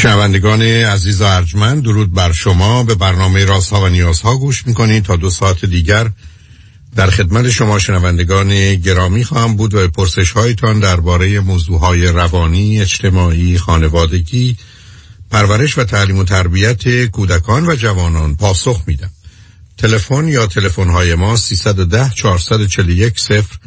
شنوندگان عزیز و ارجمند، درود بر شما. به برنامه رازها و نیازها گوش میکنید. تا 2 ساعت دیگر در خدمت شما شنوندگان گرامی خواهم بود و به پرسش هایتان درباره موضوعهای روانی، اجتماعی، خانوادگی، پرورش و تعلیم و تربیت کودکان و جوانان پاسخ میدم. تلفن یا تلفن های ما 310 441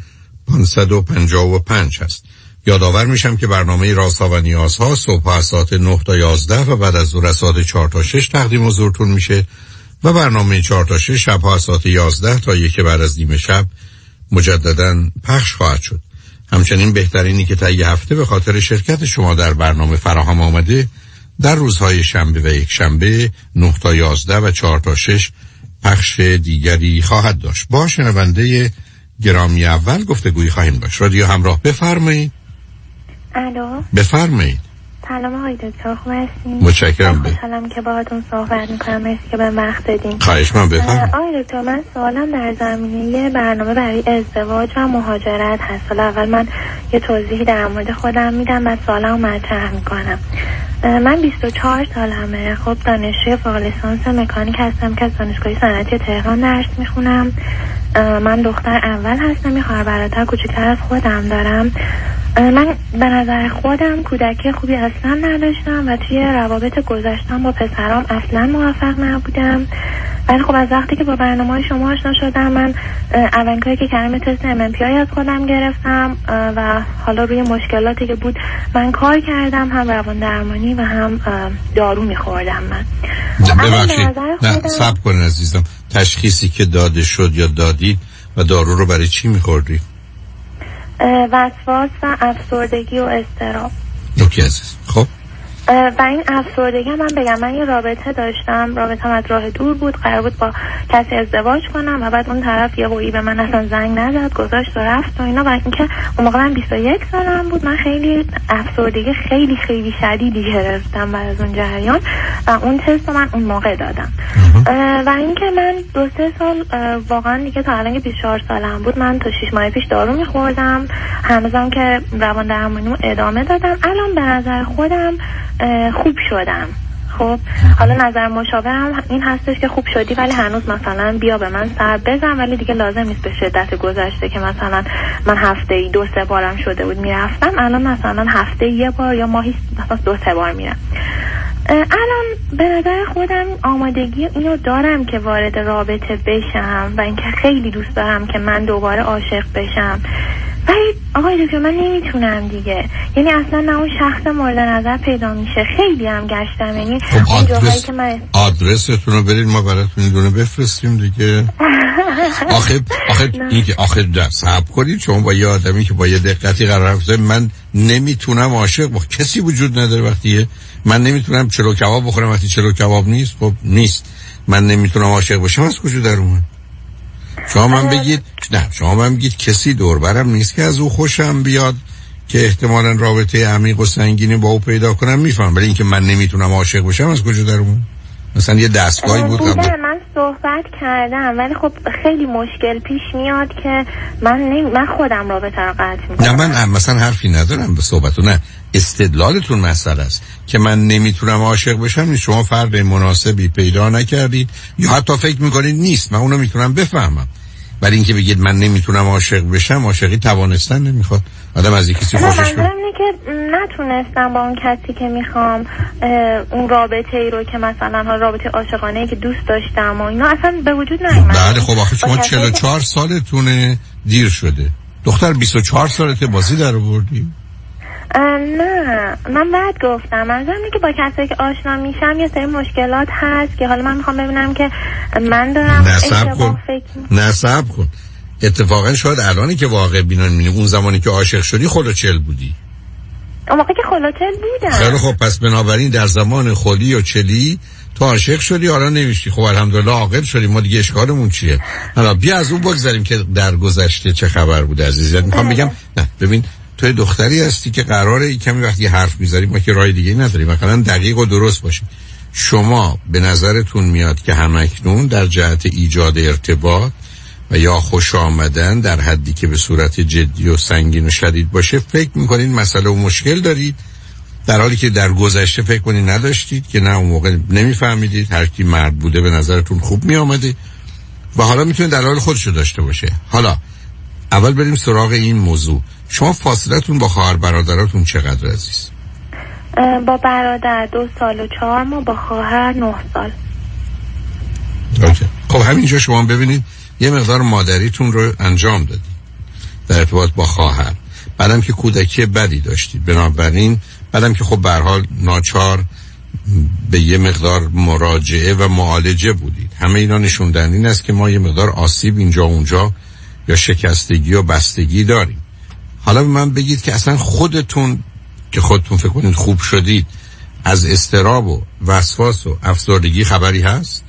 0555 هست. یادآور میشم که برنامه رازها و نیازها صبح از ساعت 9 تا 11 و بعد از ظهر از ساعت 4 تا 6 تقدیم حضورتون میشه و برنامه 4 تا 6 شبها از ساعت 11 تا 1 بعد از نیم شب مجددا پخش خواهد شد. همچنین بهترینی که طی هفته به خاطر شرکت شما در برنامه فراهم آمده در روزهای شنبه و یک شنبه 9 تا 11 و 4 تا 6 پخش دیگری خواهد داشت. با شنونده گرامی اول گفتگویی خواهیم داشت. رادیو همراه، بفرمایید. الو، بفرمایید. سلام آقای دکتر، خوب هستین؟ متشکرم. خوشحالم که باهاتون صحبت میکنم. مرسی که به وقت دادین. خواهش من، بفرمایید. آقای دکتر، من سوالم در زمینه برنامه برای ازدواج و مهاجرت هست. حالا اول من یه توضیحی در مورد خودم میدم و سوالمو مطرح میکنم. من 24 سالمه. خب دانشجوی فوق لیسانس مکانیک هستم که از دانشگاه صنعتی تهران درس میخونم. من دختر اول هستم، یه خواهر برادر کوچکتر از خودم دارم. من به نظر خودم کودکی خوبی اصلا نداشتم و توی روابط گذشتم با پسرام اصلا موفق نبودم. ولی خب از وقتی که با برنامه‌های شما آشنا شدم، من اولین کاری که کردم تست MMPI از خودم گرفتم و حالا روی مشکلاتی که بود من کار کردم، هم روان درمانی و هم دارو می‌خوردم. من ببخشید، نه صبر کن عزیزم. تشخیصی که داده شد یا دادید و دارو رو برای چی می‌خوردی؟ وسواس و افسردگی و اضطراب. اوکی عزیز. خب و این افسردگی من بگم، من یه رابطه داشتم، رابطه از راه دور بود، قرار بود با کسی ازدواج کنم و بعد اون طرف یه هویی به من اصلا زنگ نزد، گذاشت و رفت و اینا. و اینکه اون موقع من 21 سالم بود، من خیلی افسردگی خیلی خیلی شدیدی گرفتم بعد از اون جریان و اون تست من اون موقع دادم. و اینکه من 2-3 سال واقعا دیگه تا الان که 24 سالم بود، من تا 6 ماه پیش دارو می‌خوردم، هنوزم که روان درمانیمو ادامه دادم. الان به نظر خودم خوب شدم. خب حالا نظر مشاورم این هستش که خوب شدی ولی هنوز مثلا بیا به من سر بزن، ولی دیگه لازم نیست به شدت گذشته که مثلا من هفته‌ای 2-3 بارم شده بود میرفتم، الان مثلا هفته‌ای 1 بار یا ماهی مثلا 2-3 بار میرم. الان به نظر خودم آمادگی اینو دارم که وارد رابطه بشم و اینکه خیلی دوست دارم که من دوباره عاشق بشم، ولی آقای دکتر من نمیتونم دیگه. یعنی اصلا نه اون شخص مورد نظر پیدا میشه. خیلی هم گشتم، یعنی اون جاهایی که من آدرستون رو برید ما براتون دونه بفرستیم دیگه. آخه این که صبر کنید، شما با یه آدمی که با یه دقتی قرار گذارید من نمیتونم عاشق با کسی وجود نداره. وقتی من نمیتونم چلو کباب بخورم وقتی چلو کباب نیست، خب نیست. من نمیتونم عاشق باشم، از کجا در اومد؟ شما من بگید کسی دور برم نیست که از او خوشم بیاد که احتمالاً رابطه عمیق و سنگینی با او پیدا کنم، میفهم. ولی اینکه من نمیتونم عاشق باشم از کجا در اومد؟ مثلا یه دستگاهی بود من صحبت کردم ولی خب خیلی مشکل پیش میاد که من خودم رابطه رو قطع میکنم. نه من مثلا حرفی ندارم به صحبتون، نه استدلالتون مسئله است که من نمیتونم عاشق بشم. شما فرد مناسبی پیدا نکردید یا حتی فکر میکنید نیست. من اونو میتونم بفهمم، ولی اینکه بگید من نمیتونم عاشق بشم، عاشقی توانستن نمیخواد. آدم از کسی خوشش میاد که نتونستم با اون کسی که میخوام اون رابطه ای رو که مثلا رابطه عاشقانه ای که دوست داشتم و اینا اصلا به وجود نیومد. بله خب آخه شما 44 سالتونه، دیر شده. دختر 24 سالته، بازی در آوردی؟ نه من بعد گفتم، منظورم اینه که با کسایی که آشنا میشم یه سری مشکلات هست که حالا من میخوام ببینم که من دارم نصب کن. اتفاقا شاید الانی که واقع بینان میبینی، اون زمانی که عاشق شدی خلوچل بودی. اون موقع که خلوچل بودم. خیلی خب، پس بنابراین در زمان خلی و چلی تو عاشق شدی، حالا نمیشتی. خب الحمدلله عاقل شدی، ما دیگه اشکالمون چیه؟ حالا بیا از اون بگذاریم که در گذشته چه خبر بود عزیزم. میخوام بگم نه ببین، تو دختری هستی که قراره کمی وقتی حرف میذاریم ما که راه دیگه نداریم، مثلا دقیق و درست باشیم. شما به نظرتون میاد که همکنون در جهت ایجاد ارتباط و یا خوش آمدن در حدی که به صورت جدی و سنگین و شدید باشه فکر میکنید مسئله و مشکل دارید، در حالی که در گذشته فکر کنید نداشتید که نه اون موقع نمیفهمیدید، هر کی مرد بوده به نظرتون خوب می آمده و حالا میتونه دلایل خودشو داشته باشه. حالا اول بریم سراغ این موضوع. شما فاصلتون با خواهر برادراتون چقدر عزیز؟ با برادر 2 سال و 4 ماه، با خواهر 9 سال. اوکی. خب همینجا شما ببینید یه مقدار مادریتون رو انجام دادید در ارتباط با خواهر، بعدم که کودکی بدی داشتید، بنابراین بعدم که خب به هر حال ناچار به یه مقدار مراجعه و معالجه بودید. همه اینا نشون دهنده این است که ما یه مقدار آسیب اینجا اونجا یا شکستگی و بستگی داریم. حالا به من بگید که اصلا خودتون که خودتون فکر کنید خوب شدید از اضطراب و وسواس و افسردگی خبری هست؟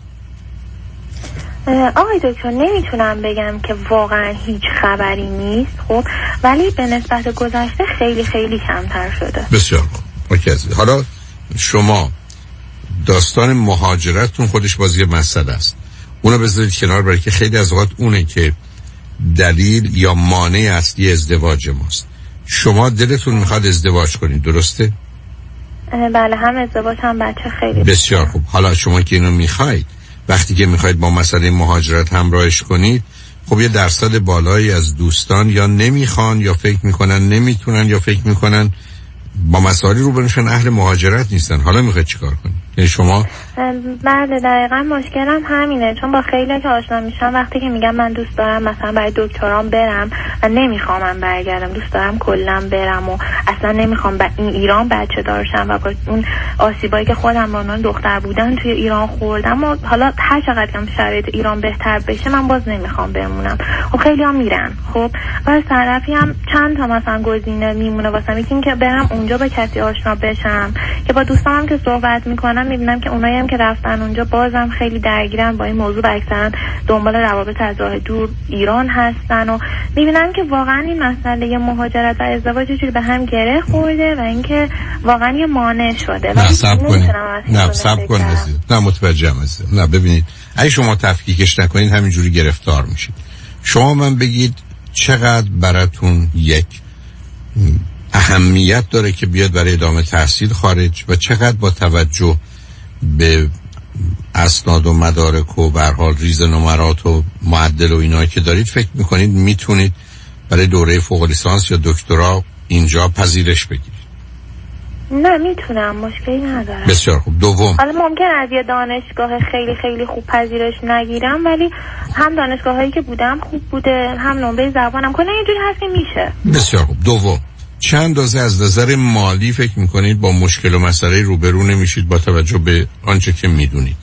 آقای دکتر نمیتونم بگم که واقعا هیچ خبری نیست، خب ولی به نسبت گذشته خیلی خیلی کمتر شده. بسیار خوب. اوکی. حالا شما داستان مهاجرتتون خودش بازی مسئله است، اونو بذارید کنار، برای که خیلی از اوقات اونه که دلیل یا مانع اصلی ازدواج ماست. شما دلتون میخواد ازدواج کنید، درسته؟ بله، هم ازدواج هم بچه. خیلی بسیار خوب. حالا شما که اینو میخواید، وقتی که میخواید با مسئله مهاجرت همراهش کنید، خب یه درصد بالایی از دوستان یا نمیخوان یا فکر میکنن نمیتونن یا فکر میکنن با مسائلی روبروشن اهل مهاجرت نیستن. حالا میخواید چیکار کنید؟ یعنی شما بله دقیقاً مشکلم همینه، چون با خیلی که آشنا میشم وقتی که میگم من دوست دارم مثلا برای دکترام برم و نمیخوام من برگردم، دوست دارم کلا برم و اصلا نمیخوام این ایران بچه دارشم و با اون آسیبایی که خودم با اون دختر بودن توی ایران خوردم و حالا هر چقدر که شرایط ایران بهتر بشه من باز نمیخوام بمونم. خب خیلی هم میرن، خب از طرفی هم چند تا مثلا گزینه میمونه واسم، یکی که برم اونجا با کسی آشنا بشم که با دوستانم که صحبت میکنم میبینم که اونایی هم که رفتن اونجا بازم خیلی درگیرن با این موضوع و اکثرا دنبال روابط از راه دور ایران هستن و میبینم که واقعا این مسئله مهاجرت و ازدواج یه جوری به هم گره خورده و اینکه واقعا یه مانع شده. نه صبر کنید، نه صبر کنید، نه متوجهم هستم. نه ببینید اگه شما تفکیکش نکنید همینجوری گرفتار میشید. شما من بگید چقدر براتون یک اهمیت داره که بیاد برای ادامه تحصیل خارج و چقدر با توجه به اسناد و مدارک و به هر حال ریز نمرات و معدل و اینایی که دارید فکر میکنید میتونید برای دوره فوق لیسانس یا دکترا اینجا پذیرش بگیرید؟ نه میتونم، مشکلی ندارم. بسیار خوب. دوم، حالا ممکن از یه دانشگاه خیلی خیلی خوب پذیرش نگیرم ولی هم دانشگاه هایی که بودم خوب بوده، هم نمره زبانم کنه، اینجوری هست که میشه. بسیار خوب. دوم، چند اندازه از نظر مالی فکر میکنید با مشکل و مسئله روبرو نمیشید با توجه به آنچه که میدونید؟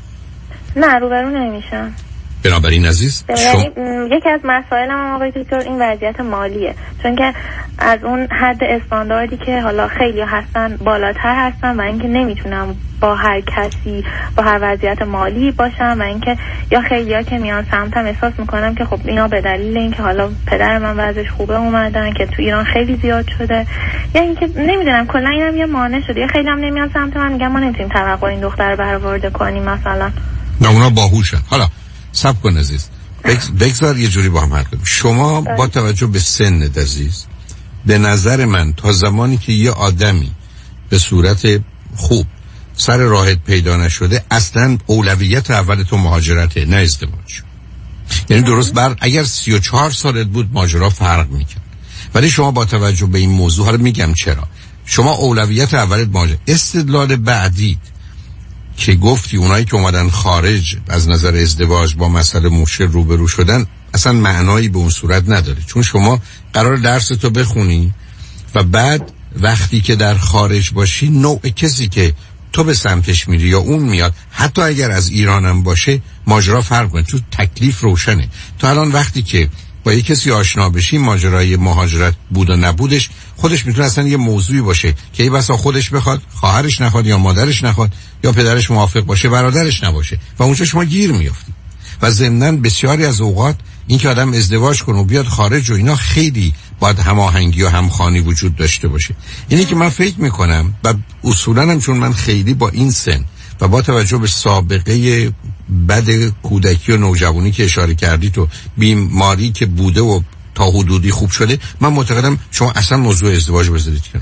نه روبرو نمیشم. بنابراین عزیز یکی از مسائل هم آقای دکتر این وضعیت مالیه، چون که از اون حد استانداردی که حالا خیلی هستن بالاتر هستن و اینکه نمیتونم با هر کسی با هر وضعیت مالی باشم و اینکه یا خیلیا که میان سمتم احساس میکنم که خب اینا به دلیل اینکه حالا پدر من وضعش خوبه اومدن که تو ایران خیلی زیاد شده یا اینکه نمیدونم کلا اینم یه مانع شده یا خیلی هم نمیان سمت من میگن ما نمیتونیم توقع این دختر رو برآورده کنیم مثلا. نه اونا باهوشن. حالا صبر کن عزیز، بگذار یه جوری با هم حرف کنیم. شما با توجه به سنت عزیز، به نظر من تا زمانی که یه آدمی به صورت خوب سر راحت پیدا نشده اصلا اولویت اول تو مهاجرته نه ازدواج. یعنی درست اگر 34 سالت بود ماجرا فرق میکرد، ولی شما با توجه به این موضوع، حالا میگم چرا، شما اولویت اولت مهاجرت. استدلال بعدی که گفتی اونایی که اومدن خارج از نظر ازدواج با مسئله مشکل روبرو شدن اصلا معنایی به اون صورت نداره، چون شما قرار درس تو بخونی و بعد وقتی که در خارج باشی نوع کسی که تو به سمتش میری یا اون میاد حتی اگر از ایرانم باشه ماجرا فرق کنه، تو تکلیف روشنه. تو الان وقتی که با یه کسی آشنا بشی ماجرای مهاجرت بود و نبودش خودش میتونه اصلا یه موضوعی باشه که ای بسا خودش بخواد خواهرش نخواد یا مادرش نخواد یا پدرش موافق باشه برادرش نباشه و اونجا شما گیر میافتی. و ضمناً بسیاری از اوقات این که آدم ازدواج کنه و بیاد خارج و اینا خیلی باید هماهنگی و همخوانی وجود داشته باشه. اینی که من فکر میکنم و اصولاً هم چون من خیلی با این سن و با توجه به سابقه بد کودکی و نوجوانی که اشاره کردی تو بیماری که بوده و تا حدودی خوب شده، من معتقدم شما اصلا موضوع ازدواج بذارید کنار.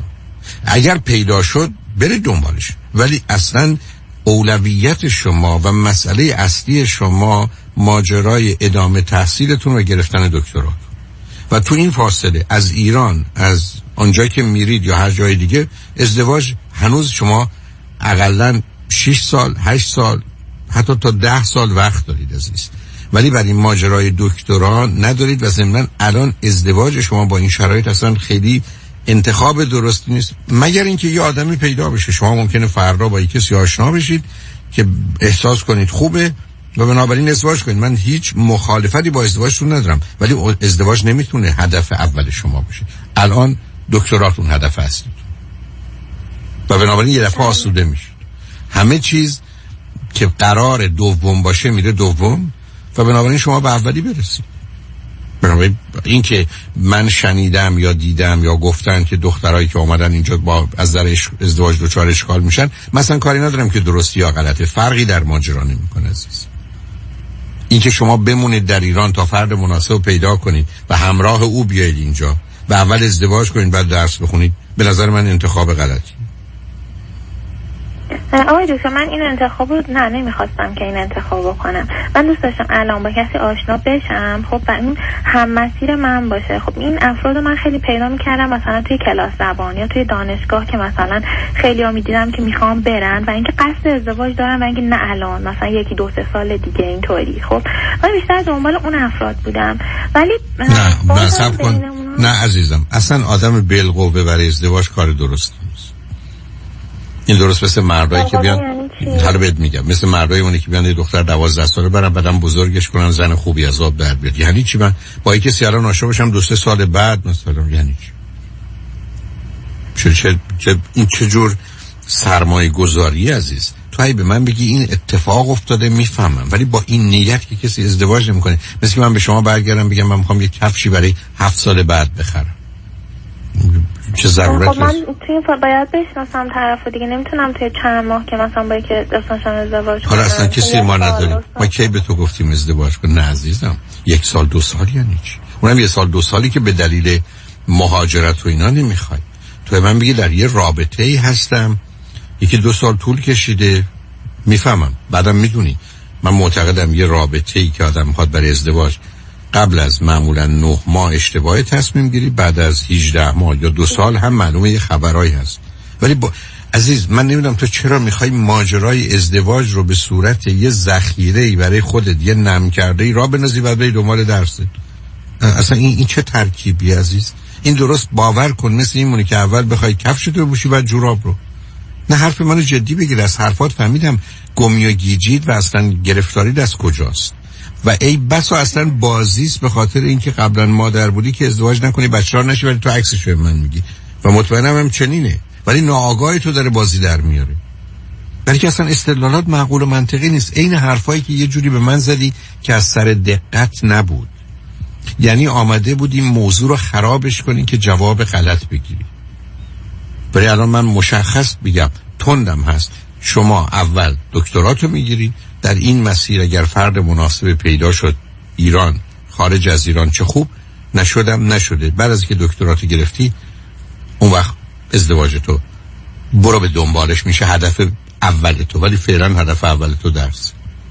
اگر پیدا شد برید دنبالش، ولی اصلا اولویت شما و مسئله اصلی شما ماجرای ادامه تحصیلتون و گرفتن دکترا و تو این فاصله از ایران، از آنجایی که میرید یا هر جای دیگه، ازدواج هنوز شما اقلن 6 سال 8 سال حتی تا 10 سال وقت دارید عزیز، ولی برای ماجرای دکترا ندارید و ضمناً الان ازدواج شما با این شرایط اصلا خیلی انتخاب درستی نیست، مگر اینکه یه آدمی پیدا بشه. شما ممکنه فردا با کسی آشنا بشید که احساس کنید خوبه و بنابراین ازدواج کنید. من هیچ مخالفتی با ازدواجتون ندارم، ولی ازدواج نمیتونه هدف اول شما باشه. الان دکتراتون هدف اصلیتون و بنابراین یه دفعه آسوده میشید. همه چیز که قرار دوم باشه میره دوم و بنابراین شما به اولی برسید. بنابراین این که من شنیدم یا دیدم یا گفتن که دخترایی که اومدن اینجا با از در ازدواج دچار اشکال میشن، مثلا کاری ندارم که درستی یا غلطه، فرقی در ماجرا نمیکنه عزیز. این که شما بمونید در ایران تا فرد مناسب پیدا کنید و همراه او بیایید اینجا و اول ازدواج کنید بعد درس بخونید، به نظر من انتخاب غلطی. آقای دکتر من این انتخاب رو نمیخواستم که این انتخاب بکنم. من دوست داشتم الان با کسی آشنا بشم، خب این هم مسیر من باشه. خب این افراد من خیلی پیدا میکردم مثلا توی کلاس زبان یا توی دانشگاه که مثلا خیلی ها میدیدم که میخوام برن و اینکه قصد ازدواج دارن و اینکه نه الان مثلا 1-2 سال دیگه اینطوری. خب من بیشتر دنبال اون افراد بودم، ولی نه صبر کن. نه عزیزم، اصلا آدم بالقوه برای ازدواج کار درستی نیست. این درست مثل مردایی که بیان، حالا بهت میگم، مثل مردایی اونی که بیان یه دختر 12 ساله برن بعدم بزرگش کنن زن خوبی از آب در بیاد. یعنی چی؟ من با یکی کسی الان عاشق بشم 2-3 سال بعد مثلا، یعنی چی؟ این چه جور سرمایه گذاری عزیز؟ تو هی به من بگی این اتفاق افتاده میفهمم، ولی با این نیت که کسی ازدواج نمیکنه. مثل من به شما برگردم بگم من میخوام یه کفشی برای 7 سال بعد بخرم، چه ضرورت هست؟ من توی باید بشناسم طرفو دیگه، نمیتونم توی چند ماه که مثلا با که دوستانشم ازدواج کنم. حالا اصلا کسی ما نداریم. ما کی به تو گفتیم ازدواج کن؟ نه عزیزم، 1 سال 2 سال یعنی چی؟ اونم 1 سال 2 سالی که به دلیل مهاجرت و اینا نمیخوای. تو من بگی در یه رابطه ای هستم 1-2 سال طول کشیده، میفهمم. بعدم میدونی من معتقدم یه رابطه ای که آدم میخواد برای ازدواج قبل از معمولا 9 ماه اشتباه تصمیم گیری، بعد از 18 ماه یا 2 سال هم معلومه یه خبرایی هست. ولی عزیز من نمیدونم تو چرا میخوای ماجرای ازدواج رو به صورت یه ذخیره‌ای برای خودت، یه نم کرده‌ای را بندازی بعد بری دنبال درست. اصلا این چه ترکیبی عزیز؟ این درست باور کن مثل این مونه که اول بخوای کفشت رو بپوشی بعد جوراب رو. نه حرف منو جدی بگیر، از حرفات فهمیدم گمی و گیجید و اصلا گرفتاری از کجاست. و ای بسا اصلا بازیست به خاطر اینکه قبلا مادر بودی که ازدواج نکنی بچه‌دار نشی، ولی تو عکسش به من میگی و مطمئنم هم چنینه، ولی ناآگاهی تو داره بازی در میاره. برای که اصلا استدلالات معقول و منطقی نیست. عین حرفایی که یه جوری به من زدی که از سر دقت نبود، یعنی آمده بودی موضوع رو خرابش کنی که جواب غلط بگیری. برای الان من مشخص بگم تندم هست، شما اول دکتراتو میگیری، در این مسیر اگر فرد مناسب پیدا شد ایران، خارج از ایران چه خوب، نشدم نشده، بعد از که دکتراتو گرفتی اون وقت ازدواج تو برو به دنبالش، میشه هدف اول تو، ولی فعلا هدف اول تو درس.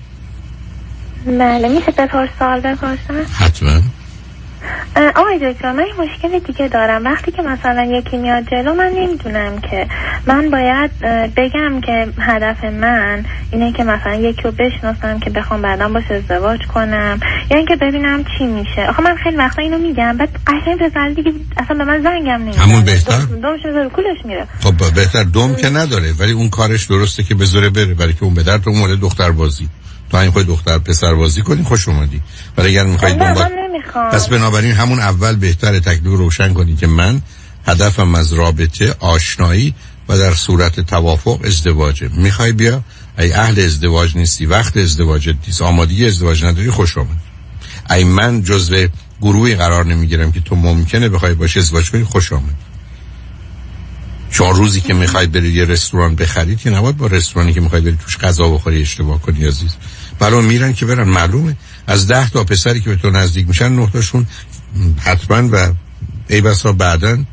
بله میشه به طور سوال بپرسم؟ حتما. آقای دکتر من یه مشکل دیگه دارم. وقتی که مثلا یکی میاد جلو من نمیدونم که من باید بگم که هدف من اینه که مثلا یکی رو بشناسم که بخوام بعدا باش ازدواج کنم، یا اینکه ببینم چی میشه. آخه من خیلی وقتا اینو میگم بعد قشنگ پسر دیگه اصلا به من زنگم نمیزنه. همون بهتر دومش رو کولش میره. خب بهتر دوم که نداره، ولی اون کارش درسته که بذاره بره، برای که اون به درد اون مورد دختر بازی تو این خود دختر پسر بازی کنین خوش اومدی. ولی اگر میخواید دنبال پس بنابراین همون اول بهتره تکلیف رو روشن کنی که من هدفم از رابطه آشنایی و در صورت توافق ازدواجه. میخوای بیا، ای اهل ازدواج نیستی، وقت ازدواجت نیست، آمادگی ازدواج نداری، خوش اومد. ای من جزو گروهی قرار نمیگیرم که تو ممکنه بخوای باشه ازدواج کنی، خوش اومد. شما روزی که میخواید بری یه رستوران بخرید که نباید با رستورانی که میخواید بری توش غذا بخوری اشتباه کنی عزیز. برای میرن که برن، معلومه از 10 تا پسری که به تو نزدیک میشن 9 تاشون حتما و ای بسا بعدن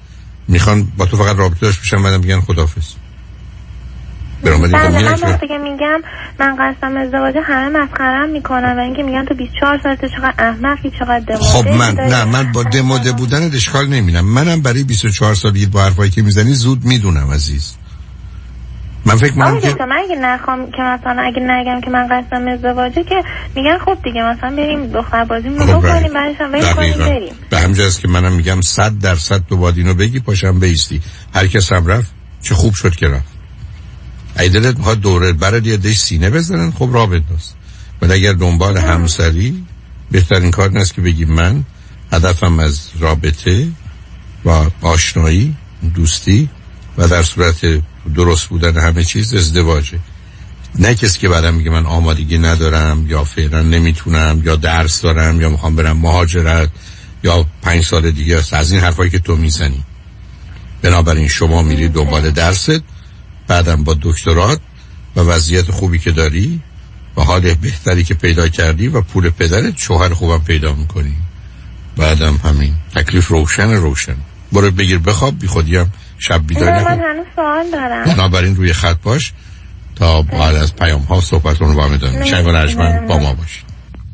میخوان با تو فقط رابطه داشته باشن بعدم میگن خداحافظ. بله من وقتی که میگم من قصدم ازدواجه همه مسخره‌ام میکنن و اینکه میگن تو 24 سالته چقدر احمقی چقدر دموده. خب من با دموده بودن اشکال نمیبینم. منم برای 24 سالگی با حرفایی که میزنی زود میدونم عزیز. من فکر می‌کنم که من اگه نخوام که مثلا اگه نگم که من قصدم ازدواجه که میگن خب دیگه مثلا بریم دختر بازیمون رو بکنیم بعدش هم بریم. به همین است که منم میگم 100% تو باید اینو بگی پاشم بیستی. هر کس هم رفت چه خوب شد که رفت. اگه دلت میخواد دوره برای یه دش سینه بزنن خب راه بنداز. ولی اگر دنبال همسری بهترین کار اینه که بگی من هدفم از رابطه و آشنایی دوستی و در صورت درست بودن همه چیز ازدواجه. نه کسی که بعدم میگه من آمادگی ندارم یا فعلا نمیتونم یا درس دارم یا میخوام برم مهاجرت یا 5 سال دیگه از این حرفایی که تو میزنی. بنابراین شما میری دنبال درست، بعدم با دکترات و وضعیت خوبی که داری و حال بهتری که پیدا کردی و پول پدرت شوهر خوبم پیدا میکنی. بعدم همین تکلیف روشن. برو بگیر بخواب، بی خودی هم شب بیدار نکن. من هنوز سوال دارم. بنابراین روی خط باش تا بعد از پیام ها صحبتون رو با هم ادامه میدیم. شنگ و نرجمند با ما باشید.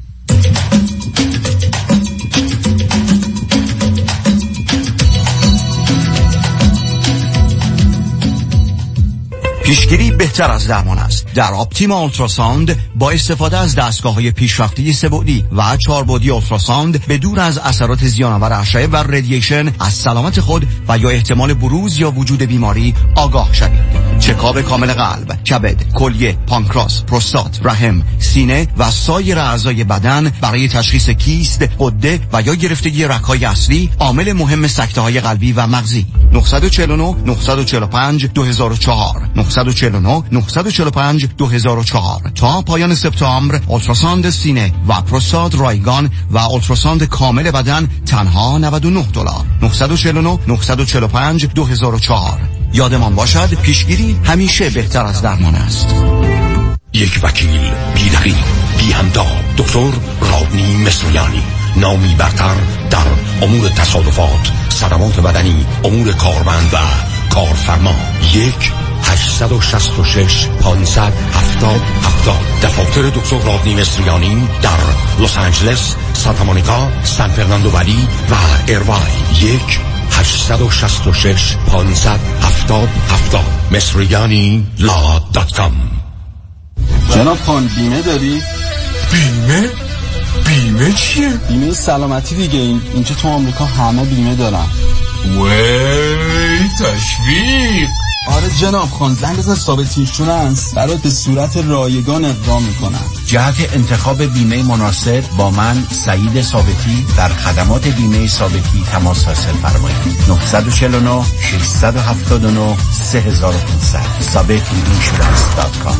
پیشگیری بهتر از درمان است. در آپتیما اولتراساوند با استفاده از دستگاه‌های پیشرفته سه‌بعدی و 4 اولتراساوند به دور از اثرات زیان‌آور اشعه و رادییشن از سلامت خود و یا احتمال بروز یا وجود بیماری آگاه شوید. چکاپ کامل قلب، کبد، کلیه، پانکراس، پروستات، رحم، سینه و سایر اعضای بدن برای تشخیص کیست، غده و یا گرفتگی رگ‌های اصلی عامل مهم سکته‌های قلبی و مغزی. 949 945 2004 949 945 2004 تا پایان سپتامبر اولتراساند سینه و پروستات رایگان و اولتراساند کامل بدن تنها $99. 949 945 2004. یادمان باشد پیشگیری همیشه بهتر از درمان است. یک وکیل بی‌دقیق، بی‌همتا، دکتر رادنی مصریانی، نامی برتر در امور تصادفات، صدمات بدنی، امور کارمند و کارفرما. 1-866-570-70-70. دفاتر دکتر رادنی مصریانی در لس آنجلس، سانتا مونیکا، سان فرناندو ولی و ایروای. 1-866-570-70-70. مصریانی.com. جناب خان بیمه داری؟ بیمه چیه؟ بیمه سلامتی دیگه. اینجا تو آمریکا همه بیمه دارن. وی تشویق. آره جناب خان، زنگ بزن ثابت اینشورنس برات به صورت رایگان اقدام میکنن. جهت انتخاب بیمه مناسب با من سعید ثابتی در خدمات بیمه ثابتی تماس حاصل فرمایید. 949 679 3500 sabetiinsurance.com.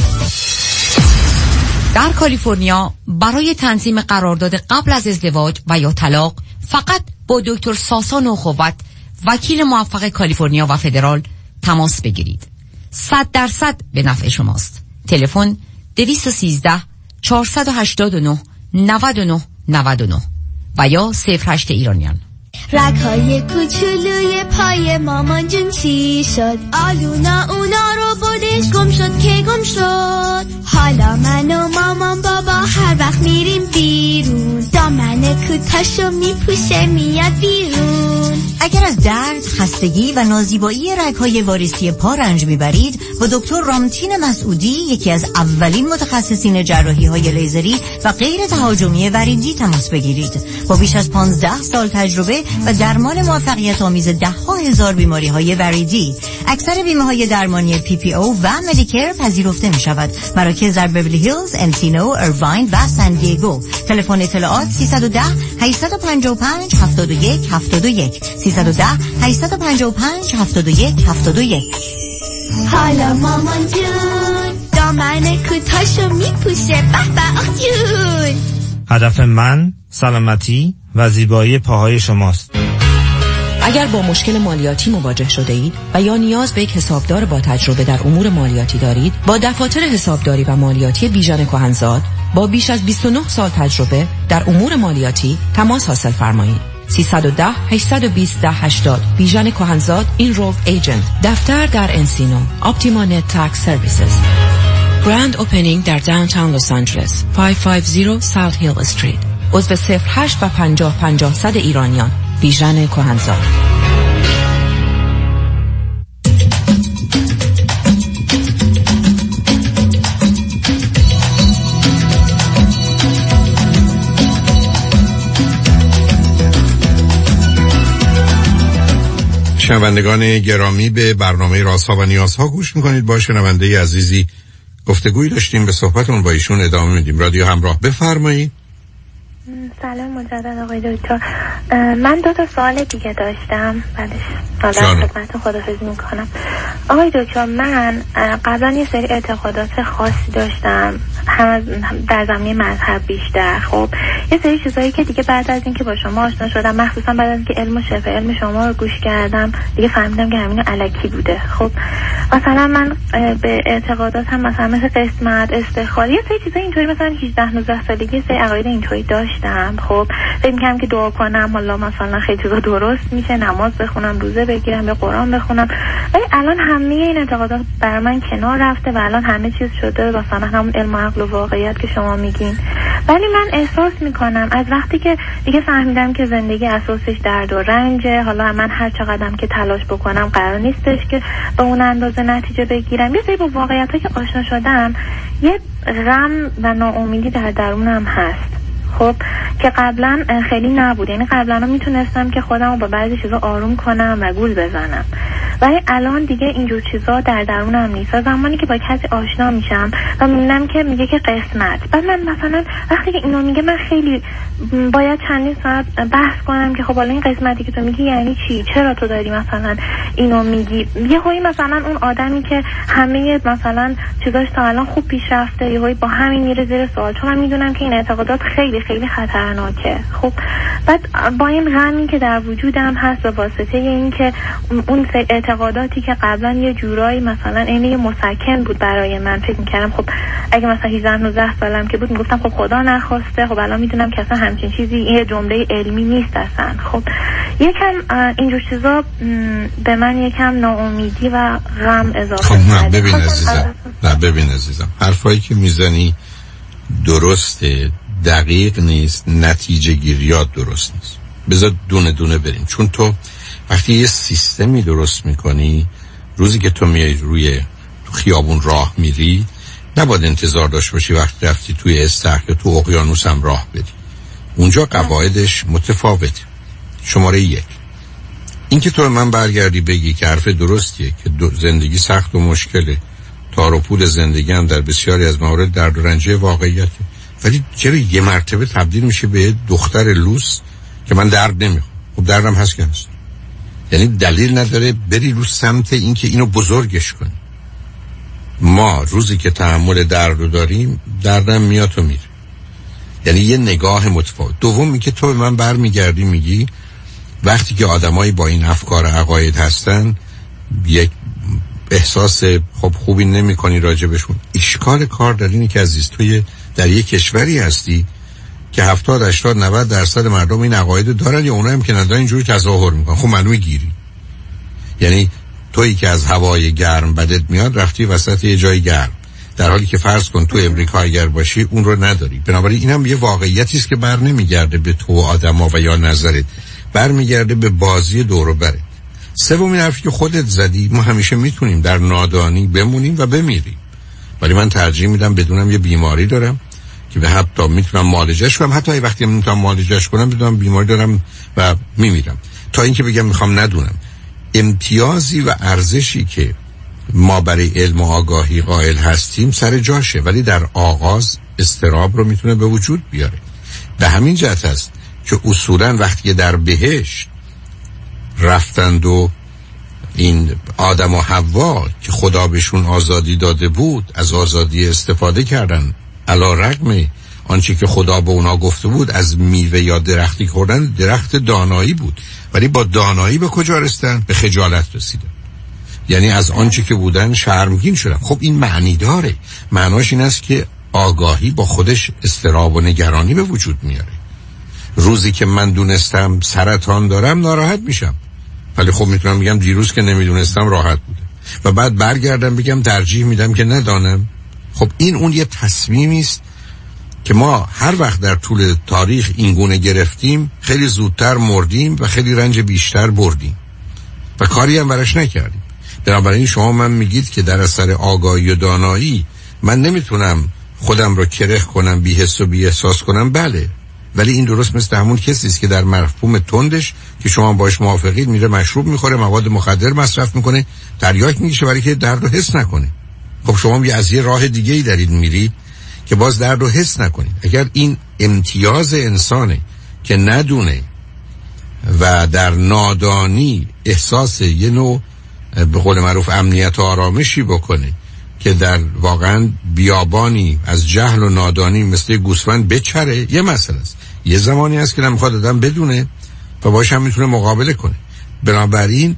در کالیفرنیا برای تنظیم قرارداد قبل از ازدواج و یا طلاق فقط با دکتر ساسان اخوت، وکیل موفق کالیفرنیا و فدرال تماس بگیرید. 100% به نفع شماست. تلفن 213 489 99 99 و یا 08 ایرانیان. رگ‌های کوچولوی پای مامان جون چی شد؟ آلونا اونا رو بردش، گم شد که گم شد. حالا من و مامان بابا هر وقت میریم بیرون، دامن کوتاشو میپوشه میاد بیرون. اگر از درد، خستگی و نازیبایی رگ‌های واریسی پا رنج میبرید، با دکتر رامتین مسعودی، یکی از اولین متخصصین جراحی‌های لیزری و غیر تهاجمی وریدی تماس بگیرید. با بیش از 15 سال تجربه و درمان موفقیت آمیز 10,000 بیماری‌های وریدی، اکثر بیمه‌های درمانی PPO و مدیکر پذیرفته می‌شود. مراکز در بیولی هیلز، انسینو، ایرواین و سان دیگو. تلفن اطلاعات 310 855 71 71 310 855 71 71. حالا مامان جون دامن کوتاشو میپوشه، به به آخ جون. هدف من سلامتی و زیبایی پاهای شماست. اگر با مشکل مالیاتی مواجه شده اید و یا نیاز به یک حسابدار با تجربه در امور مالیاتی دارید، با دفاتر حسابداری و مالیاتی بیژن کهنزاد با بیش از 29 سال تجربه در امور مالیاتی تماس حاصل فرمایید. 310 820 1080. بیژن کهنزاد این روف ایجنت. دفتر در انسینو. اپتیمانت تاکس سرویسز. گراند اوپنینگ در داونتاون لس آنجلس 550 ساوت هیل استریت. عضو 08 و 50 50 100 ایرانیان. بیژن کهنزاد. شنوندگان گرامی، به برنامه رازها و نیازها گوش میکنید. با شنونده عزیزی گفتگوی داشتیم، به صحبتون با ایشون ادامه میدیم. رادیو همراه، بفرمایید. سلام مجدد آقای دکتر. من 2 سوال دیگه داشتم، بعدش خدمتتون خداحافظی میکنم. آقای دکتر، من قبلا یه سری اعتقادات خاصی داشتم، هم در زمینه مذهب بیشتر. خب یه سری چیزایی که دیگه بعد از اینکه با شما آشنا شدم، مخصوصا بعد از اینکه علم و شفا علم شما رو گوش کردم، دیگه فهمیدم که همین الکی بوده. خب مثلا من به اعتقادات هم مثلا مثل قسمت، استخاره، یه سری چیزا اینطوری مثلا 18-19 سالگی سری عقاید اینطوری داشتم. خب فکر می‌کردم که دعا کنم حالا مثلا خیلی چیزا درست میشه، نماز بخونم، روزه بگیرم، به قرآن بخونم. ولی الان همه این اعتقادات بر من کنار رفته و الان همه چیز شده مثلا همون علم و عقل و واقعیت که شما میگین. ولی من احساس میکنم از وقتی که دیگه فهمیدم که زندگی اساسش درد و رنجه، حالا من هر چقدرم که تلاش بکنم قرار نیستش که به اون اندازه نتیجه بگیرم. یه سری با واقعیت‌ها که آشنا شدم، یه غم و ناامیدی در درونم هست. خب که قبلا خیلی نبود. یعنی قبلا میتونستم که خودم رو با بعضی چیزا آروم کنم و گول بزنم، ولی الان دیگه اینجور چیزا در درونم نیست. زمانی که با کسی آشنا میشم و میبینم که میگه که قسمت، بعد من مثلا وقتی که اینو میگه من خیلی باید چندین ساعت بحث کنم که خب حالا این قسمتی که تو میگی یعنی چی، چرا تو داری مثلا اینو میگی. یه هایی مثلا اون آدمی که همه مثلا چیزاش تا الان خوب پیش رفته، یه هایی با همین میره زیر سوال، چون من میدونم که این اعتقادات خیلی خیلی خطرناکه. خب بعد با این غمی که در وجودم هست به واسطه این که اون اعتقاداتی که قبلا یه جورایی مثلا اینه مسکن بود برای من، فکر می‌کردم خب اگه مثلا 18-19 سالم که بود میگفتم خب خدا نخواسته، خب الان میدونم که اصلا همچین چیزی یه جمله علمی نیست اصلا. خب یکم اینجور چیزا به من یکم ناامیدی و غم اضافه خب نه ببین عزیزم، نه ببین عزیزم، حرفایی که میزنی درسته، دقیق نیست، نتیجه گیریات درست نیست. بذار دونه دونه بریم. چون تو وقتی یه سیستمی درست میکنی، روزی که تو میای روی خیابون راه میری، نباید انتظار داشته باشی وقتی رفتی توی استخر یا تو اقیانوس هم راه بری. اونجا قواعدش متفاوته. شماره 1 این که تو من برگردی بگی که حرف درستیه که زندگی سخت و مشکله، تار و پود زندگی هم در بسیاری از موارد درد و رنج واقعیته، ولی چرا یه مرتبه تبدیل میشه به دختر لوس که من درد نمیخوام؟ خب دردم هست که هست. یعنی دلیل نداره بری رو سمت این که اینو بزرگش کنی. ما روزی که تحمل درد رو داریم، دردم میاد و میره. یعنی یه نگاه متفاوت. دومی که تو به من برمیگردی میگی وقتی که آدمایی با این افکار عقاید هستن یک احساس خب خوبی نمی کنی راجبشون. اشکال کار در اینه که عزیز توی در یک کشوری هستی که 70-80-90% مردم این عقاید دارن، یا اونایی هم که ندارن اینجوری تظاهر میکنن. خب معلومه گیری. یعنی تویی که از هوای گرم بدت میاد رفتی وسط یه جای گرم، در حالی که فرض کن تو امریکا اگر باشی اون رو نداری. بنابراین اینم یه واقعیتی است که بر نمیگرده به تو آدما و یا نظرت، برمیگرده به بازی دور و برت. سومین حرفی که خودت زدی، ما همیشه میتونیم در نادانی بمونیم و بمیریم، ولی من ترجیح میدم بدونم یه بیماری دارم که به حتی میتونم معالجهش کنم، حتی وقتی میتونم معالجهش کنم بدونم بیماری دارم و میمیرم، تا اینکه بگم میخوام ندونم. امتیازی و ارزشی که ما برای علم و آگاهی قائل هستیم سر جاشه، ولی در آغاز استراب رو میتونه به وجود بیاره. به همین جهت است که اصولا وقتی در بهشت رفتند و این آدم و حوا که خدا بهشون آزادی داده بود از آزادی استفاده کردن، علی رغم آنچه که خدا به اونا گفته بود از میوه یا درختی خوردن، درخت دانایی بود، ولی با دانایی به کجا رسیدن؟ به خجالت رسیدن. یعنی از آنچه که بودن شرمگین شدن. خب این معنی داره، معناش این است که آگاهی با خودش اضطراب و نگرانی به وجود میاره. روزی که من دونستم سرطان دارم ناراحت میشم، ولی خب میتونم بگم دیروز که نمیدونستم راحت بوده و بعد برگردم بگم ترجیح میدم که ندانم. خب این اون یه تصمیمی است که ما هر وقت در طول تاریخ این گونه گرفتیم خیلی زودتر مردیم و خیلی رنج بیشتر بردیم و کاری هم برش نکردیم. بنابراین شما من میگید که در اثر آگاهی و دانایی من نمیتونم خودم رو کرخ کنم، بی حس و بی احساس کنم، بله، ولی این درست مثل همون کسی است که در مفهوم تندش که شما باش موافقید میره مشروب میخوره، مواد مخدر مصرف میکنه، تریاک میکشه برای که درد رو حس نکنه. خب شما از یه راه دیگه‌ای دارید میرید که باز درد رو حس نکنید. اگر این امتیاز انسانه که ندونه و در نادانی احساس یه نوع به قول معروف امنیت و آرامشی بکنه که در واقعا بیابانی از جهل و نادانی مثل گوسفند بچره، یه مسئله است. یه زمانی هست که نمیخواد آدم بدونه و باش هم میتونه مقابله کنه. بنابراین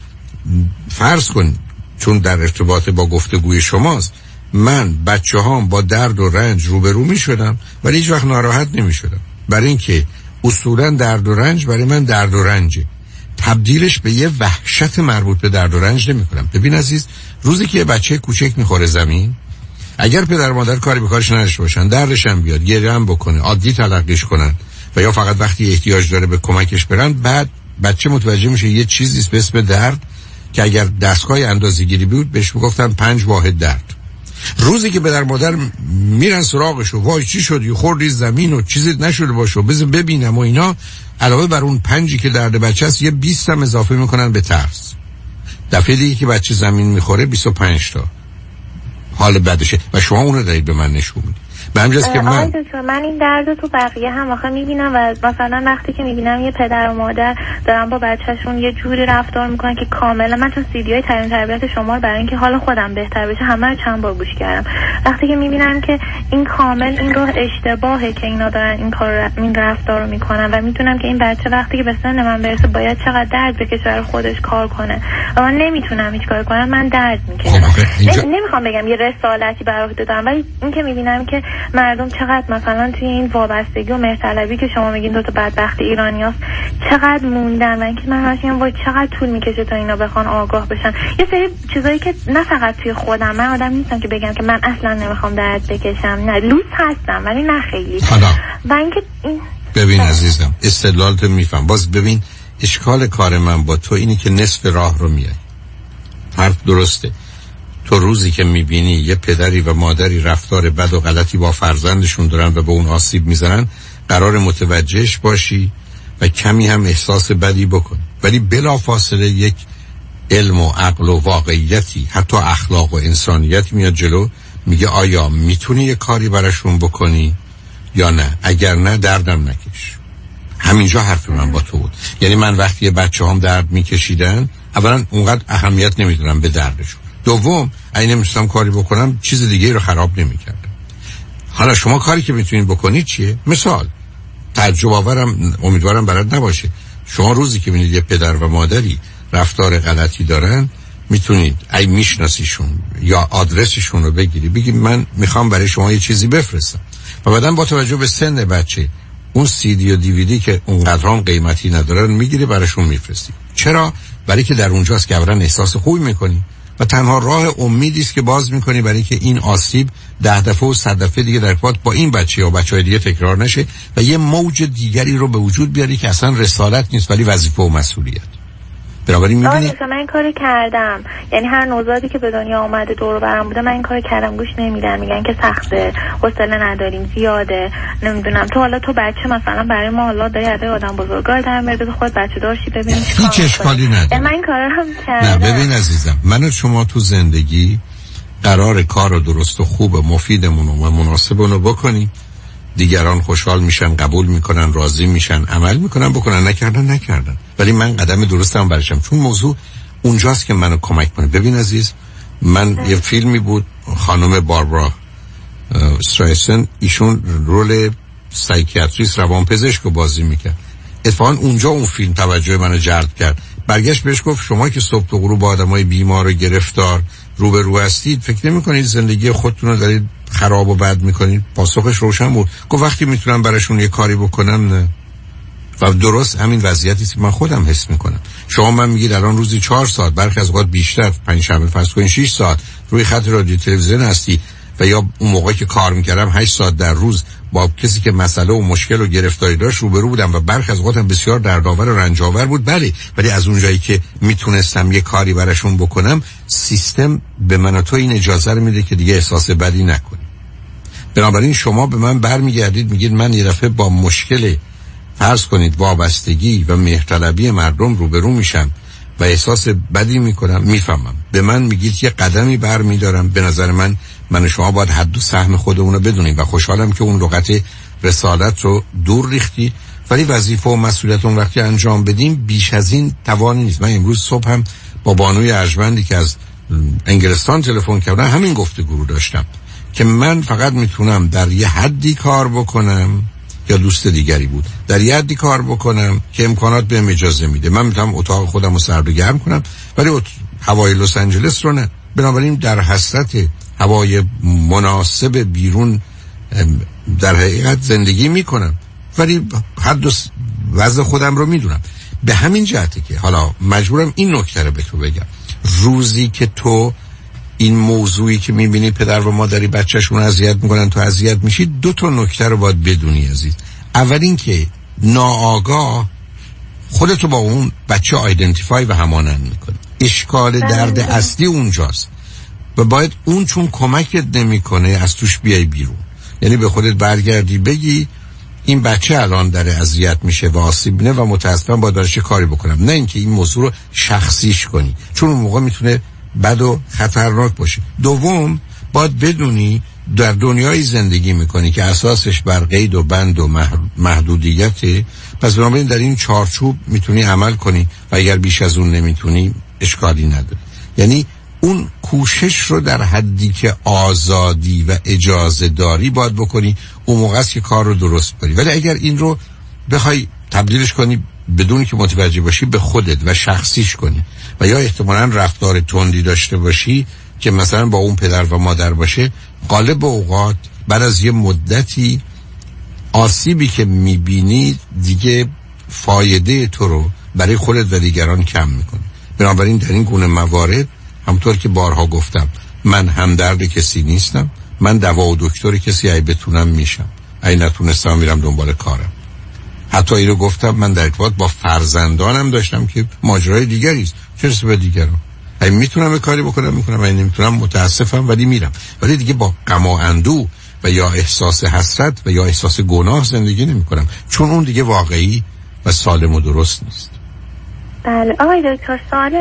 فرض کن چون در ارتباط با گفتگوی شماست، من بچه هام با درد و رنج روبرو می شدم ولی هیچ وقت ناراحت نمی شدم، برای اینکه اصولا درد و رنج برای من درد و رنجه، تبدیلش به یه وحشت مربوط به درد و رنج نمی کنم. ببین عزیز، روزی که یه بچه کوچک میخوره زمین، اگر پدر مادر کاری به کارش نداشته باشن، دردش هم بیاد، گریه هم بکنه، عادی تلقیش کنن و یا فقط وقتی احتیاج داره به کمکش برن، بعد بچه متوجه میشه یه چیزی به اسم درد که اگر دستگاه اندازه‌گیری بود بهش میگفتن 5 واحد درد. روزی که پدر مادر میرن سراغش و وای چی شد، خوردی زمین و چیزی نشده باشه بذار ببینم و اینا، علاوه بر اون 5 که درد بچه است یه 20 هم اضافه میکنن به ترس. دفعه دیگه که بچه زمین میخوره 25 تا حال بدشه و شما اونو دارید به من نشون میدید. به همجاست که من این درد تو بقیه هم آخه میبینم و مثلا وقتی که میبینم یه پدر و مادر دارن با بچهشون یه جوری رفتار میکنن که کاملا، من تو سیدیای تعیین تربیت شما رو برای اینکه حال خودم بهتر بشه همه رو چند بار گوش کردم، وقتی که میبینم که این کامل این راه اشتباهه که اینا دارن این رفتار رو میکنن و میدونم که این بچه وقتی که به سن من برسه باید چقدر درد بکشه برای خودش کار کنه و من نمیتونم هیچ کار کنم، من درد میکشم. نمیخوام بگم یه رسالتی برای عهده دارم، ولی این که میبینم که مردم چقدر مثلا توی این وابستگی و مهرطلبی که شما میگین تو بدبخت ایرانیاست چقدر موندن و اینکه من میگم وای چقدر طول میکشه تا اینا بخوان آگاه بشن. یه سری چیزایی که نه فقط توی خودم، من آدم نیستم که بگم که من اصلا نمیخوام درد بکشم، نه لوس هستم ولی نه خیلی. و اینکه ببین عزیزم استدلالت میفهم، باز ببین اشکال کار من با تو اینه که نصف راه رو میای. حرف درسته، تو روزی که میبینی یه پدری و مادری رفتار بد و غلطی با فرزندشون دارن و به اون آسیب میزنن، قرار متوجهش باشی و کمی هم احساس بدی بکنی، ولی بلافاصله یک علم و عقل و واقعیتی، حتی اخلاق و انسانیت میاد جلو، میگه آیا میتونی یه کاری براشون بکنی یا نه؟ اگر نه دردم نکش. همینجا حرف من با تو بود. یعنی من وقتی بچه هم درد میکشیدن، اولا اونقدر اهمیت نمیدونم به دردشون، دوم اگه نمیستم کاری بکنم چیز دیگه رو خراب نمیکردم. حالا شما کاری که میتونید بکنید چیه؟ مثال تعجب آورم، امیدوارم برات نباشه، شما روزی که ببینید یه پدر و مادری رفتار غلطی دارن، میتونید ای میشناسیشون یا آدرسشون رو بگیری، بگید من میخوام برای شما یه چیزی بفرستم و بعداً با توجه به سن بچه اون CD و DVD که اونقدر هم قیمتی ندارن میگیری براشون میفرستی. چرا؟ برای که در اونجاست که اولا احساس خوبی میکنی و تنها راه امیدی است که باز میکنی برای که این آسیب 10 دفعه و 100 دفعه دیگه در ارتباط با این بچه یا بچهای دیگه تکرار نشه و یه موج دیگری رو به وجود بیاری که اصلا رسالت نیست ولی وظیفه و مسئولیت. بنابراین میبینی من این کارو کردم، یعنی هر نوزادی که به دنیا اومده دور و برم بوده من این کارو کردم، گوش نمیدن، میگن که سخته، حوصله نداریم، زیاده، نمیدونم تو حالا تو بچه مثلا برای ما حالا داری ادای آدم بزرگا در میاد، خود بچه دارشی ببین هیچ اشکالی نداره. من این کارو هم کردم. نه ببین عزیزم، من و شما تو زندگی قرار کار رو درست و خوب و مفیدمون و مناسبمون رو بکنیم، دیگران خوشحال میشن، قبول میکنن، راضی میشن، عمل میکنن، بکنن، نکردن، ولی من قدم درستم برشم، چون موضوع اونجاست که منو کمک کنه. ببین عزیز، من یه فیلمی بود خانم باربرا استرایسن، ایشون رول سایکیاتریست روانپزشک رو بازی میکرد، اتفاقا اونجا اون فیلم توجه منو جلب کرد. برگشت بهش گفت شما که صبح تا غروب با آدمای بیمار و گرفتار روبرو هستید، فکر نمی‌کنید زندگی خودتون رو دارید خراب و بد میکنید؟ پاسخش روشن بود، گفت وقتی میتونم براشون یه کاری بکنم نه. و درست همین وضعیتی است که من خودم حس میکنم. شما من میگید الان روزی 4 ساعت، برخی از اوقات بیشتر، پنجشنبه فرض کنید 6 ساعت روی خط رادیو تلویزیون هستی و یا اون موقعی که کار میکردم 8 ساعت در روز با کسی که مسئله و مشکل و گرفتاری داشت روبرو بودم و برخی از اوقات هم بسیار دردآور و رنج‌آور بود. بله، ولی از اون جایی که میتونستم یه کاری براشون بکنم، سیستم به من و تو این اجازه رو میده که دیگه احساس بدی نکنی. بنابراین شما به من برمیگردید میگید من یه دفعه با مشکل فرض کنید وابستگی و مهرطلبی مردم روبرو میشم و احساس بدی میکنم. میفهمم. به من میگید یه قدمی برمیدارم. به نظر من و شما باید حد و سهم خودمون رو بدونیم و خوشحالم که اون لغت رسالت رو دور ریختی، ولی وظیفه و مسئولیت اون وقتی انجام بدیم بیش از این توانی نیست. من امروز صبح هم با بانوی ارجمندی که از انگلستان تلفن کردن همین گفتگو رو داشتم که من فقط میتونم در یه حدی کار بکنم، یا دوست دیگری بود، در یه حدی کار بکنم که امکانات بهم اجازه میده. من میتونم اتاق خودم رو سرد و گرم کنم ولی هوای لس آنجلس رو نه. بنابراین در حسرت هوای مناسب بیرون در حقیقت زندگی میکنم ولی حد و وضع خودم رو میدونم. به همین جهته که حالا مجبورم این نکته رو به تو بگم. روزی که تو این موضوعی که میبینی پدر و مادری بچهشون اذیت میکنن تو اذیت میشی، 2 تا نکته رو باید بدونی عزیز. اول این که ناآگاه خودتو با اون بچه آیدنتیفای و همانند میکنی. اشکال درد اصلی اونجاست و باید اون چون کمکت نمیکنه از توش بیای بیرون. یعنی به خودت برگردی بگی این بچه الان داره اذیت میشه و آسیب میبینه و متاسفم باید براش کاری بکنم، نه اینکه این موضوع رو شخصیش کنی چون اون موقع میتونه بد و خطرناک باشه. دوم، باید بدونی در دنیای زندگی میکنی که اساسش بر قید و بند و محدودیته، پس بنابراین در این چارچوب میتونی عمل کنی و اگر بیش از اون نمیتونی اشکالی نداره. یعنی اون کوشش رو در حدی که آزادی و اجازه داری باید بکنی، اون موقع است که کار رو درست کنی. ولی اگر این رو بخوای تبدیلش کنی بدون که متوجه باشی به خودت و شخصیش کنی و یا احتمالاً رفتار تندی داشته باشی که مثلا با اون پدر و مادر باشه، غالب اوقات بعد از یه مدتی آسیبی که میبینی دیگه فایده تو رو برای خودت و دیگران کم میکنه. بنابراین در این گونه موارد همطور که بارها گفتم، من همدرد کسی نیستم، من دوا و دکتر کسی ای بتونم میشم، ای نتونستم میرم دنبال کارم. حتی این رو گفتم من در ارتباط با فرزندانم داشتم که ماجرای دیگری است، چه رسه به دیگران. ای میتونم کاری بکنم میکنم، ای نمیتونم متاسفم ولی میرم. ولی دیگه با غم و اندوه و یا احساس حسرت و یا احساس گناه زندگی نمیکنم، چون اون دیگه واقعی و سالم و درست نیست. بله آقای دکتر،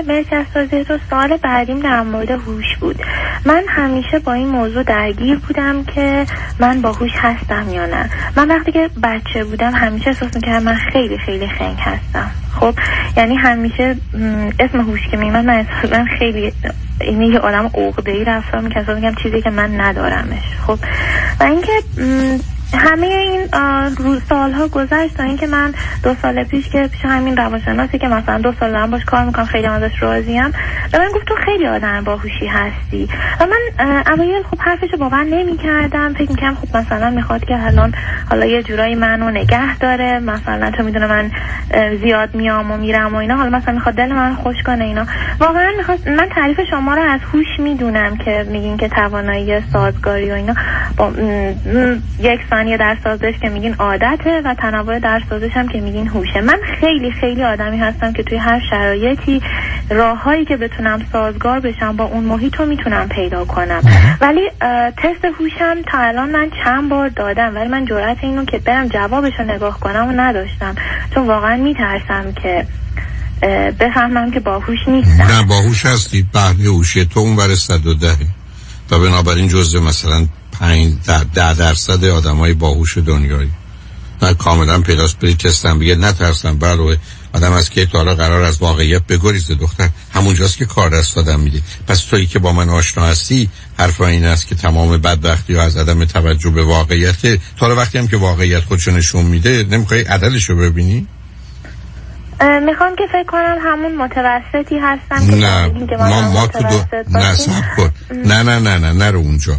سوال بعدیم در مورد هوش بود. من همیشه با این موضوع درگیر بودم که من باهوش هستم یا نه. من وقتی که بچه بودم همیشه احساس میکردم من خیلی خیلی خنگ هستم. خب یعنی همیشه اسم هوش که میمد من احساس خیلی اینه یه آدم عقده‌ای رفتار میکنم، میگم چیزی که من ندارمش. خب و اینکه همه این سالها گذشت تا اینکه من 2 سال پیش که پیش همین روانشناسی که مثلا 2 سال دارم باش کار میکنم خیلی ازش راضیم، به من گفت تو خیلی آدم باهوشی هستی و من اوایل خب حرفشو باور نمیکردم. فکر میکردم خب مثلا میخواد که حالا یه جورایی منو نگه داره، مثلا تو میدونه من زیاد میام و میرم و اینا، حالا مثلا میخواد دل من خوش کنه اینا. واقعا من تعریف شما رو از هوش میدونم که میگین که توانایی سازگاری و اینا با یک ثانیه در سازش که میگین عادته و تنوع در سازش هم که میگین هوشه. من خیلی خیلی آدمی هستم که توی هر شرایطی راههایی که بتونم سازگار بشم با اون محیط رو میتونم پیدا کنم. ولی تست هوشم تا الان من چند بار دادم ولی من جرأت اینو که برم جوابش رو نگاه کنم و نداشتم، چون واقعا میترسم که بفهمم که باهوش نیستم. نه باهوش هستی، بهره هوشی تو اون ور 110 و بنابراین جزء مثلا 5-10% آدمای باهوش دنیایی. نه کاملا پیداست. بری تستم بگه نترسم، برای آدم از که تا حالا قرار از واقعیت بگریزه دختر، همونجاست که کار دست آدم میده. پس تویی که با من آشنا هستی حرف این است که تمام بدبختی ها از عدم توجه به واقعیت. تا حالا وقتی هم که واقعیت خودشو نشون میده نمیخوای عدلشو ببینی؟ میخوام که فکر کنم همون متوسطی هستم که نه ما تو نصب کن. نه رو اونجا.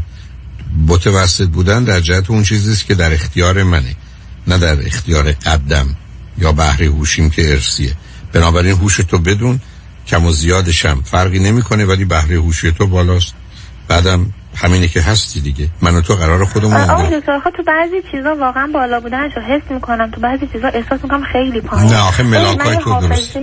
متوسط بودن در جهت اون چیزیست که در اختیار منه، نه در اختیار قدم. یا بهره هوشیم که ارثیه. بنابراین هوش تو بدون، کم و زیادش هم فرقی نمیکنه، ولی بهره هوشی تو بالاست. بعدم همینه که هستی دیگه. من و تو قرار خودمون تو بعضی چیزا واقعا بالا بودنشو حس میکنم، تو بعضی چیزا احساس میکنم خیلی پایین. نه آخه ملاکای تو درست،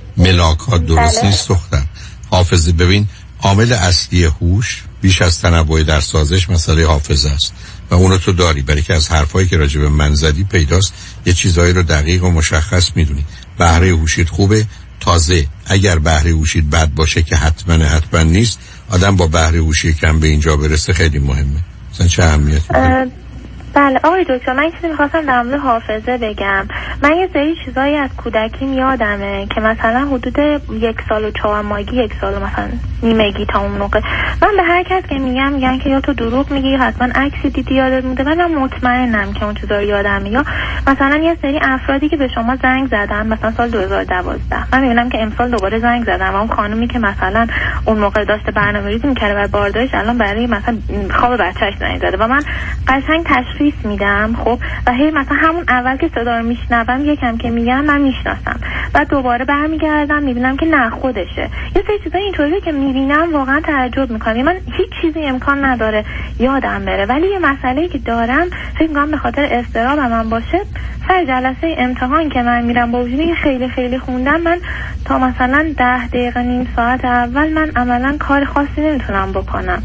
ملاکات درست نیست دختر. حافظه، ببین عامل اصلی هوش بیش از تنوع در سازش مسئله حافظه است و اونو تو داری، برای که از حرفایی که راجع به من زدی پیداست یه چیزایی رو دقیق و مشخص میدونی. بهره هوشیت خوبه، تازه اگر بهره هوشیت بد باشه که حتما نیست، آدم با بهره هوشی کم به اینجا برسه خیلی مهمه. مثلا چه اهمیتی داره؟ بله آقای دکتر، من چیزی میخواستم در مورد حافظه بگم. من یه سری چیزایی از کودکیم یادمه که مثلا حدود 1 سال و 4 ماهگی، 1 سال مثلا نیمگی تا اون موقع من به هر کس که میگن که یا تو دروغ میگی یا حتما عکسی دیدی یادت مونده، من مطمئنم که اون چیزا رو یادمه. یا مثلا یه سری افرادی که به شما زنگ زدن مثلا سال 2012، من میبینم که امسال دوباره زنگ زدن و اون خانومی که مثلا اون موقع داشته برنامه‌ریزی می‌کرده برای بارداشت الان برای مثلا خواب بچه‌ش زنگ زده و من قشنگ تشخیص میدم. خب و هی مثلا همون اول که صدا رو میشنوم یکم که میگم من میشناسم، بعد دوباره برمیگردم میبینم که نه خودشه. یه سری چیزا اینطوریه که میبینم واقعا تعجب میکنم. من هیچ چیزی امکان نداره یادم بره، ولی یه مسئله‌ای که دارم فکر میکنم به خاطر اضطراب من باشه. سر جلسه امتحان که من میرم با وجودی خیلی خیلی خوندم، من تا مثلا 10 دقیقه نیم ساعت اول من عملا کار خاصی نمیتونم بکنم.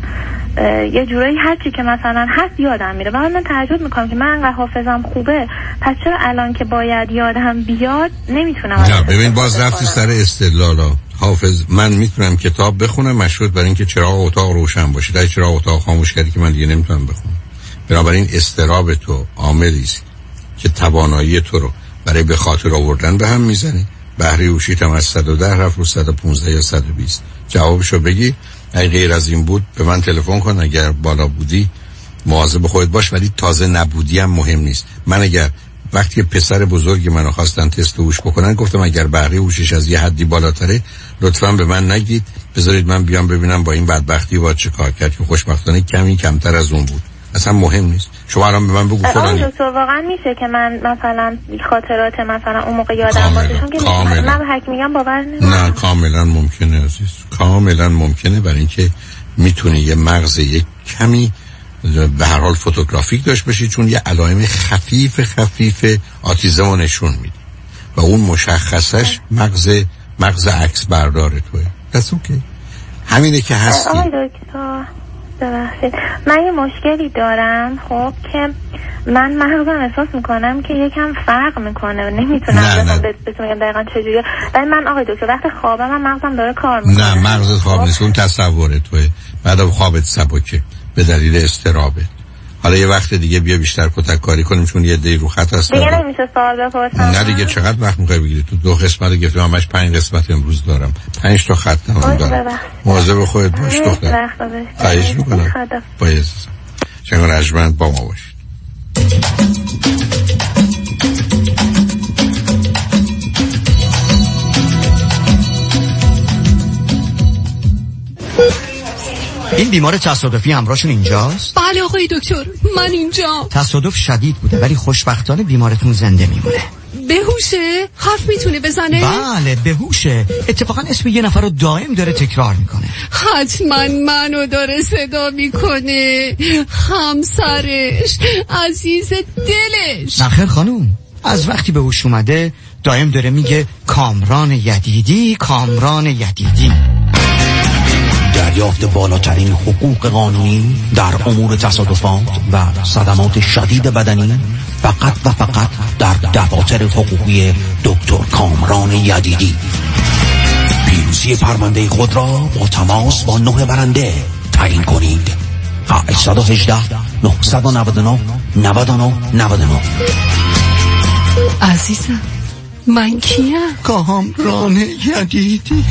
یه جورایی هرچی که مثلا هست یادم میره و من تعجب میکنم که من انقدر حافظم خوبه، پس چرا الان که باید یادم بیاد نمیتونم. نه ببین باز رفتی سر استدلالا. حافظ من میتونم کتاب بخونم مشروط بر اینکه چراغ اتاق روشن باشه، در چراغ اتاق خاموش کردی که من دیگه نمیتونم بخونم. بنابراین استراب تو عاملی است که توانایی تو رو برای به خاطر آوردن به هم میزنه. بهره هوشیت هم از 110 رفت رو 115 یا 120. جوابشو بگی. اگه غیر از این بود به من تلفن کن. اگر بالا بودی مواظب خودت باش، ولی تازه نبودی هم مهم نیست. من اگر وقتی پسر بزرگی منو خواستن تست هوش بکنن گفتم اگر بهره هوشش از یه حدی بالاتره لطفاً به من نگید، بذارید من بیام ببینم با این بدبختی باید چه کار کرد که خوشبختانه کمتر از اون بود. اصلا مهم نیست. شما الان به من بگو فلانی واقعا میشه که من مثلا خاطرات مثلا اون موقع یادم باشه، چون که من به حق میگم باور نمیکنم. نه کاملا ممکنه عزیز، کاملا ممکنه، برای اینکه میتونه یه مغز یک کمی به هر حال فوتوگرافیک داشت باشی، چون یه علائم خفیف آتیزم رو نشون میده و اون مشخصش مغز عکس بردار توه. that's okay. همینه که هستی. ببخشید من یه مشکلی دارم، خب که من مغزم احساس میکنم که یکم فرق میکنه، نمیتونم بتونم دقیقا چجوریه. ولی من آقای دکتر وقت خوابم من مغزم داره کار میکنه. نه مغزت خواب نیست، اون تصورت توه. بعد خوابت سبکه به دلیل استرابت. حالا یه وقت دیگه بیا بیشتر کتک کاری کنیم چون یه دی رو خط هست. دیگه نمیشه سوال بپرسم. نه دیگه چقدر وقت میخوای بگیری؟ تو 2 قسمت گفتم همش 5 قسمت امروز دارم. 5 تا خط هم دارم. مواظب خودت باش دختر. خواهش میکنم. باید شما رجمند با ما باشید. این بیمار تصادفی همراهشون اینجاست؟ بله آقای دکتر من اینجا. تصادف شدید بوده ولی خوشبختانه بیمارتون زنده میمونه. بهوشه؟ حرف میتونه بزنه؟ بله بهوشه. اتفاقا اسم یه نفر رو دائم داره تکرار میکنه. حتما منو داره صدا میکنه، همسرش، عزیز دلش. نخیر خانوم، از وقتی به هوش اومده دائم داره میگه کامران یدیدی، کامران یدیدی. دریافت بالاترین حقوق قانونی در امور تصادفات و صدمات شدید بدنی فقط و فقط در دفاتر حقوقی دکتر کامران یدیدی. پیروزی پرونده خود را با تماس با 9 برنده تعیین کنید. 818 999 99 99. عزیزم من کیم؟ کامران یدیدی.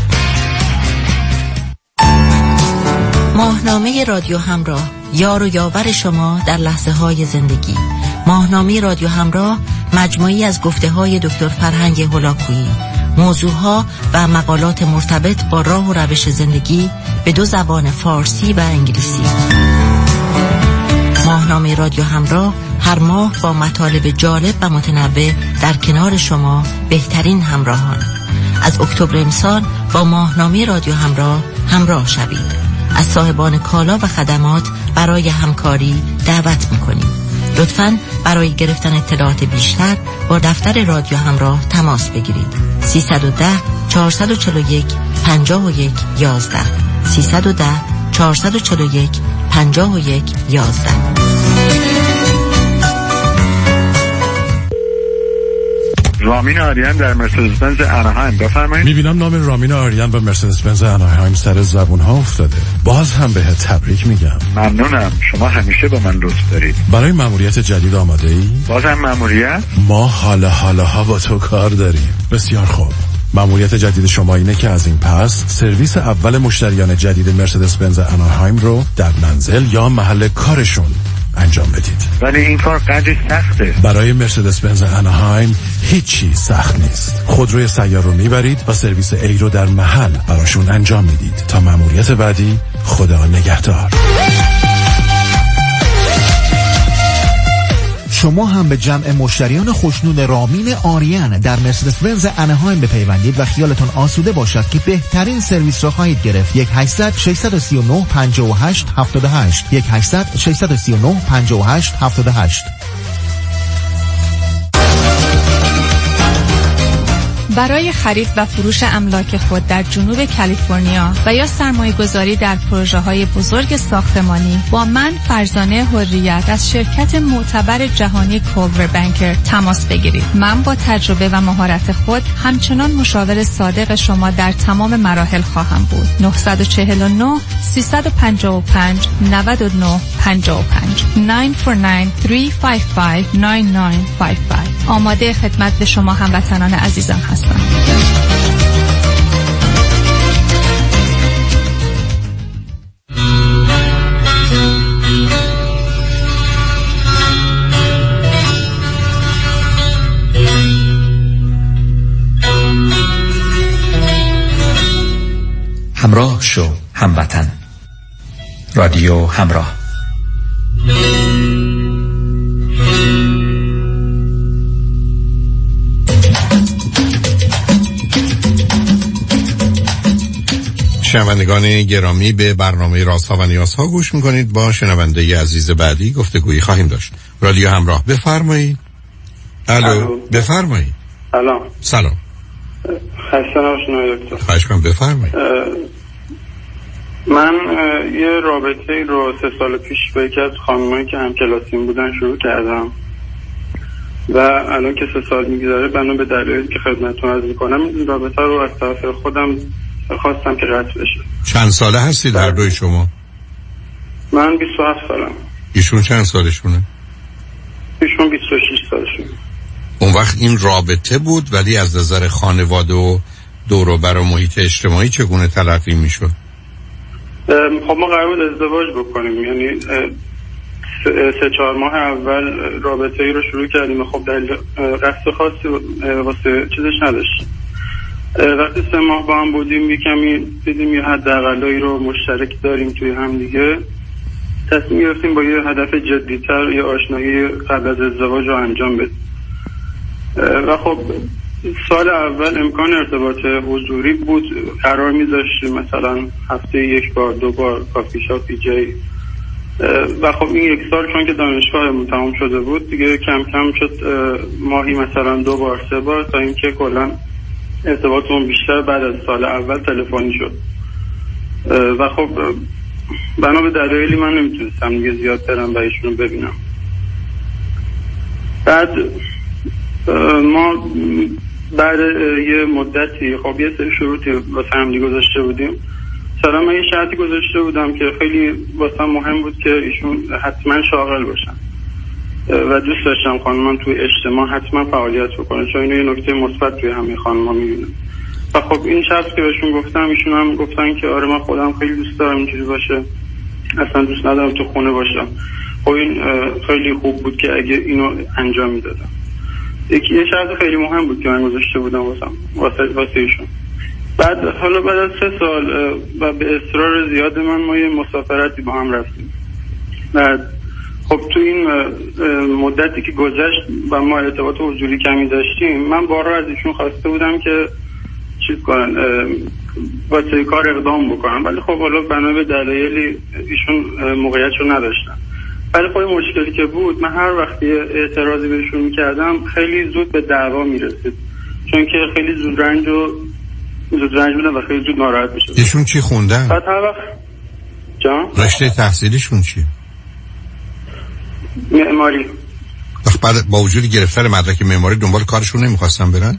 ماهنامه رادیو همراه، یار و یاور شما در لحظه های زندگی. ماهنامه رادیو همراه مجموعی از گفته های دکتر فرهنگ هولاکویی، موضوعها و مقالات مرتبط با راه و روش زندگی به 2 زبان فارسی و انگلیسی. ماهنامه رادیو همراه هر ماه با مطالب جالب و متنوع در کنار شما بهترین همراهان. از اکتبر امسال با ماهنامه رادیو همراه شوید. از صاحبان کالا و خدمات برای همکاری دعوت می‌کنیم. لطفاً برای گرفتن اطلاعات بیشتر با دفتر رادیو همراه تماس بگیرید. 310 441 51 11 310 441 51 11. رامین آریان در مرسدس بنز اناهایم، بفرمایید. میبینم نام رامین آریان و مرسدس بنز اناهایم سر زبون ها افتاده. باز هم بهت تبریک میگم. ممنونم، شما همیشه به من لطف دارید. برای مأموریت جدید آماده ای؟ بازم مأموریت؟ ما حالا با تو کار داریم. بسیار خوب. مأموریت جدید شما اینه که از این پس سرویس اول مشتریان جدید مرسدس بنز اناهایم رو در منزل یا محل کارشون انجام بدید. ولی این کار قدری سخته. برای مرسدس بنز اناهایم هیچی سخت نیست. خودروی سیار رو میبرید و سرویس A رو در محل براشون انجام میدید. تا مأموریت بعدی، خدا نگهدار. شما هم به جمع مشتریان خوشنود رامین آریان در مرسدس بنز اناهایم بپیوندید و خیالتون آسوده باشد که بهترین سرویس را خواهید گرفت. 1-800-639-58-78 1-800-639-58-78. برای خرید و فروش املاک خود در جنوب کالیفرنیا و یا سرمایه گذاری در پروژه های بزرگ ساختمانی با من فرزانه حریت از شرکت معتبر جهانی کولور بانکر تماس بگیرید. من با تجربه و مهارت خود همچنان مشاور صادق شما در تمام مراحل خواهم بود. 949 355 99 55 949-355-9955. آماده خدمت به شما هموطنان عزیزم هستم. همراه شو هموطن. رادیو همراه. شنوندگان گرامی، به برنامه رازها و نیازها گوش میکنید. با شنونده عزیز بعدی گفتگویی خواهیم داشت. رادیو همراه، بفرمایید. الو، بفرمایید. سلام. خسته نباشید دکتر. خواهش کنم، بفرمایید. من یه رابطه رو 3 سال پیش با یکی از خانمایی که هم کلاسیم بودن شروع کردم و الان که 3 سال میگذره بنا به دلایلی که خدمتتون عرض میکنم این رابطه رو از طرف خودم خواستم که قطع بشه. چند ساله هستید هر دوی شما؟ من 27 سالم. ایشون چند سالشونه؟ ایشون 26 سالشونه. اون وقت این رابطه بود، ولی از نظر خانواده و دور و بر و محیط اجتماعی چگونه تلقی میشد؟ خب ما قرار بود ازدواج بکنیم، یعنی 3-4 ماه اول رابطه ای رو شروع کردیم. خب دلیل قصد خاصی واسه چیزش نداشتیم. وقتی 3 ماه با هم بودیم کمی دیدیم یه حداقلایی رو مشترک داریم توی هم دیگه، تصمیم گرفتیم با یه هدف جدی‌تر یه آشنایی قبل از ازدواج رو انجام بدیم. و خب سال اول امکان ارتباط حضوری بود، قرار میذاشتیم مثلا هفته 1 بار 2 بار کافی شاپ پی جی. و خب این 1 سال چون که دانشگاهمون تمام شده بود دیگه کم کم شد ماهی مثلا 2 بار 3 بار، تا اینکه کلا ارتباطمون بیشتر بعد از سال اول تلفنی شد. و خب بنا به دلایلی من نمیتونستم دیگه زیاد برم و ایشونو ببینم. بعد ما بعد یه مدتی خب یه سری شروطی واسه هم گذاشته بودیم. مثلا من یه شرطی گذاشته بودم که خیلی واسه مهم بود که ایشون حتما شاغل باشن و دوست داشتم خانمان توی اجتماع حتما فعالیت بکنه، چون اینو یه نکته مثبت توی همه خانم‌ها می‌بینم. و خب این شرط که بهشون گفتم، ایشون هم گفتن که آره من خودم خیلی دوست دارم اینجوری باشه، اصلا دوست ندارم تو خونه باشم. خب این خیلی خوب بود که اگه اینو انجام میدادم. یه شرط خیلی مهم بود که من گذاشته بودم واسه ایشون. بعد از 3 سال و به اصرار زیاد من ما یه مسافرتی با هم رفتیم. بعد خب تو این مدتی که گذشت و ما ارتباط حضوری کمی داشتیم، من بارها از ایشون خواسته بودم که چیز کنن، واسه کار اقدام بکنن، ولی خب حالا بنا به دلایلی ایشون موقعیتشو نداشتن. ولی خب مشکلی که بود، من هر وقتی اعتراضی بهشون میکردم خیلی زود به دعوا میرسید، چون که خیلی زود رنج بودن و خیلی زود ناراحت میشدن. ایشون چی خوندن؟ بعد هر وقت رشته تحصیلیشون چیه؟ معماری. بعد با وجود گرفتن مدرک معماری دنبال کارشون نمیخواستن برن؟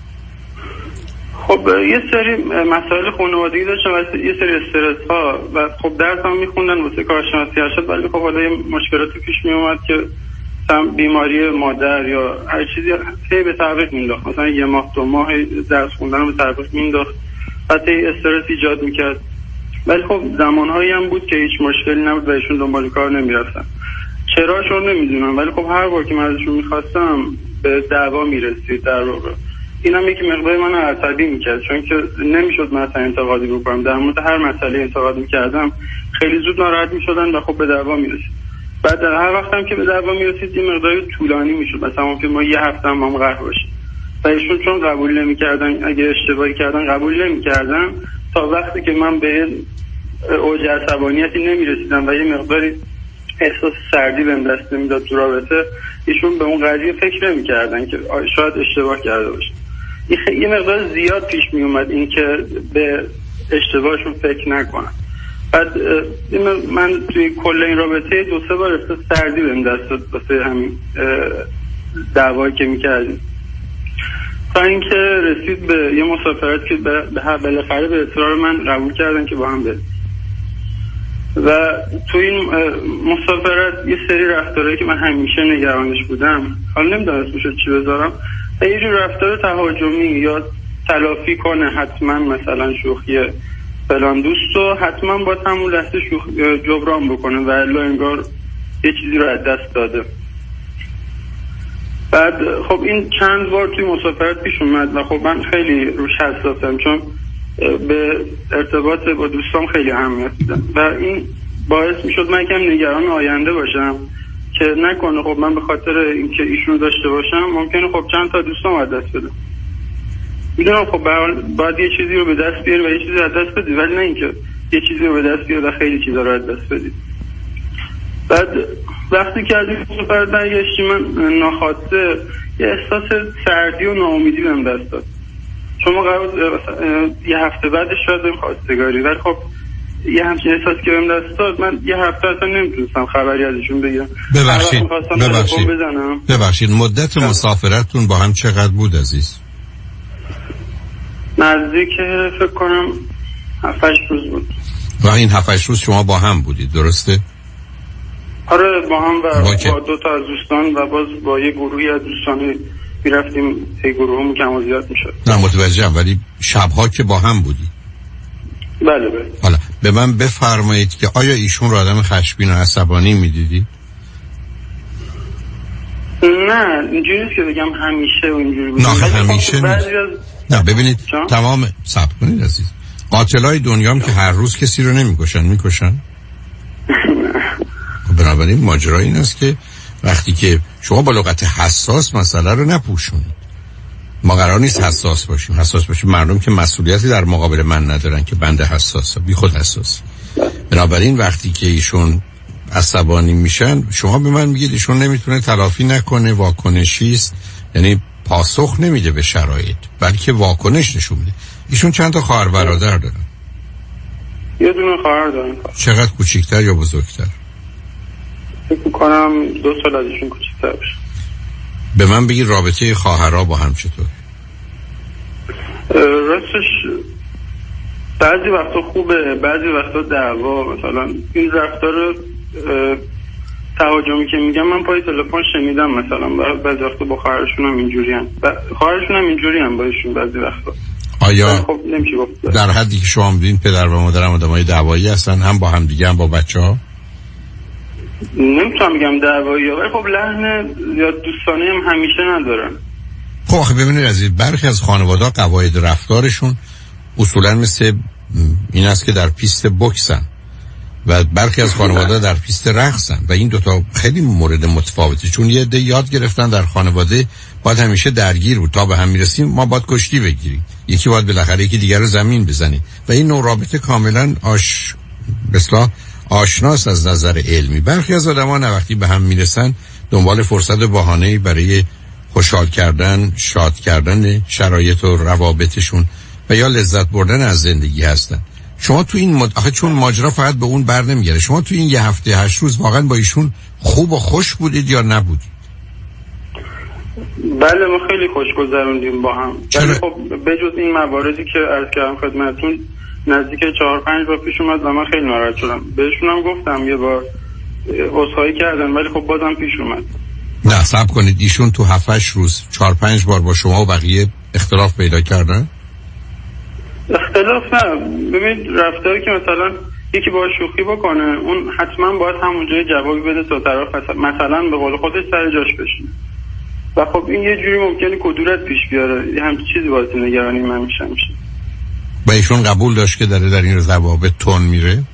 خب یه سری مسائل خانوادگی داشتن و یه سری استرس ها و خب درس هم میخوندن واسه کارشناسی ارشد، ولی خب حالا مشکلاتی پیش میومد که بیماری مادر یا هر چیزی خیلی به تعویق مینداخت، مثلا یه ماه دو ماه درس خوندن رو به تعویق مینداخت، حتی استرس ایجاد میکرد. ولی خب زمانهایی هم بود که هیچ مشکلی نبود و ایشون دنبال کار نمیرفتن. چراشون نمیدونم، ولی خب هر بار که من ازشون میخواستم به دعوا میرسید در واقع. این هم یکی مقدار من عصبی میکرد، چون که نمیشد مثلا انتقادی بکنم، در مورد هر مسئله انتقاد میکردم خیلی زود ناراحت میشدن و خب به دعوا میرسید. بعد در هر وقتم که به دعوا میرسید یه مقدار طولانی میشد، مثلا ممکن ما یه هفته هم قهر باشیم و ایشون چون قبول نمیکردن، اگه اشتباهی کردن قبول نمیکردن، تا وقتی که من به اوج عصبانیتی نمیرسیدم و یه مقداری احساس سردی بهم دست نمیداد تو رابطه، ایشون به اون قضیه فکر نمیکردن که شاید اشتباه کرده باشه. یه مقدار زیاد پیش می اومد این که به اشتباهشون فکر نکنن. بعد من توی کل این رابطه 2-3 بار احساس سردی بهم دست داد واسه همین دعوایی که میکردیم، تا اینکه رسید به یه مسافرت که بالاخره به اصرار من قبول کردن که با هم بریم. و تو این مسافرت یه سری رفتارهایی که من همیشه نگرانش بودم، حالا نمیدونم اسمشو چی بذارم، یه جور رفتار تهاجمی یا تلافی کنه حتما مثلا شوخی فلان دوست رو حتما با همون لحظه جبران بکنه و الا انگار یه چیزی رو از دست داده. بعد خب این چند بار توی مسافرت پیش اومد و خب من خیلی روش حساسم، چون به ارتباط با دوستام خیلی اهمیت میدم و این باعث میشد من کم نگران آینده باشم که نکنه خب من به خاطر اینکه ایشونو داشته باشم ممکنه خب چند تا دوستام از دست بدم. میدونم خب باید یه چیزی رو به دست بیاری و یه چیزی رو از دست بدی، ولی نه اینکه یه چیزی رو به دست بیاری و خیلی چیزا رو از دست بدی. بعد وقتی که از این مسافرت برگشتیم من ناخواسته یه احساس سردی و ناامیدی بهم دست داد، چون ما قرار یه هفته بعدش شاید بریم خواستگاری، ولی خب یه همچین احساسی که بهم دست داد من یه هفته اصلا نمیتونستم خبری ازشون بگیرم. ببخشید مدت مسافرتتون با هم چقدر بود عزیز؟ نزدیک فکر کنم 7-8 روز بود. و این 7-8 روز شما با هم بودید درسته؟ آره با هم و با 2 تا از دوستان و باز با یه گروهی از دوستان میرفتیم، یه گروهمون کم و زیاد میشد. نه متوجهم، ولی شبها که با هم بودید؟ بله بله. حالا به من بفرمایید که آیا ایشون رو آدم خشمگین و عصبانی میدیدی؟ نه اینجوری نیست که بگم همیشه و اینجوری بود. نه همیشه نیست. نه ببینید تمام صبر کنید عزیز، قاتلای دنیا هم که هر روز کسی رو نمیکشن، میکشن. بنابراین ماجرا این است که وقتی که شما با لغت حساس مسئله رو نپوشونید. ما قرار نیست حساس باشیم. مردم که مسئولیتی در مقابل من ندارن که بنده حساسه، بی خود حساس. بنابراین وقتی که ایشون عصبانی میشن شما به من میگید ایشون نمیتونه تلافی نکنه، واکنشیست، یعنی پاسخ نمیده به شرایط بلکه واکنش نشون میده. ایشون چند تا خواهر برادر دارن؟ یه دونه خواهر دارن. چقدر کوچیکتر یا بزرگتر؟ فکر کنم 2 سال ازشون کوچیک‌تر باشه. به من بگید رابطه خواهرها با هم چطور؟ راستش بعضی وقتا خوبه، بعضی وقتا دعوا. مثلا این رفتار تهاجمی که میگم من پای تلفن شنیدم، مثلا بعضی وقتا با خواهرشون هم اینجوریان، خواهرشون هم اینجوریان با ایشون بعضی وقتا. آیا خب نمیشه گفت در حدی که شما می‌بینید پدر و مادر هم آدمای دعوایی هستن، هم با هم دیگه هم با بچه‌ها؟ نمیتونم بگم دعوایی، ولی خب لحن یا دوستانه هم همیشه ندارن. خب آخه ببینید عزیز، برخی از خانواده‌ها قواعد رفتارشون اصولا مثل این است که در پیست بوکسن و برخی از خانواده در پیست رقصن و این دوتا خیلی مورد متفاوته، چون یه عده یاد گرفتن در خانواده باید همیشه درگیر بود، تا به هم میرسیم ما باید کشتی بگیریم، یکی باید بالاخره یکی دیگر رو زمین بزنه و این نوع رابطه کاملا آشناس از نظر علمی. برخی از آدم‌ها وقتی به هم میرسن دنبال فرصت بهانه‌ای برای خوشحال کردن، شاد کردن شرایط و روابطشون و یا لذت بردن از زندگی هستن. شما تو این آخه چون ماجرا فقط به اون بر نمیگره، شما تو این یه هفته 8 روز واقعا با ایشون خوب و خوش بودید یا نبودید؟ بله ما خیلی خوش گذروندیم با هم. ولی خب بجز این مواردی که عرض کردم خدمتتون نزدیک 4-5 بار پیش اومد و من خیلی ناراحت شدم. بهشون هم گفتم یه بار عذرخواهی کردن ولی خب بازم پیش اومد. نه صبر کنید، ایشون تو 7-8 روز 4-5 بار با شما و بقیه اختلاف پیدا کردن؟ اختلاف نه، ببینید رفتاری که مثلا یکی با شوخی بکنه اون حتما باید همونجا جوابی بده تا طرف مثلا به قول خودش سر جاش بشینه و خب این یه جوری ممکنه کدورت پیش بیاره، یه همچین چیزی باید نگرانی من میشه. و ایشون قبول داشت که در این روابط تون میره؟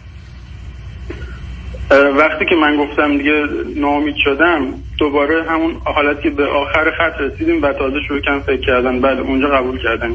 وقتی که من گفتم دیگه ناامید شدم دوباره همون حالتی که به آخر خط رسیدیم و تازه شروع کردن فکر کردن، بله اونجا قبول کردن.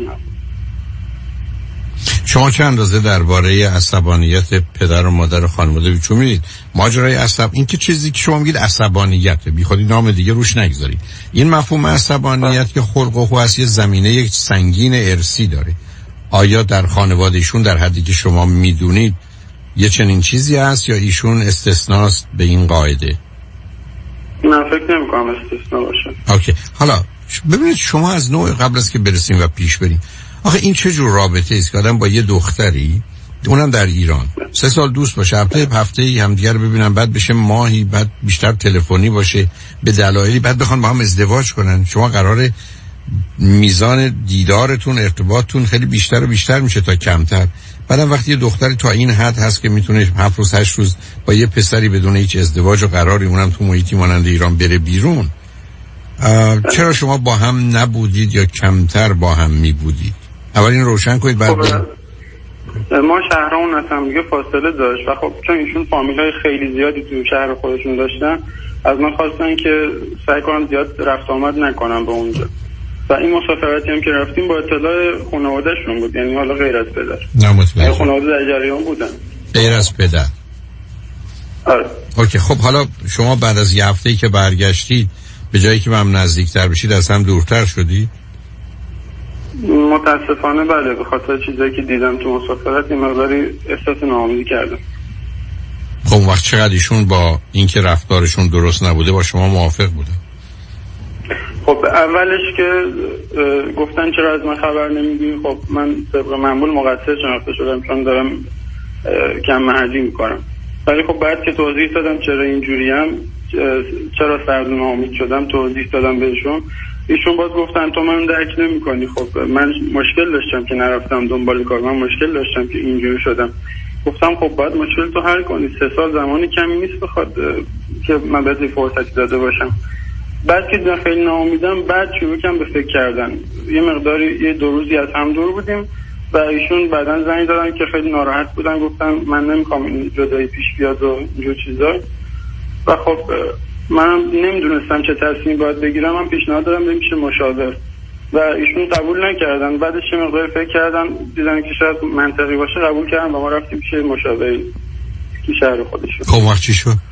شما چه اندازه درباره عصبانیت پدر و مادر خانواده می‌چونید؟ ماجرای این که چیزی که شما میگید عصبانیت، بی خودی نام دیگه روش نگذارید. این مفهوم عصبانیت که خلق و خو از یه زمینه یک سنگین ارثی داره. آیا در خانوادهشون در حدی که شما میدونید یه چنین چیزی هست یا ایشون استثناست به این قاعده؟ نه فکر نمی‌کنم استثنا باشه. اوکی. حالا ببینید شما از نوع قبل از که برسیم و پیش بریم، آخه این چه جور رابطه است که آدم با یه دختری اونم در ایران 3 سال دوست باشه، هفته همدیگر ببینن، بعد بشه ماهی، بعد بیشتر تلفنی باشه به دلایلی، بعد بخوان با هم ازدواج کنن. شما قراره میزان دیدارتون ارتباطتون خیلی بیشتر و بیشتر میشه تا کمتر. بعدم وقتی یه دختری تا این حد هست که میتونه 7 روز 8 روز با یه پسری بدون هیچ ازدواج و قراری اونم تو محیطی مانند ایران بره بیرون، چرا شما با هم نبودید یا کمتر با هم میبودید؟ اول این روشن کنید. بعد ما شهرمون از هم دیگه فاصله داشت و خب چون ایشون فامیلای خیلی زیادی تو شهر خودشون داشتن از من خواستن که سعی کنم زیاد رفت آمد نکنم به اونجا و این مسافرتی هم که رفتیم با اطلاع خانواده‌شون بود، یعنی حالا غیر از پدر. نه مطمئن. خانواده در جریان بودن غیر از پدر. آره. اوکی. خب حالا شما بعد از یه هفته‌ای که برگشتید به جایی که به هم نزدیکتر بشید از هم دورتر شدید؟ متاسفانه بله، به خاطر چیزایی که دیدم تو مسافرت این مقداری احساس ناامیدی کردم. خب وقت چقدر ایشون با اینکه رفتارشون درست نبوده با شما موافق بوده؟ خب اولش که گفتن چرا از من خبر نمیدی، خب من طبق معمول مقصر شناخته شدم چون دارم کم محلی میکنم، ولی خب بعد که توضیح دادم چرا اینجوریم، چرا سرد ناامید شدم، توضیح دادم بهشون، ایشون باز گفتن تو من درک نمی‌کنی. خب من مشکل داشتم که نرفتم دنبال کار، من مشکل داشتم که اینجوری شدم. گفتم خب باید مشکل تو حل کنی، 3 سال زمانی کمی نیست بخواد که من بهت فرصتی داده باشم. بعد که دیدم خیلی ناامیدم بعد شروع کردم به فکر کردن. یه مقداری یه 2 روزی از هم دور بودیم و ایشون بعداً زنگ دادن که خیلی ناراحت بودن، گفتن من نمی‌خوام این جدایی پیش بیاد و اینجور چیزا و خب من نمیدونستم چه تصمیمی باید بگیرم. من پیشنهاد دادم بریم پیش مشاور و ایشون قبول نکردن. بعدش یه مقدار فکر کردن دیدن که شاید منطقی باشه، قبول کردن و ما رفتیم پیش مشاوری که شهر خودشون. خب وقت چی شد؟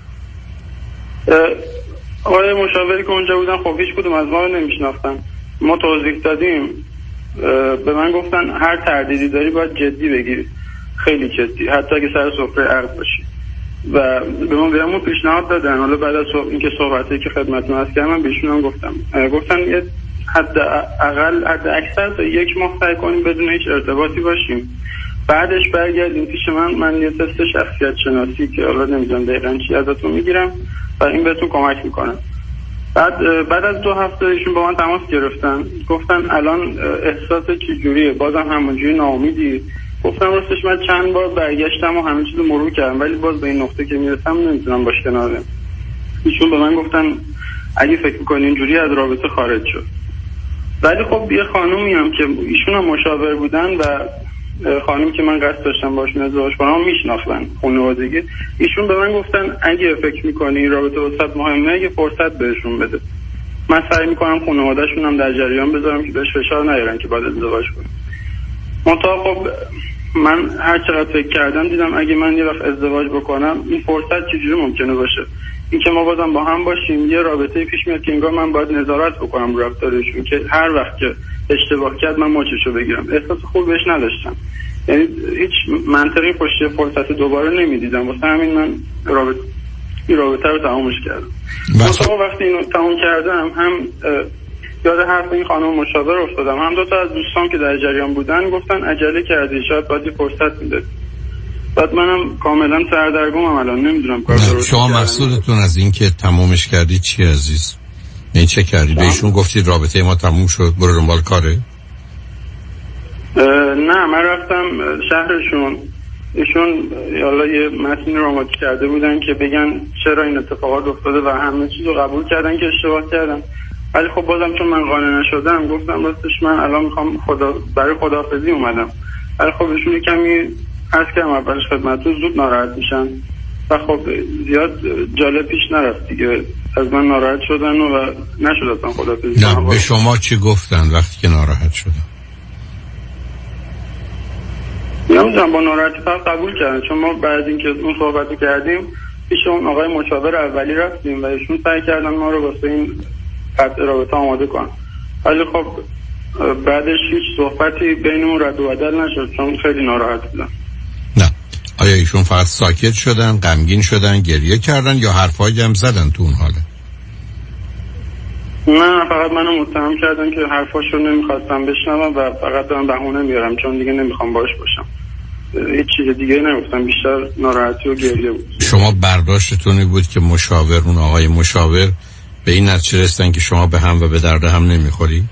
آقای مشاوری که اونجا بودن خب هیچ کدوم از ما رو نمیشناختن. ما توضیح دادیم، به من گفتن هر تردیدی داری باید جدی بگیری، خیلی جدی، حتی اگه سر سفره عقد باشی و به من بهمون پیشنهاد دادن. حالا بعد از اینکه صحبتی که خدمتتون عرض کردم من بهشون هم گفتن یه حد اکثر تا 1 ماه سعی کنیم بدون هیچ ارتباطی باشیم، بعدش برگردیم پیش من یه تست شخصیت شناسی که حالا نمیدونم دقیقاً چی ازتون میگیرم و این بهتون کمک میکنه. بعد از 2 هفته ایشون با من تماس گرفتن، گفتن الان احساس چجوریه؟ بازم همونجوری ناامیدی؟ گفتم راستش من چند بار برگشتم و همه چیزو مرور کردم ولی باز به این نقطه که میرسم نمیتونم باش کنارم. ایشون به من گفتن اگه فکر میکنی اینجوری از رابطه خارج شد. ولی خب یه خانومی هم که ایشون هم مشاور بودن و خانم که من قصد داشتم باشون ازدواج کنم میشناختن خانوادگی. ایشون به من گفتن اگه فکر میکنی این رابطه واسط مهمه یه فرصت بهشون بده. من سعی میکنم خانواده‌شون هم در جریان بذارم که بهش فشار نیارن که باید ازدواج کنه. منتها خب من هر چقدر فکر کردم دیدم اگه من یه وقت ازدواج بکنم این فرصت چجوری ممکنه باشه. این که ما بازم با هم باشیم یه رابطه پیش میاد که انگار من باید نظارت بکنم رو رفتارشون که هر وقت که اشتباه کرد من ماچشو بگیرم. احساس خوب بهش نداشتم. یعنی هیچ منطقی پشت فرصت دوباره نمیدیدم. واسه همین من رابطه رو تمامش کردم. مثلا وقتی اینو تمام کردم هم یاد حرف این خانم مشاور افتادم، هم دو تا از دوستان که در جریان بودن گفتن عجله کردی شاید باید فرصت میده. بعد منم کاملا سردرگمم الان نمیدونم کار درست. شما مقصودتون از این که تمامش کردی چی عزیز؟ این چه کردی؟ بهشون گفتید رابطه ما تموم شد برو دنبال کاره؟ نه من رفتم شهرشون، ایشون یالا یه متن رو آماده کرده بودن که بگن چرا این اتفاقات افتاده و همه چیز رو قبول کردن که اشتباه کردن. ولی خب بازم چون من قانع نشدم گفتم راستش من الان میخوام برای خداحافظی اومدم. ولی خب ایشون کمی عرض کردم اولش خدمتتون زود ناراحت میشن و خب زیاد جالب پیش نرفت دیگه، از من ناراحت شدن و نشد اصلا خداحافظی. نه به شما چی گفتن وقتی که ناراحت شدن؟ نمیدونم با ناراحتی فقط قبول کردن، چون ما بعد اینکه اون صحبت کردیم پیش اون آقای مشاور اولی رفتیم و ایشون سعی کردن ما رو واسه این قطع رابطه آماده کنن. ولی خب بعدش هیچ صحبتی بینمون رد و بدل نشد چون خیلی ناراحت بودن. نه آیا ایشون فقط ساکت شدن، غمگین شدن، گریه کردن یا حرفایی هم زدن تو اون حاله؟ نه فقط منو متهم کردن که حرفاشو نمیخواستم بشنوم و فقط دارم بهونه میارم چون دیگه نمیخوام باش باشم. هیچ چیز دیگه نگفتم، بیشتر ناراحتی و گریه بود. شما برداشتتون بود که مشاور، اون آقای مشاور به این نتیجه رسیدن که شما به هم و به درد هم نمیخوری؟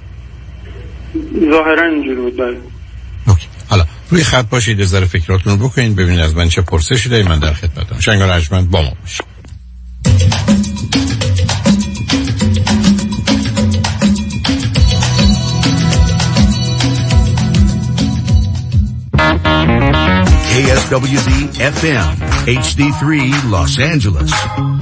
ظاهرا اینجوری بود. اوکی. حالا روی خط باشید از ذره فکراتون رو بکنید ببینید از من چه پرسشی دارید، من در خدمتم. شنگار ارجمند با ما باشید. KSWZ FM HD3 Los Angeles.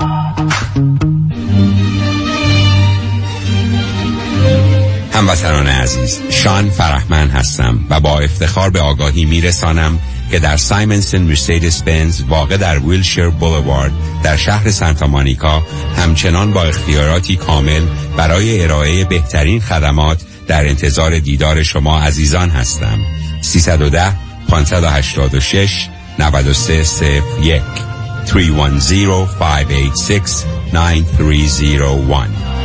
هموطنان عزیز، شان فرحمند هستم و با افتخار به آگاهی میرسانم که در سایمنسن مرسدس بنز واقع در ویلشیر بولوارد در شهر سانتا مونیکا همچنان با اختیاراتی کامل برای ارائه بهترین خدمات در انتظار دیدار شما عزیزان هستم. 310 586 9301 310 586 9301.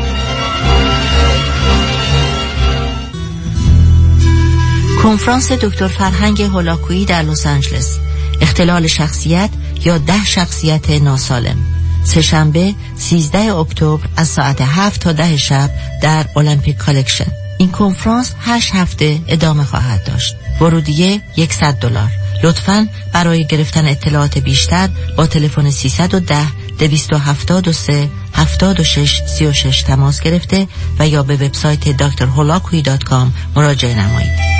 کنفرانس دکتر فرهنگ هولاکویی در لس آنجلس، اختلال شخصیت یا 10 شخصیت ناسالم، سه‌شنبه 13 اکتبر از ساعت 7 تا 10 شب در المپیک کالکشن. این کنفرانس 8 هفته ادامه خواهد داشت. ورودیه $100. لطفاً برای گرفتن اطلاعات بیشتر با تلفن 310 273 7636 تماس گرفته و یا به وبسایت drholakui.com مراجعه نمایید.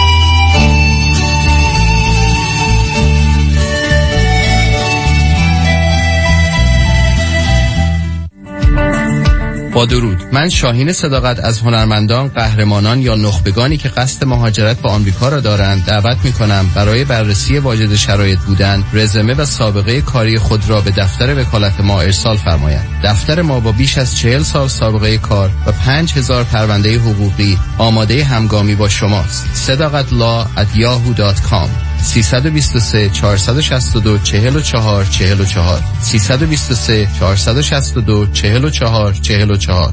با درود، من شاهین صداقت از هنرمندان، قهرمانان یا نخبگانی که قصد مهاجرت به آمریکا را دارند دعوت می‌کنم برای بررسی واجد شرایط بودن، رزومه و سابقه کاری خود را به دفتر وکالت ما ارسال فرمایند. دفتر ما با بیش از 40 سال سابقه کار و 5000 پرونده حقوقی آماده همگامی با شماست. sadaqatlaw@yahoo.com 323 462 44 44 323 462 44 44.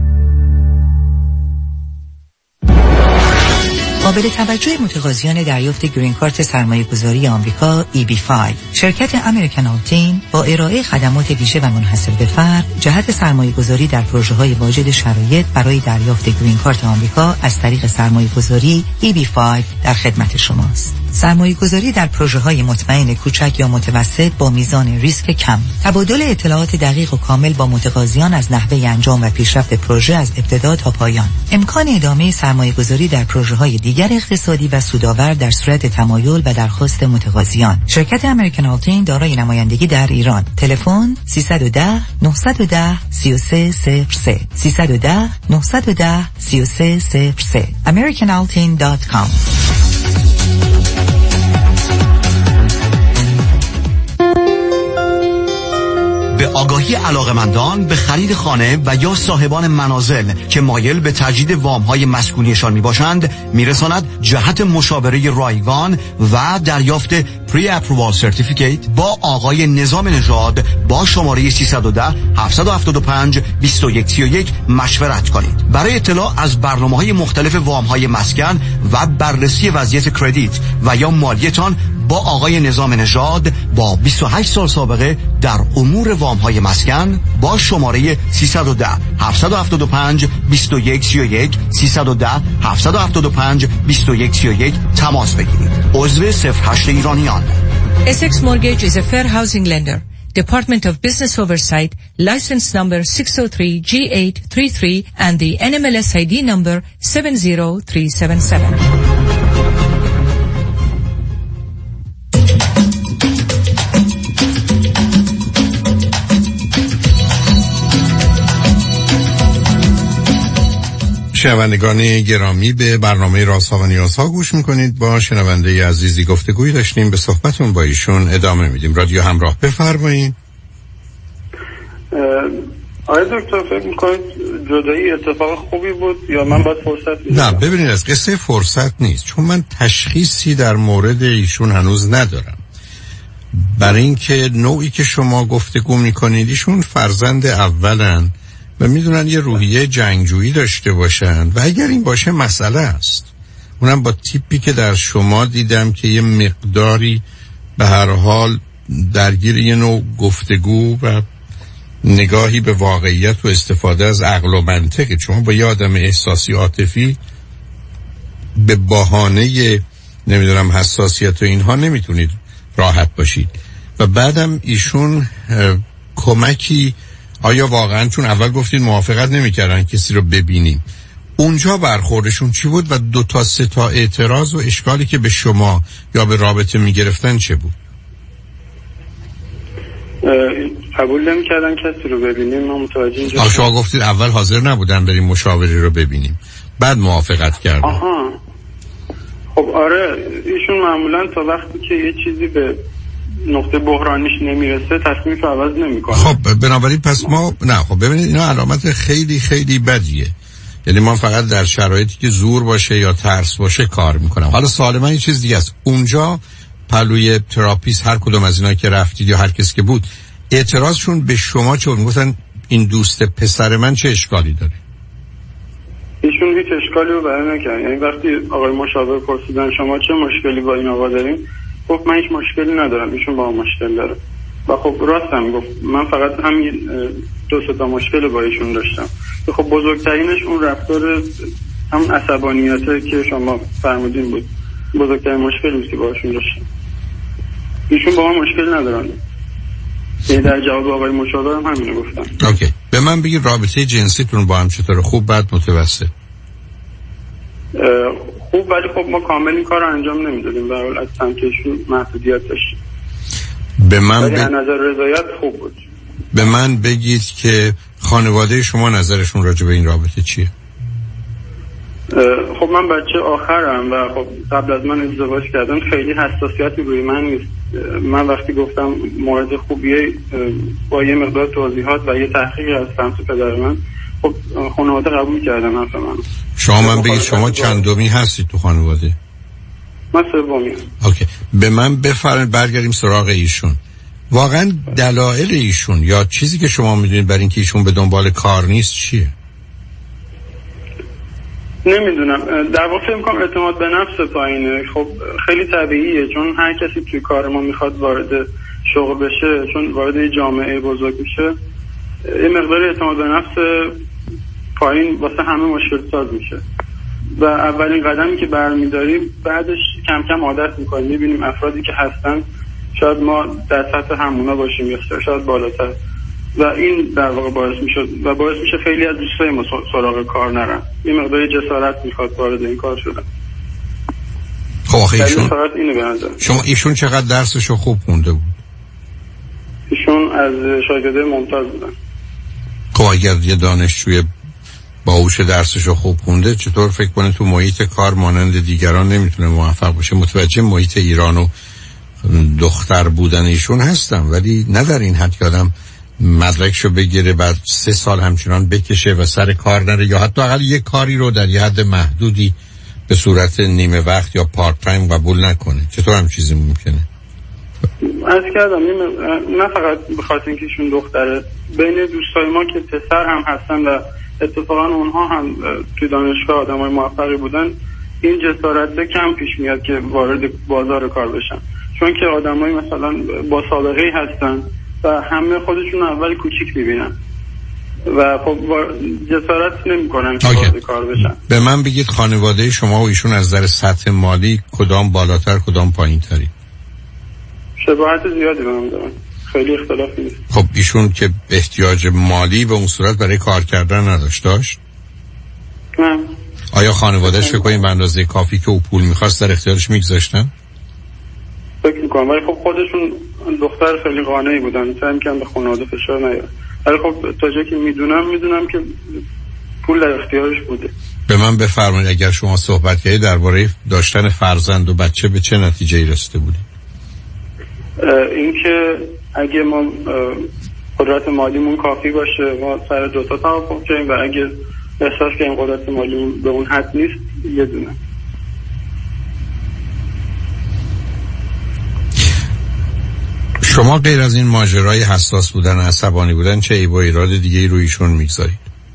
قابل توجه متقاضیان دریافت گرین کارت سرمایه‌گذاری آمریکا EB-5 شرکت امریکن آلتین با ارائه خدمات ویژه و منحصر به فرد جهت سرمایه‌گذاری در پروژه‌های واجد شرایط برای دریافت گرین کارت آمریکا از طریق سرمایه‌گذاری EB-5 در خدمت شماست. سرمایه‌گذاری در پروژه‌های مطمئن کوچک یا متوسط با میزان ریسک کم، تبادل اطلاعات دقیق و کامل با متقاضیان از نحوه انجام و پیشرفت پروژه از ابتدا تا پایان، امکان ادامه سرمایه‌گذاری در پروژه‌های دیگر اقتصادی و سودآور در صورت تمایل و درخواست متقاضیان. شرکت امریکن آلتین دارای نمایندگی در ایران. تلفن 310 910 3303 310 910 3303 americanaltin.com. به آگاهی علاقمندان به خرید خانه و یا صاحبان منازل که مایل به تجدید وام‌های مسکونیشان میباشند میرساند جهت مشاوره رایگان و دریافت پری اپرووال سرتیفیکیت با آقای نظام نژاد با شماره 310 775 2131 مشورت کنید. برای اطلاع از برنامه‌های مختلف وام‌های مسکن و بررسی وضعیت کردیت و یا مالیتان با آقای نظام نژاد با 28 سال سابقه در امور وام‌های مسکن با شماره 310 775 2131 310 775 2131 تماس بگیرید. عضو 08 ایرانیان. Essex Mortgage is a fair housing lender. Department of Business Oversight, license number 603G833 and the NMLS ID number 70377. شنوندگان گرامی، به برنامه رازها و نیازها گوش میکنید. با شنونده عزیزی گفتگوی داشتیم، به صحبتون با ایشون ادامه میدیم. رادیو همراه، بفرمایید. آقای دکتر فکر میکنید جدایی اتفاق خوبی بود یا من باید فرصت میدم؟ نه ببینید، از قصه فرصت نیست، چون من تشخیصی در مورد ایشون هنوز ندارم. برای اینکه نوعی که شما گفتگو میکنید، ایشون فرزند اولن و میدونن یه روحیه جنگجویی داشته باشن و اگر این باشه مسئله است. اونم با تیپی که در شما دیدم که یه مقداری به هر حال درگیر یه نوع گفتگو و نگاهی به واقعیت و استفاده از عقل و منطقه. شما با یه آدم احساسی عاطفی به بهانه نمیدونم حساسیت و اینها نمیتونید راحت باشید. و بعدم ایشون کمکی، آیا واقعا چون اول گفتید موافقت نمی‌کردن کسی رو ببینیم، اونجا برخوردشون چی بود و 2 تا 3 تا اعتراض و اشکالی که به شما یا به رابطه میگرفتن چه بود؟ قبول نمی‌کردن کسی رو ببینیم. ما متوجه اینجا شما گفتید اول حاضر نبودن بریم مشاوره رو ببینیم، بعد موافقت کردن. آها، خب آره، ایشون معمولا تا وقتی که یه چیزی به نقطه بحرانیش نمیرسه تصمیمش عوض نمیکنه. خب بنابراین پس ما نه، خب ببینید اینا علامت خیلی خیلی بدیه. یعنی ما فقط در شرایطی که زور باشه یا ترس باشه کار میکنم. حالا سوال من این چیز دیگه است، اونجا پلوی تراپیست هر کدوم از اینا که رفتید یا هر کس که بود، اعتراضشون به شما چه بود؟ گفتن این دوست پسر من چه اشکالی داره؟ ایشون هیچ اشکالی رو بیان نکردن. یعنی وقتی آقای مشاور پرسیدن شما چه مشکلی با این آقا دارین، گفت من هیچ مشکلی ندارم، ایشون با ما مشکل داره. و خب راستم گفت، من فقط همین 2 تا مشکل با ایشون داشتم. خب بزرگترینش اون رفتار هم عصبانیته که شما فرمودین بود، بزرگترین مشکلی بود که باهاشون داشتم. ایشون با ما مشکل ندارن. در جواب آقای مشاور هم همینو گفتم. اوکی، به من بگید رابطه جنسیتون با هم چطوره؟ خوب، بد، متوسط؟ خوب، ولی خب ما کامل این کار رو انجام نمیدادیم، به حال از سمتشون محدودیت داشتیم. به من از نظر رضایت خوب بود. به من بگید که خانواده شما نظرشون راجع به این رابطه چیه؟ خب من بچه آخرم و خب قبل از من ازدواج کردم، خیلی حساسیتی روی من نیست. من وقتی گفتم مورد خوبیه با یه مقدار توضیحات و یه تحقیق از سمت پدر من، خب خانواده قبول کردن حرف من. شما من بگید شما چندمی هستید تو خانواده؟ من سومی. اوکی، به من بفرمایید برگردیم سراغ ایشون. واقعا دلایل ایشون یا چیزی که شما میدونید برای اینکه ایشون به دنبال کار نیست چیه؟ نمیدونم، در واقع فکر می‌کنم اعتماد به نفس پایینه. خب خیلی طبیعیه، چون هر کسی توی کار ما میخواد وارد شغل بشه، چون وارد جامعه بزرگ میشه، یه مقدار اعتماد به نفس پایین واسه همه مشکل ساز میشه. و اولین قدمی که برمی‌داریم بعدش کم کم عادت می‌کنیم، می‌بینیم افرادی که هستن شاید ما در سطح همونا باشیم یا شاید بالاتر و این در واقع باعث میشه خیلی از دوستای ما سراغ کار نرن. یه مقدار جسارت میخواد وارد این کار شدن. خب آخه ایشون چقدر درسشو خوب خونده بود؟ ایشون از شاگردای ممتاز بودن. خب اگر یه دانشجوی باهوش درسشو خوب خونده چطور فکر کنه تو محیط کار مانند دیگران نمیتونه موفق باشه؟ متوجه محیط ایران و دختر بودن ایشون هستم، ولی نه در این حد که آدم مدرکشو بگیره بعد 3 سال همچنان بکشه و سر کار نره یا حتی اقل یک کاری رو در یه حد محدودی به صورت نیمه وقت یا پارت تایم قبول نکنه. چطور هم چیزی ممکنه؟ از کردم نه فقط به خاطر اینکه ایشون دختره، بین دوستای ما که پسر هم هستن و اتفاقا اونها هم توی دانشگاه آدمای موفقی بودن، این جسارت کم پیش میاد که وارد بازار کار بشن، چون که آدمای مثلا با سابقه هستن و همه خودشون اول کوچیک میبینن و خب جسارت نمیکنن که وارد کار بشن. به من بگید خانواده شما و ایشون از نظر سطح مالی کدام بالاتر کدام پایین تری؟ شباهت زیادی به هم دارن، خیلی اختلافی نیست. خب ایشون که احتیاج مالی به اون صورت برای کار کردن داشت؟ نه. آیا خانوادهش فکر کنید به اندازه کافی که او پول میخواست در اختیارش میگذاشتن؟ فکر میکنم، ولی خب خودشون دختر خیلی قانعی بودن، سعی میکنن به خانواده فشار نیارن، ولی خب تا جایی که میدونم که پول در اختیارش بوده. به من بفرمایید اگر شما صحبت کردید درباره داشتن فرزند و بچه به چه نتیجه‌ای رسیده بودید؟ اینکه اگه ما قدرت مالیمون کافی باشه ما سر 2 تا توافق کنیم و اگه احساس کنیم قدرت مالیمون به اون حد نیست یه دونه. شما غیر از این ماجرای حساس بودن و عصبانی بودن چه عیب و ایراد دیگه ای روی ایشون میگذارید؟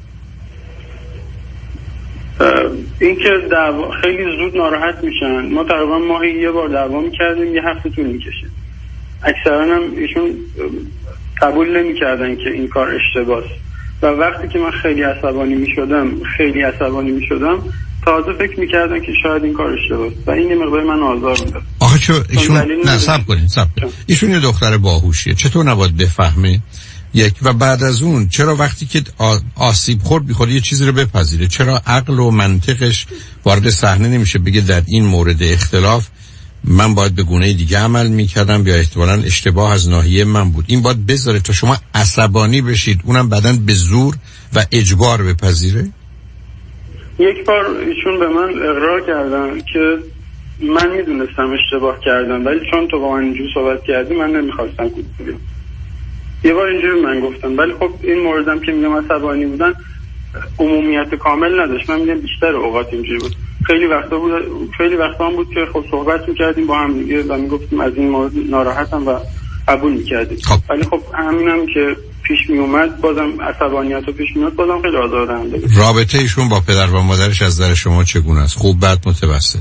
اینکه خیلی زود ناراحت میشن. ما تقریبا ماهی یه بار دعوا میکردیم، 1 هفته طول میکشه. اکثرا هم ایشون قبول نمیکردن که این کار اشتباهه و وقتی که من خیلی عصبانی میشدم تازه فکر میکردن که شاید این کار اشتباهه و این مقدار من آزار میداد. آخه چون ایشون صبر کنید ایشون یه دختر باهوشیه، چطور نباید بفهمه و بعد از اون چرا وقتی که آسیب خورد بیخواد یه چیزی رو بپذیره؟ چرا عقل و منطقش وارد صحنه نمیشه بگه در این مورد اختلاف من باید به گونه دیگه عمل میکردم یا احتمالاً اشتباه از ناحیه من بود؟ این باید بذاره تا شما عصبانی بشید اونم بعداً به زور و اجبار بپذیره؟ یک بار ایشون به من اقرار کردن که من میدونستم اشتباه کردم ولی چون تو با من اینجور صحبت کردی من نمیخواستم کنم. یه بار اینجوری من گفتم، ولی خب این موردم که میگم عصبانی بودن عمومیت کامل نداشت. من میگم بیشتر اوقات اینجوری بود. خیلی وقتا بود که خب صحبت میکردیم با هم دیگه و میگفتیم از این مورد ناراحتم و قبول میکردیم، ولی خب همینم که پیش میومد بازم عصبانیت رو پیش میاد، بازم خیلی آزاردهنده بود. رابطه ایشون با پدر و مادرش از نظر شما چگونه است؟ خوب، بد، متوسط؟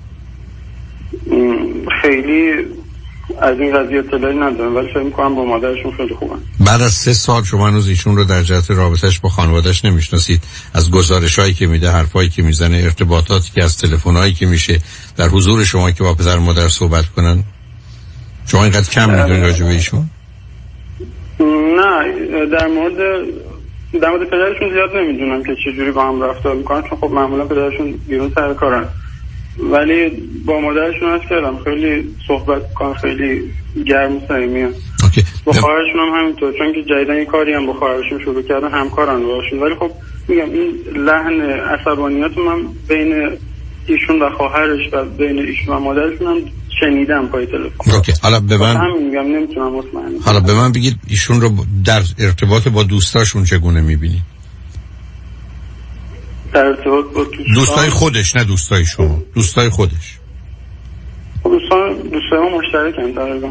خیلی از این قضیه اطلاعی ندارم ولی فکر می‌کنم با مادرشون خیلی خوبن. بعد از 3 سال شما هنوز ایشون رو در جهت رابطه‌اش با خانواده‌اش نمی‌شناسید؟ از گزارش‌هایی که میده، حرفایی که میزنه، ارتباطاتی که از تلفن‌هایی که میشه در حضور شما که با پدر و مادر صحبت کنن، شما اینقدر کم می‌دونید راجع به ایشون؟ نه، در مورد پدرشون زیاد نمیدونم که چجوری با هم رفتار میکنن، چون خب معمولا پدرشون بیرون سر کارن، ولی با مادرشون هست کردم خیلی صحبت میکنن، خیلی گرم و صمیمی. با خواهرشون هم همینطور، چون که جدیدن یه کاری هم با خواهرشون شروع کردن، همکارن باشون، ولی خب میگم این لحن عصبانیت من بین ایشون و خواهرش و بین ایشون و مادرشون هم شنیدم پای تلفن. اوکی. حالا به من نمیتونم مطمئن. حالا به من بگید ایشون رو در ارتباط با دوستاشون چگونه میبینید؟ در ارتباط با دوستای خودش، نه دوستای شما، دوستای خودش. دوستای ما مشترکن تقریبا،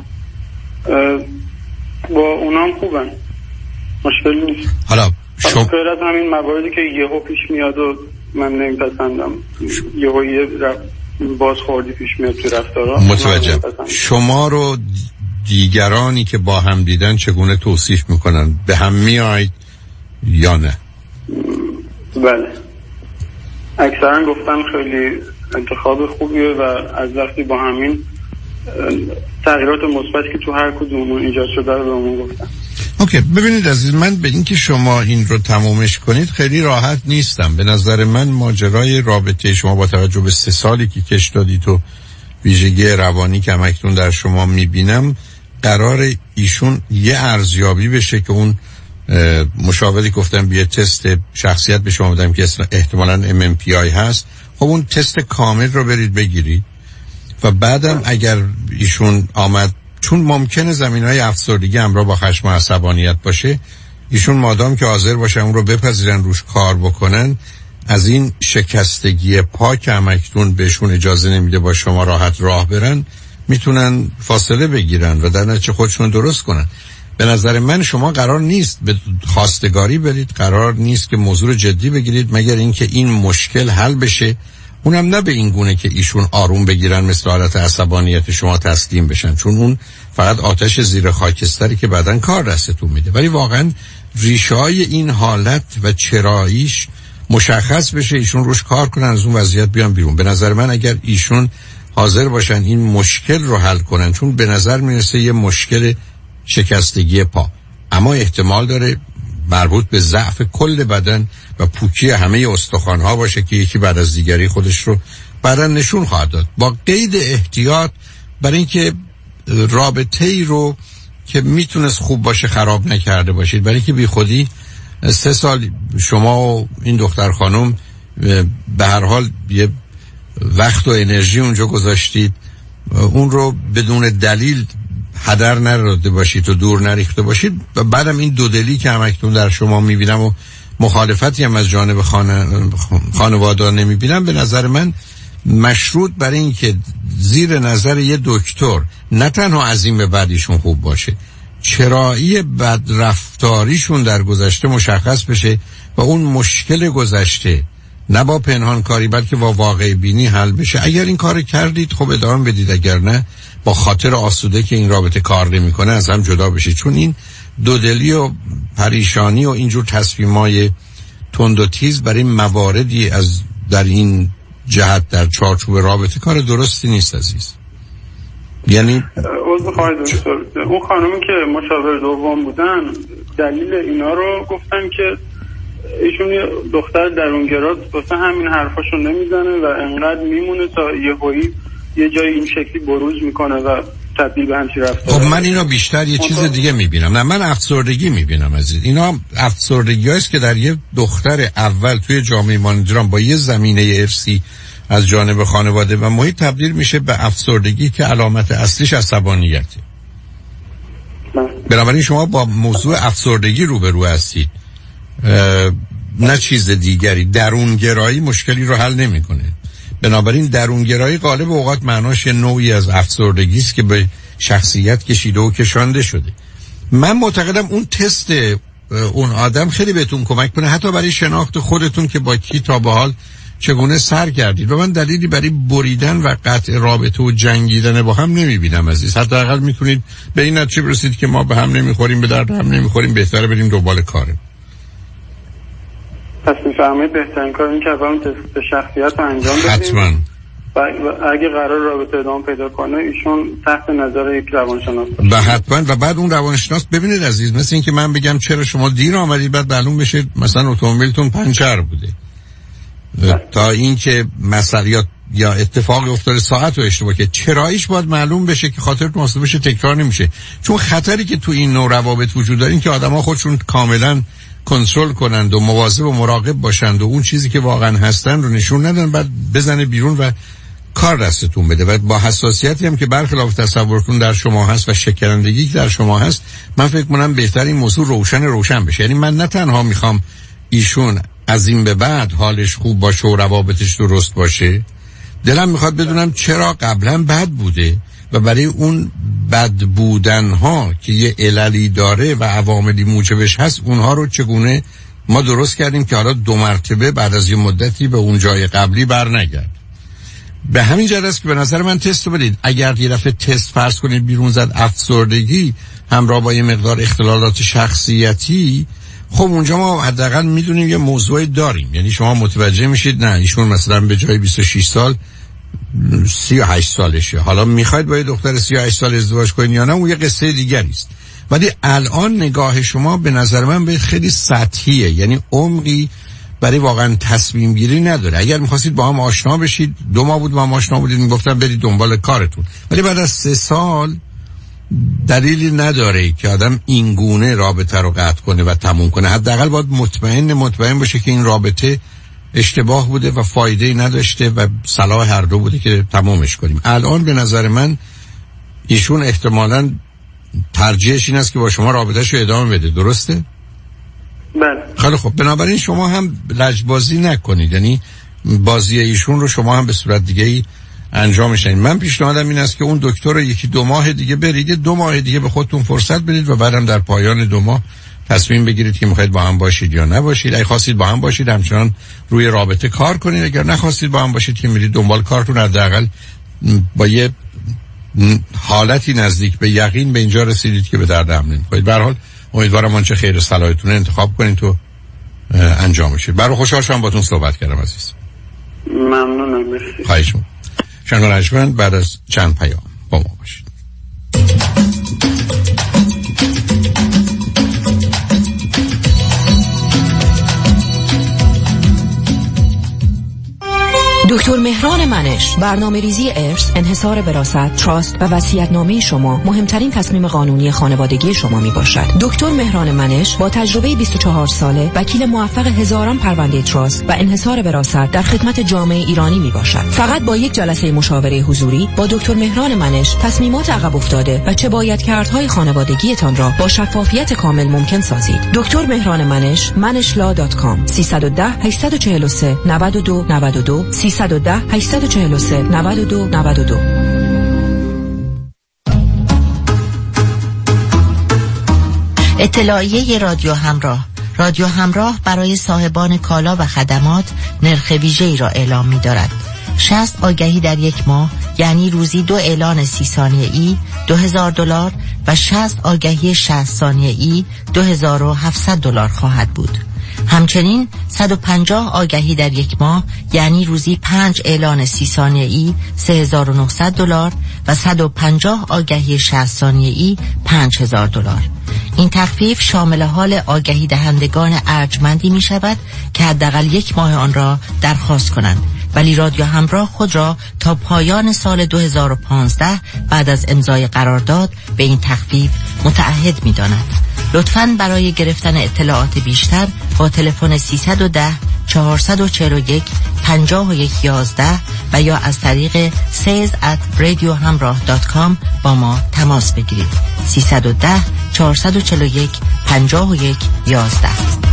با اونام خوبن، مشکلی نیست. حالا غیر از همین مواردی که یهو پیش میاد و من نمیپسندم، یهو یه بازخوردی پیش میاد تو رفتارها. متوجهم. شما رو دیگرانی که با هم دیدن چگونه توصیف میکنن؟ به هم میاید یا نه؟ بله. اکثرا گفتن خیلی انتخاب خوبیه و از وقتی با همین تغییرات مثبتی که تو هر کدومون ایجاد شده رو بهمون گفتن. اوکی، ببینید عزیز من، به اینکه شما این رو تمومش کنید خیلی راحت نیستم. به نظر من ماجرای رابطه شما با توجه به 3 سالی که کش دادید و ویژگی روانی که همکنون در شما میبینم، قرار ایشون یه ارزیابی بشه که اون مشاوری گفتم بیه تست شخصیت به شما بدم که احتمالاً MMPI هست. خب اون تست کامل رو برید بگیرید و بعدم اگر ایشون آمد، چون ممکنه زمینهای افسردگی همراه با خشم و عصبانیت باشه، ایشون مادام که حاضر باشه اون رو بپذیرن، روش کار بکنن، از این شکستگی پا که همکنون بهشون اجازه نمیده با شما راحت راه برن، میتونن فاصله بگیرن و در نتیجه خودشون درست کنن. به نظر من شما قرار نیست به خواستگاری برید، قرار نیست که موضوع جدی بگیرید مگر اینکه این مشکل حل بشه، اونم نه به این گونه که ایشون آروم بگیرن، مثل حالت عصبانیت شما تسلیم بشن، چون اون فقط آتش زیر خاکستری که بعداً کار دستتون میده. ولی واقعاً ریشه‌های این حالت و چراییش مشخص بشه، ایشون روش کار کنن، از اون وضعیت بیان بیرون. به نظر من اگر ایشون حاضر باشن این مشکل رو حل کنن، چون به نظر میرسه یه مشکل شکستگی پا، اما احتمال داره مربوط به ضعف کل بدن و پوکی همه استخوان‌ها باشه که یکی بعد از دیگری خودش رو بعداً نشون خواهد داد. با قید احتیاط برای اینکه رابطه‌ای رو که میتونست خوب باشه خراب نکرده باشید، برای اینکه بی خودی 3 سال شما و این دختر خانم به هر حال یه وقت و انرژی اونجا گذاشتید، اون رو بدون دلیل هدر نرده باشید و دور نریخته باشید و بعدم این دودلی که همکنون در شما میبینم و مخالفتی هم از جانب خانواده نمیبینم، به نظر من مشروط برای این که زیر نظر یه دکتر نه تنها از این به بعدیشون خوب باشه، چرایی بد رفتاریشون در گذشته مشخص بشه و اون مشکل گذشته نه با پنهان کاری بلکه با واقع بینی حل بشه. اگر این کار کردید خب ادامه بدید، اگر نه با خاطر آسوده که این رابطه کار نمیکنه از هم جدا بشید، چون این دودلی و پریشانی و اینجور تصمیمای تند و تیز برای مواردی از در این جهت در چارچوب رابطه کار درستی نیست عزیز. یعنی اون خانومی که مشاور دوم بودن دلیل اینا رو گفتن که ایشون یه دختر درونگراست، واسه همین حرفاشو نمیزنه و انقدر میمونه تا یهویی یه جایی این شکلی بروز میکنه و تبدیل به همچین رفتار. خب من اینا بیشتر یه چیز دیگه میبینم. نه من افسردگی میبینم عزیز. اینا افسردگی هست که در یه دختر اول توی جامعه ماندرام با یه زمینه ارثی از جانب خانواده و محیط تبدیل میشه به افسردگی که علامت اصلیش عصبانیته. بنابراین شما با موضوع افسردگی روبرو هستید، نه چیز دیگری. درونگرایی مشکلی رو حل نمیکنه. بنابراین درونگرایی غالب اوقات معناش نوعی از افسردگی است که به شخصیت کشیده و کشانده شده. من معتقدم اون تست اون آدم خیلی بهتون کمک کنه، حتی برای شناخت خودتون که با کی تا به حال چگونه سر کردید. و من دلیلی برای بریدن و قطع رابطه و جنگیدن با هم نمیبینم عزیز. حداقل میتونید به این نتیجه برسید که ما به هم نمیخوریم، به درد هم نمیخوریم، بهتره بریم دنبال کاریم. پس میفهمید بهترین کار این که اول تست شخصیت رو انجام بدیم. حتما. و اگه قرار رابطه ادامه پیدا کنه ایشون تحت نظر یک روانشناس باشه. حتما. و بعد اون روانشناس ببینید عزیز، مثل این که من بگم چرا شما دیر آمدید بعد معلوم بشه مثلا اتومبیلتون پنچر بوده، تا اینکه مسئله یا اتفاقی افتاده ساعت رو اشتباه که چراییش باید معلوم بشه که خاطرتون واسه بشه تکرار نمیشه. چون خطری که تو این نوع روابط وجود داره این که آدما خودشون کاملا کنترل کنند و مواظب و مراقب باشند و اون چیزی که واقعا هستن رو نشون ندن، بعد بزنه بیرون و کار دستتون بده. و با حساسیتی هم که برخلاف تصورتون در شما هست و شکنندگی که در شما هست، من فکر کنم بهتر این موضوع روشن بشه. یعنی من نه تنها میخوام ایشون از این به بعد حالش خوب باشه و روابطش درست باشه، دلم میخواد بدونم چرا قبلا بد بوده و برای اون بد بودنها که یه عللی داره و عواملی موجبش هست اونها رو چگونه ما درست کردیم که حالا 2 مرتبه بعد از یه مدتی به اون جای قبلی بر نگرد. به همین جهت است که به نظر من تست بدید. اگر یه دفعه تست فرض کنید بیرون زد افسردگی همراه با یه مقدار اختلالات شخصیتی، خب اونجا ما حداقل میدونیم یه موضوعی داریم، یعنی شما متوجه میشید نه ایشون مثلا به جای 26 سال 38 سالشه، حالا میخواید با یه دختر 38 سال ازدواج کنید یا نه اون یه قصه دیگری است. ولی الان نگاه شما به نظر من به خیلی سطحیه، یعنی عمقی برای واقعا تصمیم گیری نداره. اگر میخواستید با هم آشنا بشید 2 ماه بود با هم آشنا بودید میگفتم برید دنبال کارتون، ولی بعد از 3 سال دلیلی نداره که آدم این گونه رابطه رو قطع کنه و تموم کنه. حداقل باید مطمئن باشه که این رابطه اشتباه بوده و فایده‌ای نداشته و صلاح هر دو بوده که تمومش کنیم. الان به نظر من ایشون احتمالاً ترجیحش این است که با شما رابطه‌اش رو ادامه بده، درسته؟ بله. خیلی خب، بنابراین شما هم لجبازی نکنید، یعنی بازی ایشون رو شما هم به صورت دیگه‌ای انجامش بدید. من پیشنهادم این است که اون دکتر رو 1-2 ماه دیگه برید، 2 ماه دیگه به خودتون فرصت بدید و بعدم در پایان 2 ماه تصمیم بگیرید که میخواید با هم باشید یا نباشید. اگه خواستید با هم باشید همچنان روی رابطه کار کنید، اگر نخواستید با هم باشید که میرید دنبال کارتون، حداقل با یه حالتی نزدیک به یقین به اینجا رسیدید که به درد هم نمیخورید. به هر حال امیدوارم آنچه خیر صلاحتونه انتخاب کنید تو انجام بشید. برای خوشحال شدم باهاتون صحبت کردم عزیز. ممنونم، مرسی. خواهش می‌کنم. شنگانجمند بعد از چند پیام با ما باشید. دکتر مهران منش، برنامه‌ریزی ارث، انحصار وراثت، تراست و وصیت‌نامه شما مهمترین تصمیم قانونی خانوادگی شما میباشد. دکتر مهران منش با تجربه 24 ساله، وکیل موفق هزاران پرونده تراست و انحصار وراثت در خدمت جامعه ایرانی میباشد. فقط با یک جلسه مشاوره حضوری با دکتر مهران منش تصمیمات عقب افتاده و چه باید کردهای خانوادگیتان را با شفافیت کامل ممکن سازید. دکتر مهران منش، manishla.com 310 843 92 92 310 843 92 92. اطلاعیه رادیو همراه. رادیو همراه برای صاحبان کالا و خدمات نرخ ویژه‌ای را اعلام می‌دارد. 60 آگهی در یک ماه یعنی روزی 2 اعلان 30 ثانیه‌ای $2000 و 60 آگهی 60 ثانیه‌ای $2700 خواهد بود. همچنین 150 آگهی در یک ماه یعنی روزی 5 اعلان 30 ثانیه‌ای $3900 و 150 آگهی 60 ثانیه‌ای $5000. این تخفیف شامل حال آگهی دهندگان ارجمندی می شود که حداقل 1 ماه آن را درخواست کنند، ولی رادیو همراه خود را تا پایان سال 2015 بعد از امضای قرارداد به این تخفیف متعهد می داند. لطفاً برای گرفتن اطلاعات بیشتر با تلفن 310 441 5111 و یا از طریق sales@radiohamrah.com با ما تماس بگیرید. 310 441 5111.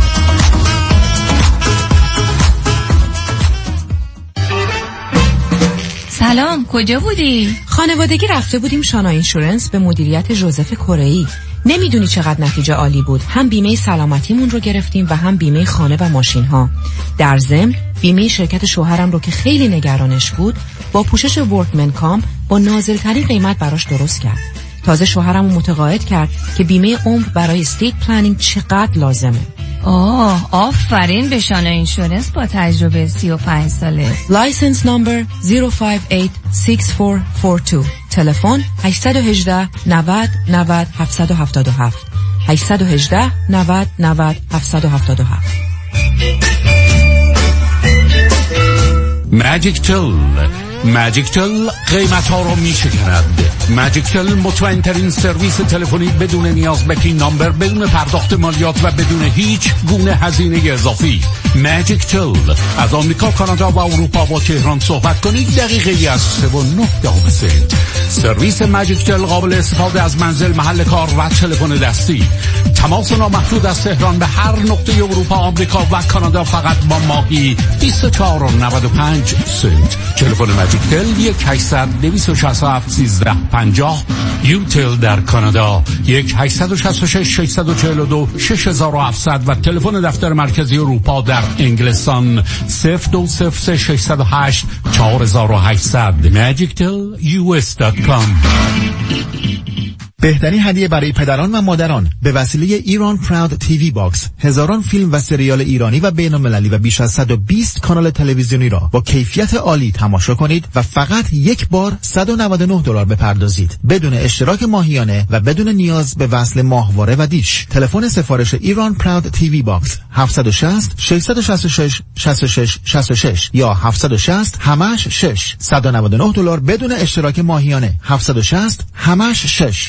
سلام، کجا بودی؟ خانوادگی رفته بودیم شانا اینشورنس به مدیریت جوزف کره‌ای. نمیدونی چقدر نتیجه عالی بود. هم بیمه سلامتیمون رو گرفتیم و هم بیمه خانه و ماشین ها. در ضمن بیمه شرکت شوهرم رو که خیلی نگرانش بود با پوشش ورکمن کامپ با نازل‌ترین قیمت براش درست کرد. تازه شوهرم رو متقاعد کرد که بیمه عمر برای استیت پلنینگ چقدر لازمه. آفرین به شانا اینشورنس با تجربه 35 ساله. لایسنس نمبر 0586442. تلفن 818 90 90 777 818 90 90 777. ماجیک تل قیمت ها رو می شکند. ماجیک تل مطمئن ترین سرویس تلفنی بدون نیاز به پین نامبر، بدون پرداخت مالیات و بدون هیچ گونه هزینه اضافی. ماجیک تل از آمریکا، کانادا و اروپا با تهران صحبت کنید دقیقه از 3.9 سنت. سرویس ماجیک تل قابل استفاده از منزل، محل کار و تلفن دستی. تماس نامحدود از تهران به هر نقطه اروپا، آمریکا و کانادا فقط با ماهی 24.95 سنت. تلفن ماجیک تل 1-800-267-1350. یوتل در کانادا 1-866-642-6700 و تلفن دفتر مرکزی اروپا در انگلستان 02-608-4800. magictelus.com. بهترین هدیه برای پدران و مادران به وسیله ایران پراود تیوی باکس هزاران فیلم و سریال ایرانی و بین‌المللی و بیش از 120 کانال تلویزیونی را با کیفیت عالی تماشا کنید و فقط یک بار $199 بپردازید بدون اشتراک ماهیانه و بدون نیاز به وصل ماهواره و دیش. تلفن سفارش ایران پراود تیوی باکس 760 666 66 66 یا 760 همش 6 $199 بدون اشتراک ماهیانه 760 همش 6.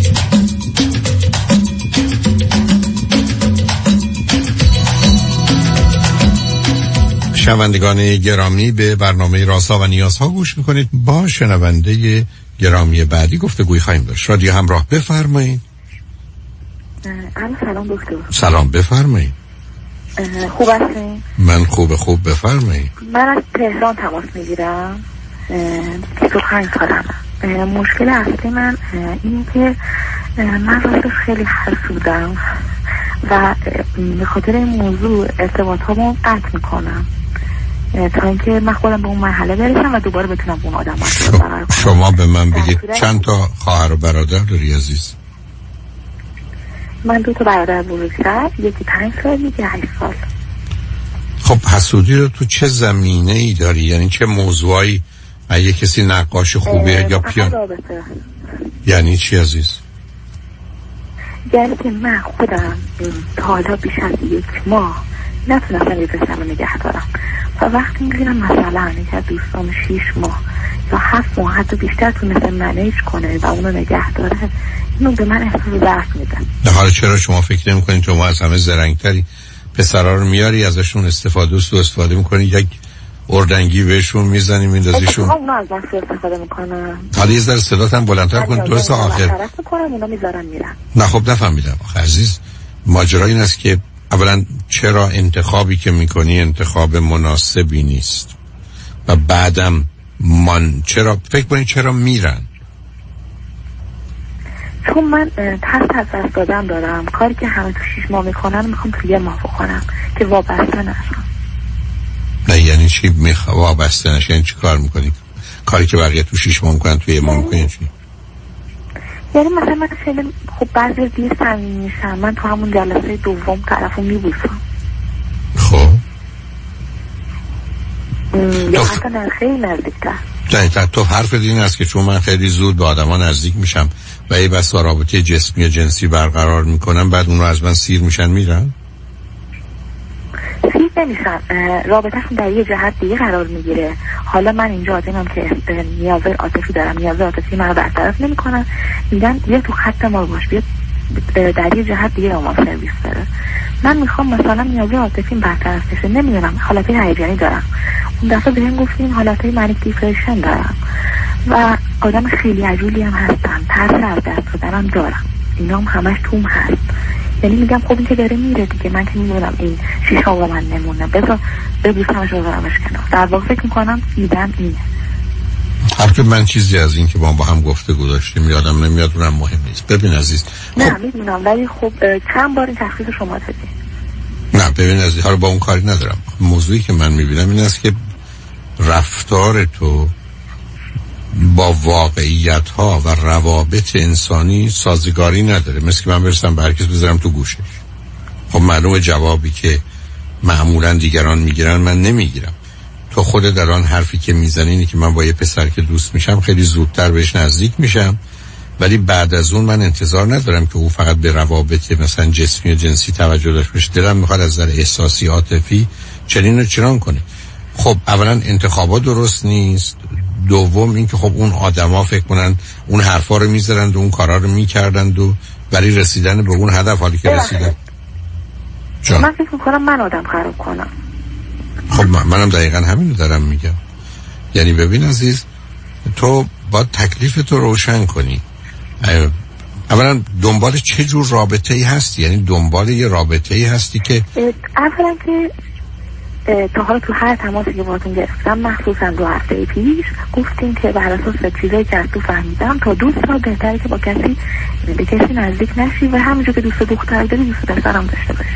شنوندگان گرامی، به برنامه رازها و نیازها گوش میکنید. با شنونده گرامی بعدی گفتگوی خواهیم داشت. رادیو همراه، بفرمایید. سلام دکتر. سلام، بفرمایید. خوب هستین؟ من خوب بفرمایید. من از تهران تماس میگیرم. 25 سالمه. مشکل اصلی من اینه که من راستش خیلی حسودم و به خاطر این موضوع ارتباطامو قطع میکنم تا اینکه من خودم به اون مرحله برسم و دوباره بتونم اون آدم رو شما به من بگید چند تا خواهر و برادر داری عزیز؟ من 2 تا برادر بزرگتر، یکی 5 سال، یکی 8 سال. خب حسودی رو تو چه زمینه ای داری؟ یعنی چه موضوعی؟ اگه کسی نقاش خوبه یا یعنی چی عزیز؟ یعنی که من خودم تا حالا بیش از 1 ماه نتونستم یه پسر رو نگه دارم و وقتی میگیرم مثلا یکی از دوستان 6 ماه یا 7 ماه حتی بیشتر تونسته منیج کنه و اونو نگه داره، اینو به من احساس ضعف میده. نه حالا چرا شما فکر نمی کنید شما از همه زرنگتری؟ پسرها رو میاری ازشون استفاده میکنی، یک اردنگی بهشون میزنی میندازیشون. اونا از من استفاده میکنن. حالا یه ذره صدات هم بلندتر کن. درست آخر اونا میذارن میرن. نه خب نفهمیدم آخه عزیز. ماجرا این است که اولا چرا انتخابی که میکنی انتخاب مناسبی نیست و بعدم چرا فکر کنی چرا میرن؟ چون من ترس از دست دادن دارم. کاری که همه تو 6 ماه میکنن میخوام تو 1 ماه بکنم که وابسته نشم. نه یعنی چی وابسته نشی؟ یعنی چی کار میکنی؟ کاری که بقیه تو 6 ماه میکنن تو 1 ماه میکنی چی؟ یعنی مثلا من خیلی خب بعضی دیر صمیمی میشم، من تو همون جلسه دوم طرفو میبوسم. خب یا حتی خیلی نزدیکتر. تو حرف این است که چون من خیلی زود به آدما نزدیک میشم و ای بس رابطه جسمی یا جنسی برقرار میکنم بعد اون رو از من سیر میشن میرن؟ سیر نمیشن، رابطهشون در یه جهت دیگه قرار میگیره. حالا من اینجا آدمم که نیاز عاطفی دارم، نیاز عاطفی من رو برطرف نمیکنن، میگن بیا تو خط ما باش، بیا در یه جهت دیگه ما سرویس داره. من میخوام مثلا نیاز عاطفی برطرف بشه، نمیدونم حالت هیجانی دارم. اون دفعه بهم گفتین حالت منیک دیپرشن دارم و آدم خیلی عجولی هم هستم، ترس از دست دادنم دارم، اینا هم همش توم هست. یعنی میگم خب این که داره میره دیگه، من که میدونم این 6 ماه من نمونه، بذار ببوسمش و بذارمش کنار. در واقع فکر میکنم ایدم اینه. حرف من چیزی از این که با هم گفتگو داشتیم یادم نمیاد، اونم مهم نیست. ببین عزیز نه میدونم، ولی خب چند بار این تخصیص شما دادی. نه ببین عزیز، حالا با اون کاری ندارم. موضوعی که من میبینم این است که رفتار تو با واقعیت ها و روابط انسانی سازگاری نداره. مثل که من برسم به هر کس بذارم تو گوشش، خب معلومه جوابی که معمولا دیگران میگیرن من نمیگیرم. تو خود در آن حرفی که میزنی اینه که من با یه پسر که دوست میشم خیلی زودتر بهش نزدیک میشم، ولی بعد از اون من انتظار ندارم که او فقط به روابط مثلا جسمی و جنسی توجه داشته باشه. دلم میخواد از نظر احساسی عاطفی چنین و چنان کنه. خب اولا انتخابات درست نیست، دوم این که خب اون آدما فکر کنن اون حرفا رو میذارند و اون کارا رو میکردند و برای رسیدن به اون هدف حالی که رسیدن. من فکر میکنم من آدم خراب کنم. خب منم دقیقا همین رو دارم میگم. یعنی ببین عزیز، تو باید تکلیف تو روشن کنی. اولا دنبال چه جور رابطه ای هستی؟ یعنی دنبال یه رابطه ای هستی که اولا که تا حالا تو هر تماسی که باهاتون گرفتم، مخصوصا 2 هفته پیش، گفتین که بر اساس چیزایی که از تو فهمیدم تا 2 سال بهتره که با کسی به کسی نزدیک نشی و همونجور که دوست دختر داری دوست پسرم داشته باشی.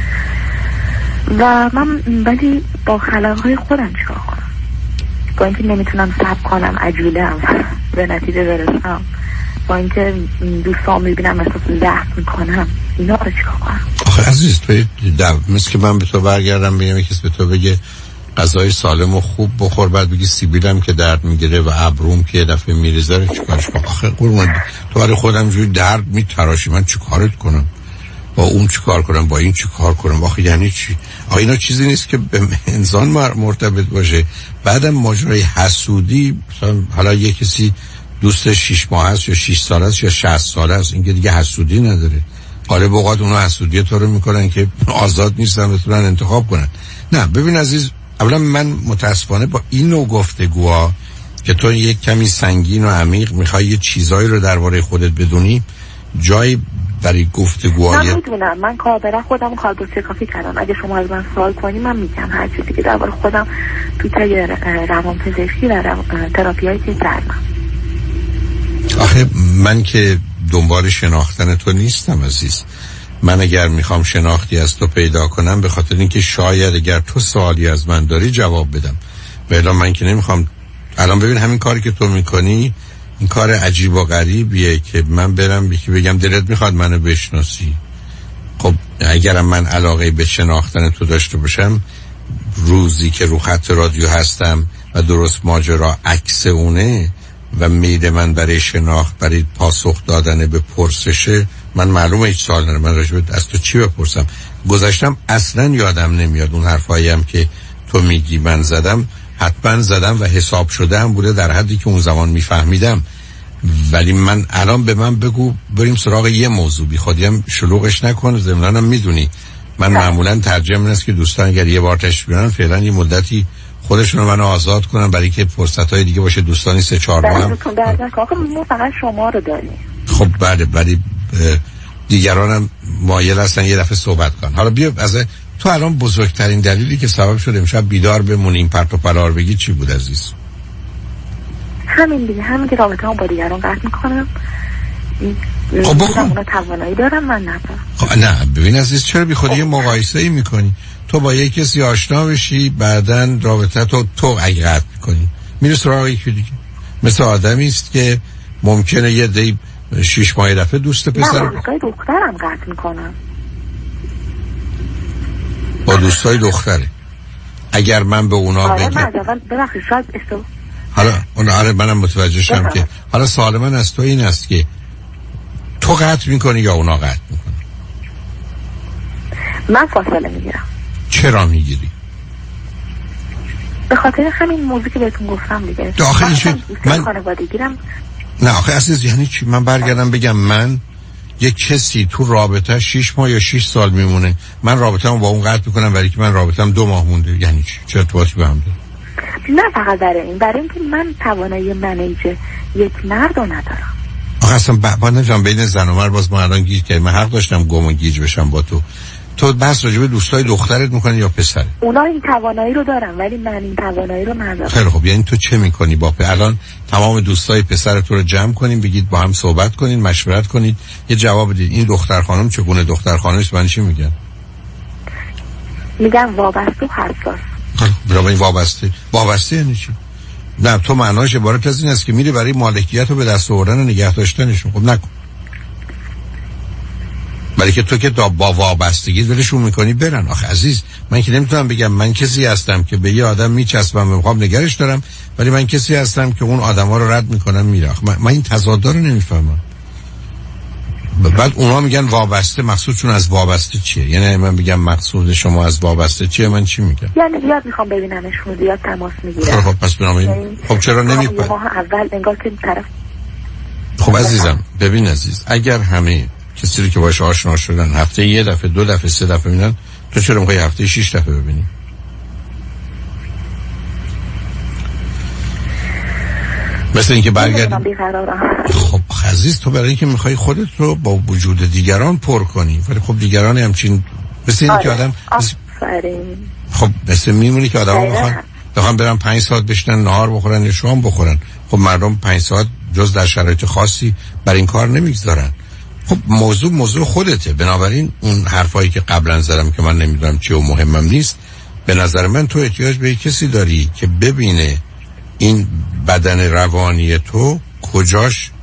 و من ولی با خلاقهای خودم چیکار کنم؟ با اینکه نمیتونم صبر کنم، عجوله‌ام، به نتیجه برسم، با اینکه دوستان میبینم احساس ضعف میکنم، اینا رو چیکار کنم؟ آخه عزیز توی مثل که من به تو برگردم بگم یکی به تو بگه غذای سالم و خوب بخور، بعد بگی سیبیلم که درد میگیره و ابروم که یه دفعه میریزه رو چیکارش کنم؟ آخه قربون تو برای خودم جوری درد میتراشی، من چیکارت کنم؟ با اون چیکار کنم؟ با این چیکار کنم؟ آخه یعنی چی؟ آخه اینا چیزی نیست که به انسان مرتبط باشه. بعدم ماجرای حسودی، حالا یه کسی دوست 6 ماه است یا 6 سال است یا 60 ساله است، این که دیگه حسودی نداره. غالب اوقات اونا حسودی تو رو میکنن که آزاد نیستن بتونن انتخاب کنن. نه ببین عزیز، اولا من متاسفانه با این نوع گفتگوها که تو یک کمی سنگین و عمیق میخوای یه چیزایی رو درباره خودت بدونی، جایی برای گفتگوهای من میدونم. من کاربرا خودم کاربرد کافی کردم. اگه شما از من سوال کنی من میگم هر چیزی که درباره خودم تو تای روانپزشکی و تراپیایی که کردم. آخه من که دنبال شناختن تو نیستم عزیز. من اگر میخوام شناختی از تو پیدا کنم به خاطر اینکه شاید اگر تو سوالی از من داری جواب بدم، ولی من که نمیخوام. الان ببین همین کاری که تو میکنی این کار عجیب و غریبیه که من برم بگم دلت میخواد منو بشناسی. خب اگرم من علاقه به شناختن تو داشته باشم، روزی که رو خط رادیو هستم و درست ماجرا عکس اونه و میل من برای شناخت، برای پاسخ دادن به پرسشه، من معلومه هیچ سوال ندارم. من راجع به از تو چی بپرسم؟ گذاشتم اصلا یادم نمیاد. اون حرفایی هم که تو میگی من زدم، حتما زدم و حساب شده هم بوده در حدی که اون زمان میفهمیدم. ولی من الان به من بگو بریم سراغ یه موضوع، بی خودی هم شلوغش نکن. ضمناً هم میدونی من معمولا ترجیح این است که دوستان اگر یه بار تشریف بیارن فعلا یه مدتی خودشون رو منو آزاد کنن برای که فرصت‌های دیگه باشه. دوستانی 3-4 ماه هم ما فقط شما رو داریم. خب بله، ولی دیگرانم مایل هستن یه دفعه صحبت کنن. حالا بیا از تو الان بزرگترین دلیلی که سبب شد امشب بیدار بمونیم پرت و پرار بگی چی بود عزیز؟ همین دیگه، همین که رابطه هم با دیگران قطع میکنم. خب بخون اونا توانایی دارم من ندارم. خب نه ببین عزیز، چرا بی خودی مقایسه‌ای میکنی؟ تو با یک کسی آشنا بشی، بعدن رابطه تو اگه قطع میکنی میره سراغ یکی دیگه. مثل آدمی است که ممکنه یه دی 6 ماه دفعه دوست پسر با دوستای دخترم قطع میکنم. با دوستای دختره اگر من به اونا بگم من از اول ببخشید شاید حالا آره منم متوجه شدم که حالا سوال من از تو این است که تو قطع میکنی یا اونا قطع میکنن؟ من فاصله میگیرم. چرا میگیری؟ به خاطر همین موضوعی که بهتون گفتم دیگه. من خانوادگیرم. نه آخه عزیز یعنی چی؟ من برگردم بگم من یک کسی تو رابطه 6 ماه یا 6 سال میمونه، من رابطه‌مو با اون قطع میکنم برای که من رابطه‌م 2 ماه مونده، یعنی چی؟ چه ارتباطی به هم داره؟ نه فقط برای اینکه من توانایی منیج یک مرد رو ندارم. آخه اصلا من نمی‌فهمم بین زن و مرد باز ما الان گیر کردیم. من حق داشتم گم و گیج بشم با تو بحث راجع به دوستای دخترت میکنی یا پسرت؟ اونا این توانایی رو دارن ولی من این توانایی رو ندارم. خیلی خب، یعنی تو چه میکنی با الان تمام دوستای پسرت رو جمع کنین، بگید با هم صحبت کنین، مشورت کنید، یه جواب بدید. این دختر خانم چگونه دختر خانمش من چی میگن؟ میگن وابسته و حساس. برای وابسته یعنی چی؟ نه تو معناش عبارت از این است که میری برای مالکیت رو به دست آوردن و نگه داشتنشون. خب نکن، برای که تو که با وابستگی ولشون میکنی برن. آخه عزیز من که نمیتونم بگم من کسی هستم که به یه آدم میچسبم و میخوام نگرش دارم، ولی من کسی هستم که اون آدما رو رد میکنم میره. من این تضاد رو نمیفهمم. بعد اونا میگن وابسته، مقصودشون از وابسته چیه؟ یعنی من بگم مقصود شما از وابسته چیه، من چی میگم؟ یعنی زیاد میخوام ببینمشون، زیاد تماس میگیرم. خب پس بنابراین خب چرا نمیپره؟ اول انگار که طرف. خب عزیزم ببین عزیز، اگر همه کسی که باهاش آشنا شدن هفته 1 دفعه 2 دفعه 3 دفعه میبینن، تو چرا میخوای هفته 6 دفعه ببینی؟ مثل اینکه برگردیم. خب عزیز تو برای اینکه میخوای خودت رو با وجود دیگران پر کنی، ولی خب دیگران همچین مثل اینکه آدم خب مثل میمونی که آدم بخوام برن 5 ساعت بشینن نهار بخورن یا شام بخورن. خب مردم 5 ساعت جز در شرایط خاصی بر این کار نمیگذارن. خب موضوع خودته. بنابراین اون حرفایی که قبلا زدم که من نمیدونم چی و مهمم نیست، به نظر من تو احتیاج به کسی داری که ببینه این بدن روانی تو کجاش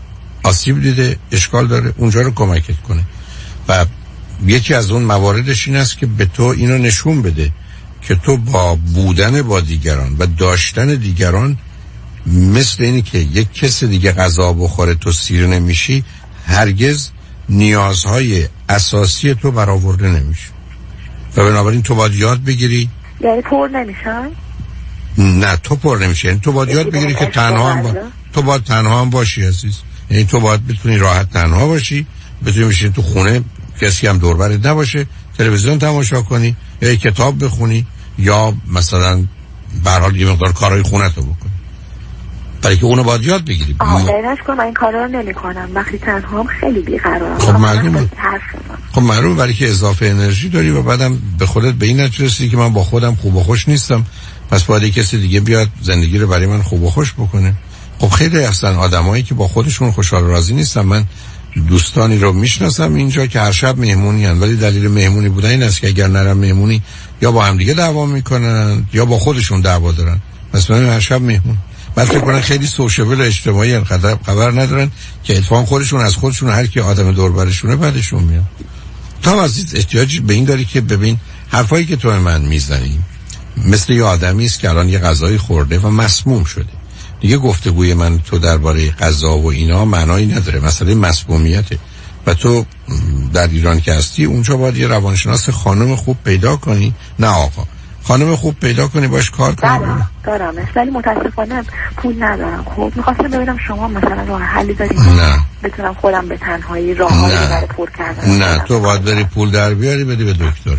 آسیب دیده، اشکال داره، اونجا رو کمکت کنه. و یکی از اون مواردش این است که به تو اینو نشون بده که تو با بودن با دیگران و داشتن دیگران مثل اینی که یک کس دیگه غذا بخوره تو سیر نمیشی، هرگز نیازهای اساسی تو برآورده نمیشه. و بنابراین تو باید یاد بگیری. یعنی پر نمیشن؟ نه، تو پر نمیشه. یعنی تو باید یاد بگیری که تنها هم تو باید تنها هم باشی عزیز. یعنی تو باید بتونی راحت تنها باشی، بتونی بشینی تو خونه، کسی هم دور برت نباشه، تلویزیون تماشا کنی یا کتاب بخونی یا مثلا به هر حال یه مقدار کارهای خونه تو بکنی. برای که اونو باید یاد بگیری. دقیقاً من این کارا رو نمی‌کنم. وقتی تنهام خیلی بی‌قرارم. خب معلومه برای که اضافه انرژی داری و بعدم به خودت به این نتیجه رسیدی که من با خودم خوب و خوش نیستم، پس باید کسی دیگه بیاد زندگی رو برای من خوب و خوش بکنه. خب خیلی هستن آدمایی که با خودشون خوشحال و راضی نیستن. من دوستانی رو میشناسم اینجا که هر شب مهمونی هستن، ولی دلیل مهمونی بودن این است که اگر نرم مهمونی یا با هم دیگه دعوا میکنن یا با خودشون دعوا دارن. پس من هر شب مهمون. بعد فکر کنن خیلی سوشیبل اجتماعی ان، خبر ندارن که اتفاقا خودشون از خودشون هر کی آدم دور برشونه بعدشون میاد. تا عزیز احتیاج به این داری که ببین حرفایی که تو من میزنی مثل یه آدمی است که الان یه غذایی خورده و مسموم شده. دیگه گفتگوی من تو درباره غذا و اینا معنایی نداره، مسئله مسمومیته. و تو در ایران که هستی اونجا باید یه روانشناس خانم خوب پیدا کنی، نه آقا، خانم خوب پیدا کنی، باش کار کنی. دارم ولی متاسفانه پول ندارم. خب می‌خواستم ببینم شما مثلا راه حلی دارید؟ نه، بتونم خودم به تنهایی راه‌هایی برای پر کردن. نه، تو باید بری پول در بیاری بدی به دکتر.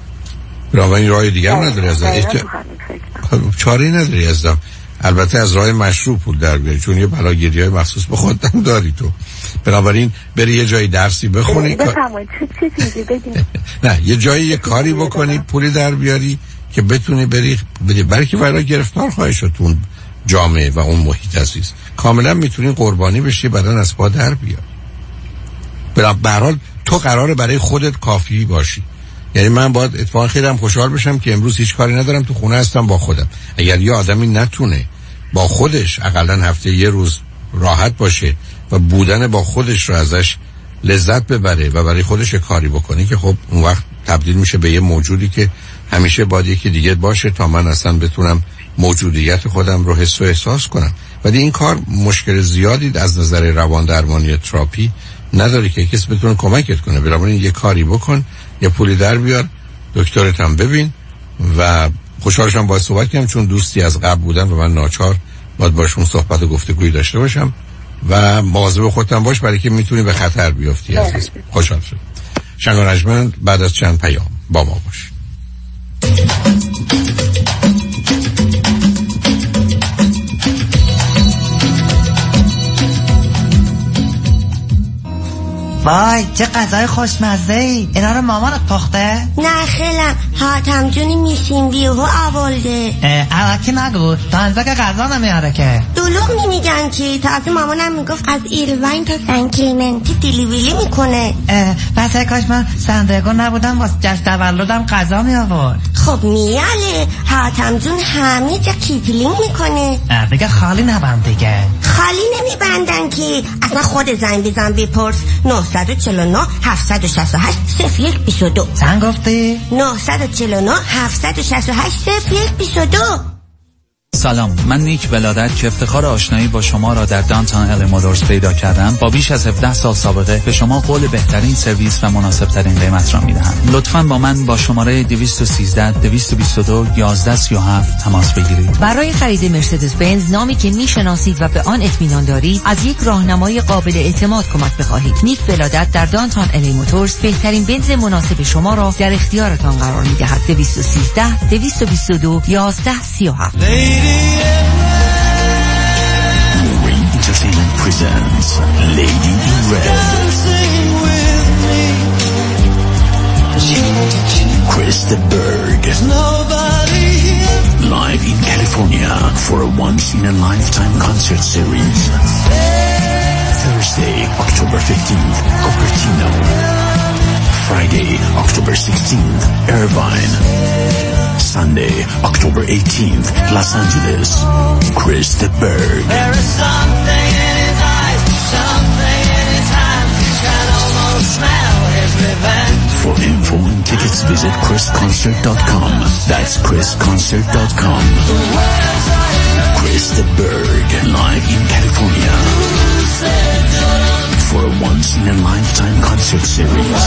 این راه دیگه هم نداری ازم. چاره‌ای نداری ازم. البته از راه مشروع پول در بیاری، چون یه بلاگیری‌های مخصوص به خودت داری تو. بنابراین بری یه جایی درسی بخونی. بفرمایید چه چیزی بگین. نه، یه جایی یه کاری بکنی پولی در بیاری که بتونی بری برای که برای گرفتار خواهی شد تو اون جامعه و اون محیط عزیز. کاملا میتونی قربانی بشی، بدن از پا در بیاد. به هر حال تو قراره برای خودت کافی باشی. یعنی من باید اتفاقا خیلی هم خوشحال بشم که امروز هیچ کاری ندارم، تو خونه هستم با خودم. اگر یه آدمی نتونه با خودش حداقل هفته یه روز راحت باشه و بودن با خودش رو ازش لذت ببره و برای خودش کاری بکنه، که خب اون وقت تبدیل میشه به یه موجودی که همیشه باید یکی دیگه باشه تا من اصلا بتونم موجودیت خودم رو حس و احساس کنم. ولی این کار مشکل زیادی از نظر روان درمانی تراپی نداره که کسی بتونه کمکت کنه. بنابراین یه کاری بکن، یه پولی در بیار، دکترت هم ببین. و خوشحالشم باید صحبت کنم چون دوستی از قبل بودن و من ناچار باید باشون صحبت و گفتگویی داشته باشم. و مواظب خودت باش برای که میتونی به خطر بیفتی عزیز. خوشحال شدم. شنگ و نجمن بعد از چند پیام با ما باش. وای چه غذای خوشمزه‌ای. اینا رو مامانت پخته؟ نه خیلم حاتم جونی میشین بیهو آورده. الکی نگو تا انزا که غذا نمیاره که. دلوغ نمیگن که تازه مامانم میگفت از ایلوین تا سن کلیمنتی دیلیویلی میکنه. پس کاش من سندرگو نبودم واسه جشن تولدم غذا می آورد. خب میاله حاتم جون همه جا کیتلینگ میکنه. دیگه خالی نبند دیگه. خالی نمیبندن که اصلا خود زنگ بزن بپرس. 949 768 0122. چند گفتی؟ 949 768 0122. سلام، من نیک ولادت که افتخار آشنایی با شما را در دانتان ال مودرز پیدا کردم، با بیش از 17 سال سابقه به شما قول بهترین سرویس و مناسب ترین قیمت را میدهم. لطفاً با من با شماره 213 222 1137 تماس بگیرید. برای خرید مرسدس بنز، نامی که میشناسید و به آن اطمینان دارید، از یک راهنمای قابل اعتماد کمک بخواهید. نیک ولادت در دانتان ال موتورز بهترین بنز مناسب شما را در اختیارتان قرار میدهد. 213 222 1137. Marine Entertainment presents Lady in Red. Chris de Burgh. Live in California for a once-in-a-lifetime concert series. Thursday, October 15th, Cupertino. Friday, October 16th, Irvine. Sunday, October 18th, Los Angeles. Chris de Burgh. There is something in his eyes, something For info and tickets, visit chrisconcert.com. That's chrisconcert.com. Chris the Bird, live in California. For a once-in-a-lifetime concert series.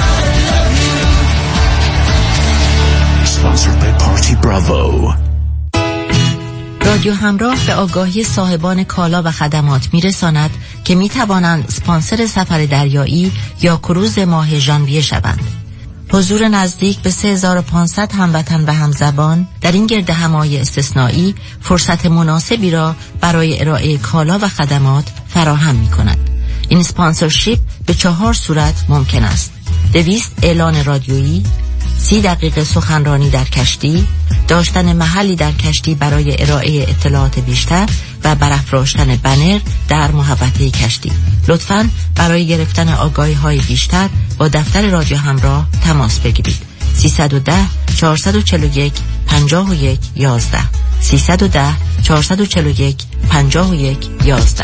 Sponsored by Party Bravo. رادیو همراه به آگاهی صاحبان کالا و خدمات میرساند که میتوانند اسپانسر سفر دریایی یا کروز ماه ژانویه شوند. حضور نزدیک به 3500 هموطن و همزبان در این گرد همایی استثنایی فرصت مناسبی را برای ارائه کالا و خدمات فراهم می‌کند. این اسپانسرشیپ به 4 صورت ممکن است: 200 اعلان رادیویی، 30 دقیقه سخنرانی در کشتی، داشتن محلی در کشتی برای ارائه اطلاعات بیشتر و برافراشتن بنر در محوطه کشتی. لطفاً برای گرفتن آگاهی‌های بیشتر با دفتر رادیو همراه تماس بگیرید. 310 441 51 11 310 441 51 11.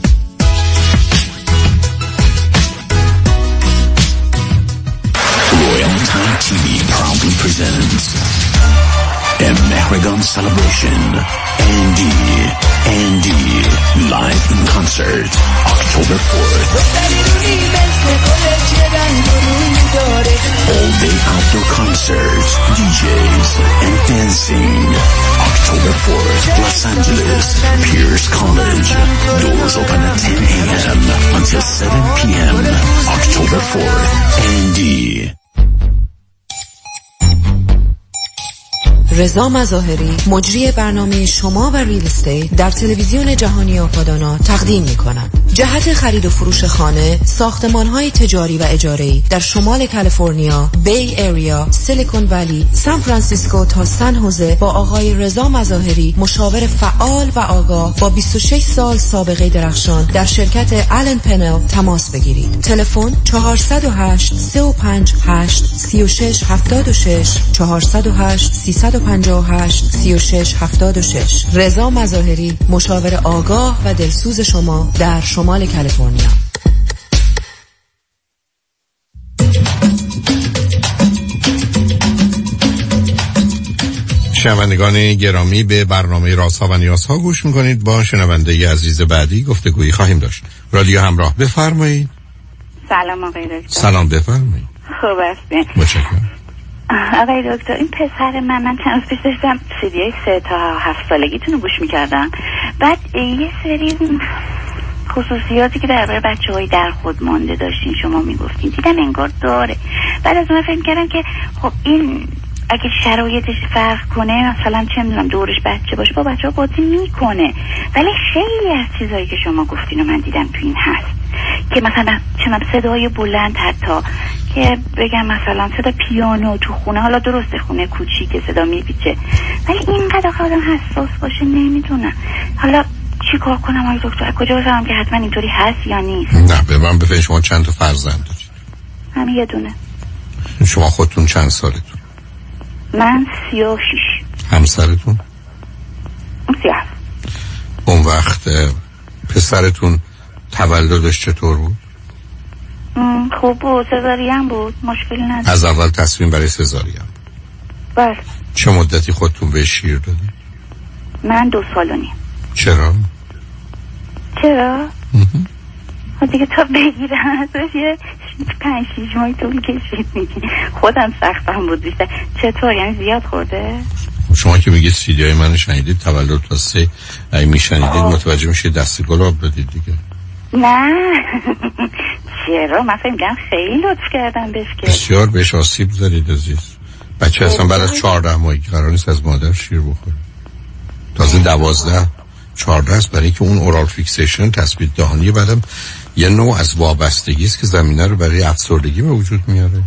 Royal Thai TV proudly presents a Mahragan celebration. Andy live in concert October 4th. All day outdoor concerts, DJs and dancing. October 4th, Los Angeles, Pierce College. Doors open at 10 a.m. until 7 p.m. October 4th, Andy. رضا مظاهری مجری برنامه شما و ریل استیت در تلویزیون جهانی آپادانا تقدیم می‌کند. جهت خرید و فروش خانه، ساختمان‌های تجاری و اجاره‌ای در شمال کالیفرنیا، بی ایریا، سیلیکون ولی، سان فرانسیسکو تا سن هوزه با آقای رضا مظاهری، مشاور فعال و آگاه با 26 سال سابقه درخشان در شرکت آلن پنل تماس بگیرید. تلفن 408 358 3676 408 358 3676. رضا مظاهری، مشاور آگاه و دلسوز شما در شمال کالیفرنیا. شنوندگان گرامی، به برنامه رازها و نیازها گوش میکنید. با شنونده عزیز بعدی گفتگویی خواهیم داشت. رادیو همراه، بفرمایید. سلام آقای دکتر. سلام، بفرمایید. خوب هستین؟ متشکرم. آقای دکتر، این پسر من چند روز پیش داشتم CD 3 تا 7 سالگیتون رو گوش میکردم. بعد یه سری خصوصیاتی که درباره بچه‌های در خود مانده داشتین شما میگفتین، دیدم انگار داره. بعد از اون فکر کردم که خب این اگه شرایطش فرق کنه، مثلا چه میدونم دورش بچه باشه، با بچه‌ها بازی میکنه. ولی خیلی از چیزایی که شما گفتین و من دیدم تو این هست که مثلا چه صدای بلند، حتی که بگم مثلا صدا پیانو تو خونه، حالا درسته خونه کوچیکه صدا میپیچه، ولی اینقدر آدم حساس باشه نمیدونم. حالا چی کار کنم آقای دکتر؟ کجا بفهمم که حتما اینطوری هست یا نیست؟ نه، به من بفرمایید شما چند تا فرزند دارید؟ همین یه دونه. شما خودتون چند سالتون؟ من 36. همسرتون؟ 37. اون وقت پسرتون تولدش چطور بود؟ خوب بود، سزارین بود، مشکلی نداشت. از اول تصمیم برای سزارین؟ بله. چه مدتی خودتون به شیر دادید؟ من 2 سال و نیم. چرا؟ دیگه تا بگیرم ازش یه 5-6 ماه طول کشید. خودم سختم بود بیشتر. چطور؟ یعنی زیاد خورده؟ شما که میگید سیدیای من شنیدید تولد تا 3 اگه میشنیدید متوجه میشید دستی گل آب بدید دیگه. نه چرا؟ من فهمیدم خیلی لطف کردم بهش که بسیار بهش آسیب زدید عزیز. بچه اصلا بعد از 14 ماهی قرار نیست از مادر شیر بخوره، تازه 12-14 است، برای که اون اورال فیکسیشن تثبیت دهانی بعدم یه نوع از وابستگی است که زمینه رو برای افسردگی به وجود میاره.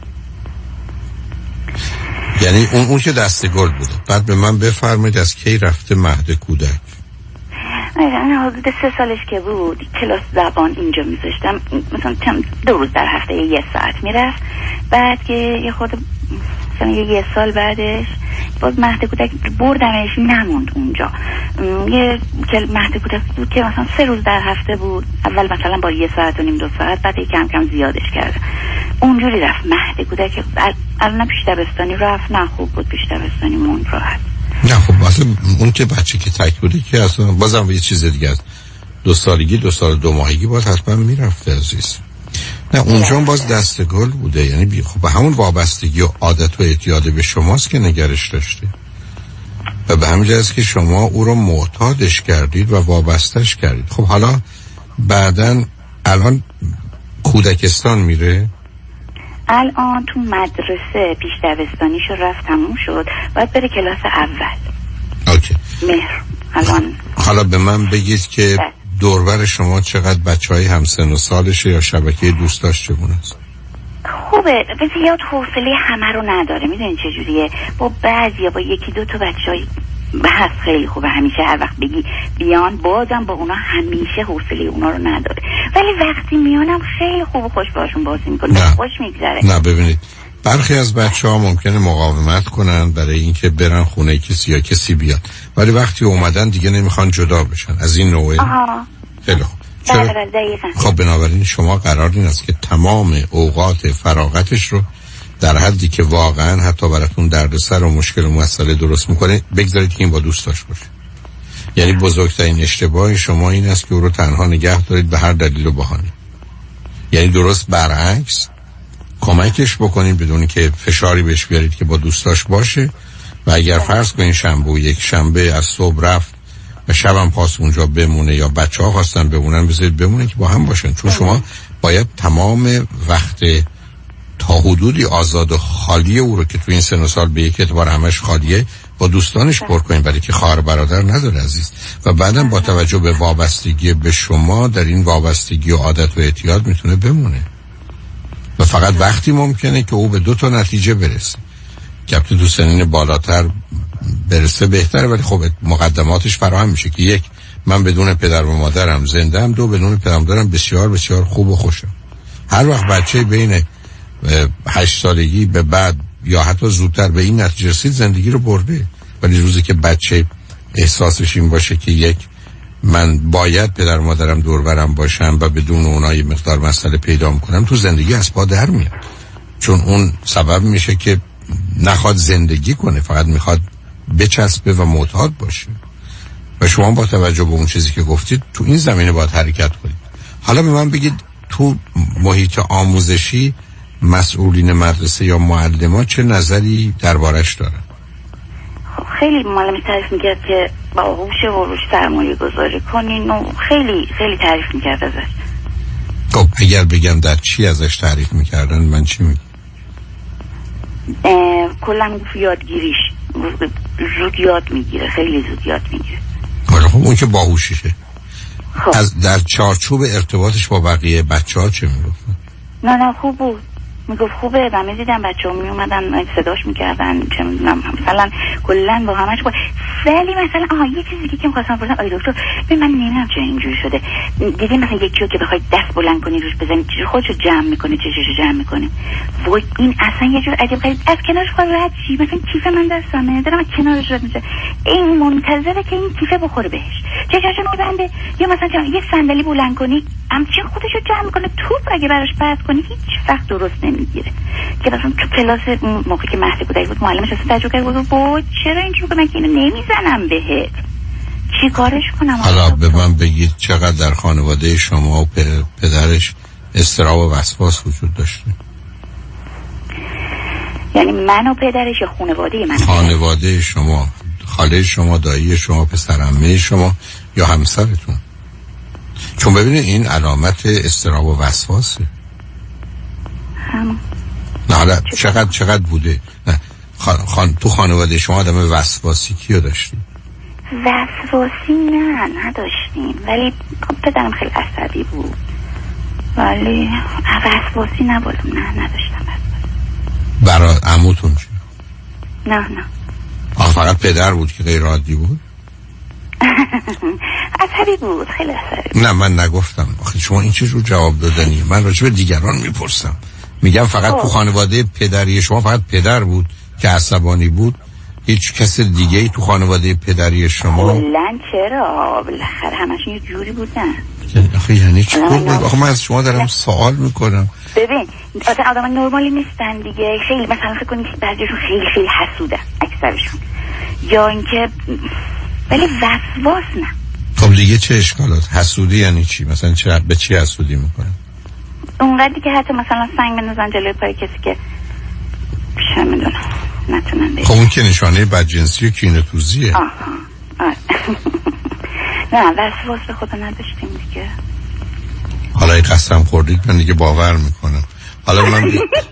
یعنی اون که دست گل بوده. بعد به من بفرمایید از کی رفته مهد کودک؟ من حدود 3 سالش که بود کلاس زبان اینجا میذاشتم، مثلا 2 روز در هفته 1 ساعت میرفت. بعد که یه خود مثلا 1 سال بعدش باز مهد کودک بردمش نموند اونجا. یه مهد کودک بود که مثلا 3 روز در هفته بود، اول مثلا با 1 ساعت و نیم 2 ساعت، بعد کم کم زیادش کرده. اونجوری رفت مهد کودک. الان پیش دبستانی رفت، نه خوب بود، پیش دبستانی موند راحت. نه خب اصلا اون که بچه که تک بوده که اصلا بازم یه چیز دیگه است. 2 سالگی 2 سال 2 ماهگی باز حتما میرفته عزیز. نه اونجا باز دستگل بوده، یعنی خب همون وابستگی و عادت و اعتیاد به شماست که نگرش داشته و به همین جهت که شما او رو معتادش کردید و وابستش کردید. خب حالا بعدن الان کودکستان میره؟ الان تو مدرسه پیش دبستانیشو رفت، تموم شد، باید بره کلاس اول. اوکی. مهر الان. حالا به من بگید که دوربر شما چقدر بچهای همسن و سالشه یا شبکه دوستاش چگونه است؟ خوبه، زیاد حوصله همه رو نداره. میدونی چجوریه؟ با بعضیا، با 1-2 تا بچهای بحث خیلی خوبه، همیشه هر وقت بگی بیان بازم با اونا همیشه حوصله اونا رو نداره، ولی وقتی میانم خیلی خوب و خوش باشون بازی میکنه، خوش میگذره. نه ببینید، برخی از بچه‌ها ممکنه مقاومت کنن برای اینکه برن خونه کسی یا کسی بیاد، ولی وقتی اومدن دیگه نمیخوان جدا بشن. از این نوعه. خیلی خوب. خب بنابراین شما قرار این است که تمام اوقات فراغتش رو در حدی که واقعا حتی براتون دردسر و مشکل و مسئله درست میکنه بگذارید که این با دوستاش باشه. یعنی بزرگترین اشتباه شما این است که او رو تنها نگه دارید به هر دلیل و بهانه. یعنی درست برعکس کمکش بکنید بدون که فشاری بهش بیارید که با دوستاش باشه و اگر فرض کنید شنبه و یک شنبه از صبح رفت و شبم خواست اونجا بمونه یا بچه‌ها خواستن بمونن، بذارید بمونه که با هم باشن، چون شما باید تمام وقت تا حدودی آزاد و خالی او رو که تو این سن و سال به یک اعتبار همش خالیه با دوستانش پر کنید، برای که خواهر برادر نداره عزیز. و بعدم با توجه به وابستگی به شما در این وابستگی و عادت و اعتیاد میتونه بمونه و فقط وقتی ممکنه که او به 2 تا نتیجه برسه که تو سنین بالاتر برسه بهتره، ولی خب مقدماتش فراهم میشه که 1 من بدون پدر و مادرم زنده ام، 2 بدون پدر و مادرم بسیار بسیار خوب و خوشم. هر وقت بچه بین 8 سالگی به بعد یا حتی زودتر به این نتیجه رسید زندگی رو برده، ولی روزی که بچه احساسش این باشه که 1 من باید پدر و مادرم دور برم باشم و بدون اونها یه مقدار مسئله پیدا میکنم، تو زندگی از پا در میاد، چون اون سبب میشه که نخواد زندگی کنه، فقط میخواد بچسبه و معتاد باشه. و شما با توجه به اون چیزی که گفتید تو این زمینه باید حرکت کنید. حالا به من بگید تو محیط آموزشی مسئولین مدرسه یا معلمان چه نظری دربارش دارن؟ خیلی معلم تعریف میکرد که با هوش و روش سرمایه گذاری کنین و خیلی خیلی تعریف میکرد ازش. خب اگر بگم در چی ازش تعریف میکردن من چی میگم؟ کلا یادگیریش زود یاد میگیره، خیلی زود یاد میگیره. خب اون که باهوشیشه. خب. از در چارچوب ارتباطش با بقیه بچه‌ها چه میگفت؟ نه خوب بود، میگفت خوبه. من میدیدم بچه‌ها میومدن صداش میکردن، چه میدونم مثلا کلا با همش بود. ولی مثلا یه چیزی که می‌خواستم بپرسم، آی دکتر من نمیدونم چرا اینجوری شده، دیدی مثلا یکی رو که بخوای دست بلند کنی روش بزنی خودشو جمع میکنه، چششو جمع میکنه. وای این اصلا یه جور عجیب غریب، از کنارش خود رد چی، مثلا کیف من دستمه دارم از کنارش رد میشه، این منتظره که این کیفه بخوره بهش، چشاشو میبنده. یا مثلا یه صندلی بلند کنی همچین خودشو جمع میکنه، توپ اگه براش پرت کنی هیچ وقت درست نمیگیره. که مثلا تو کلاس موقعی که مهد کودک بود معلمش اصلا تجربه کرد، وای چرا اینجوری من که اینو نمیزنم بهت، چی کارش کنم؟ حالا به من بگید چقدر در خانواده شما و پدرش اضطراب و وسواس وجود داشته؟ یعنی من و پدرش یا خانواده من؟ خانواده شما، خاله شما، دایی شما، پسرعمه شما یا همسرتون؟ چون ببینید این علامت اضطراب و وسواسه. نه حالا چقدر بوده؟ نه تو خانواده شما آدم وسواسی کیو داشتیم؟ وسواسی نداشتیم، ولی پدرم خیلی عصبی بود، ولی وسواسی نداشتم. برای عموتون چی؟ نه فقط پدر بود که غیر عادی بود؟ عصبی بود، خیلی عصبی. نه من نگفتم، آخه شما این چه جور جواب دادنی؟ من راجع به دیگران میپرسم. میگم فقط تو خانواده پدری شما فقط پدر بود که عصبانی بود هیچ کس دیگه ای تو خانواده پدری شما؟ کلن چرا؟ بالاخره همشون یه جوری بودن. آخه یعنی چی؟ آخه من از شما دارم سوال میکنم. ببین آدم نرمالی نیستن دیگه. خیلی مثلا فکر کنید بعضیشون خیلی خیلی حسودن اکثرشون، یا اینکه ولی وسواس نه. خب دیگه چه اشکالات؟ حسودی یعنی چی؟ مثلا به چی حسودی میکنن؟ اونقدری که حتی مثلا سنگ بندازن جلوی پای کسی که چه میدونم نتونن بگن. خب اون که نشانه بدجنسی و کینه‌توزیه. آها نه وسواس به خدا نداشتیم دیگه. حالا این قسم خوردید من دیگه باور میکنم. حالا من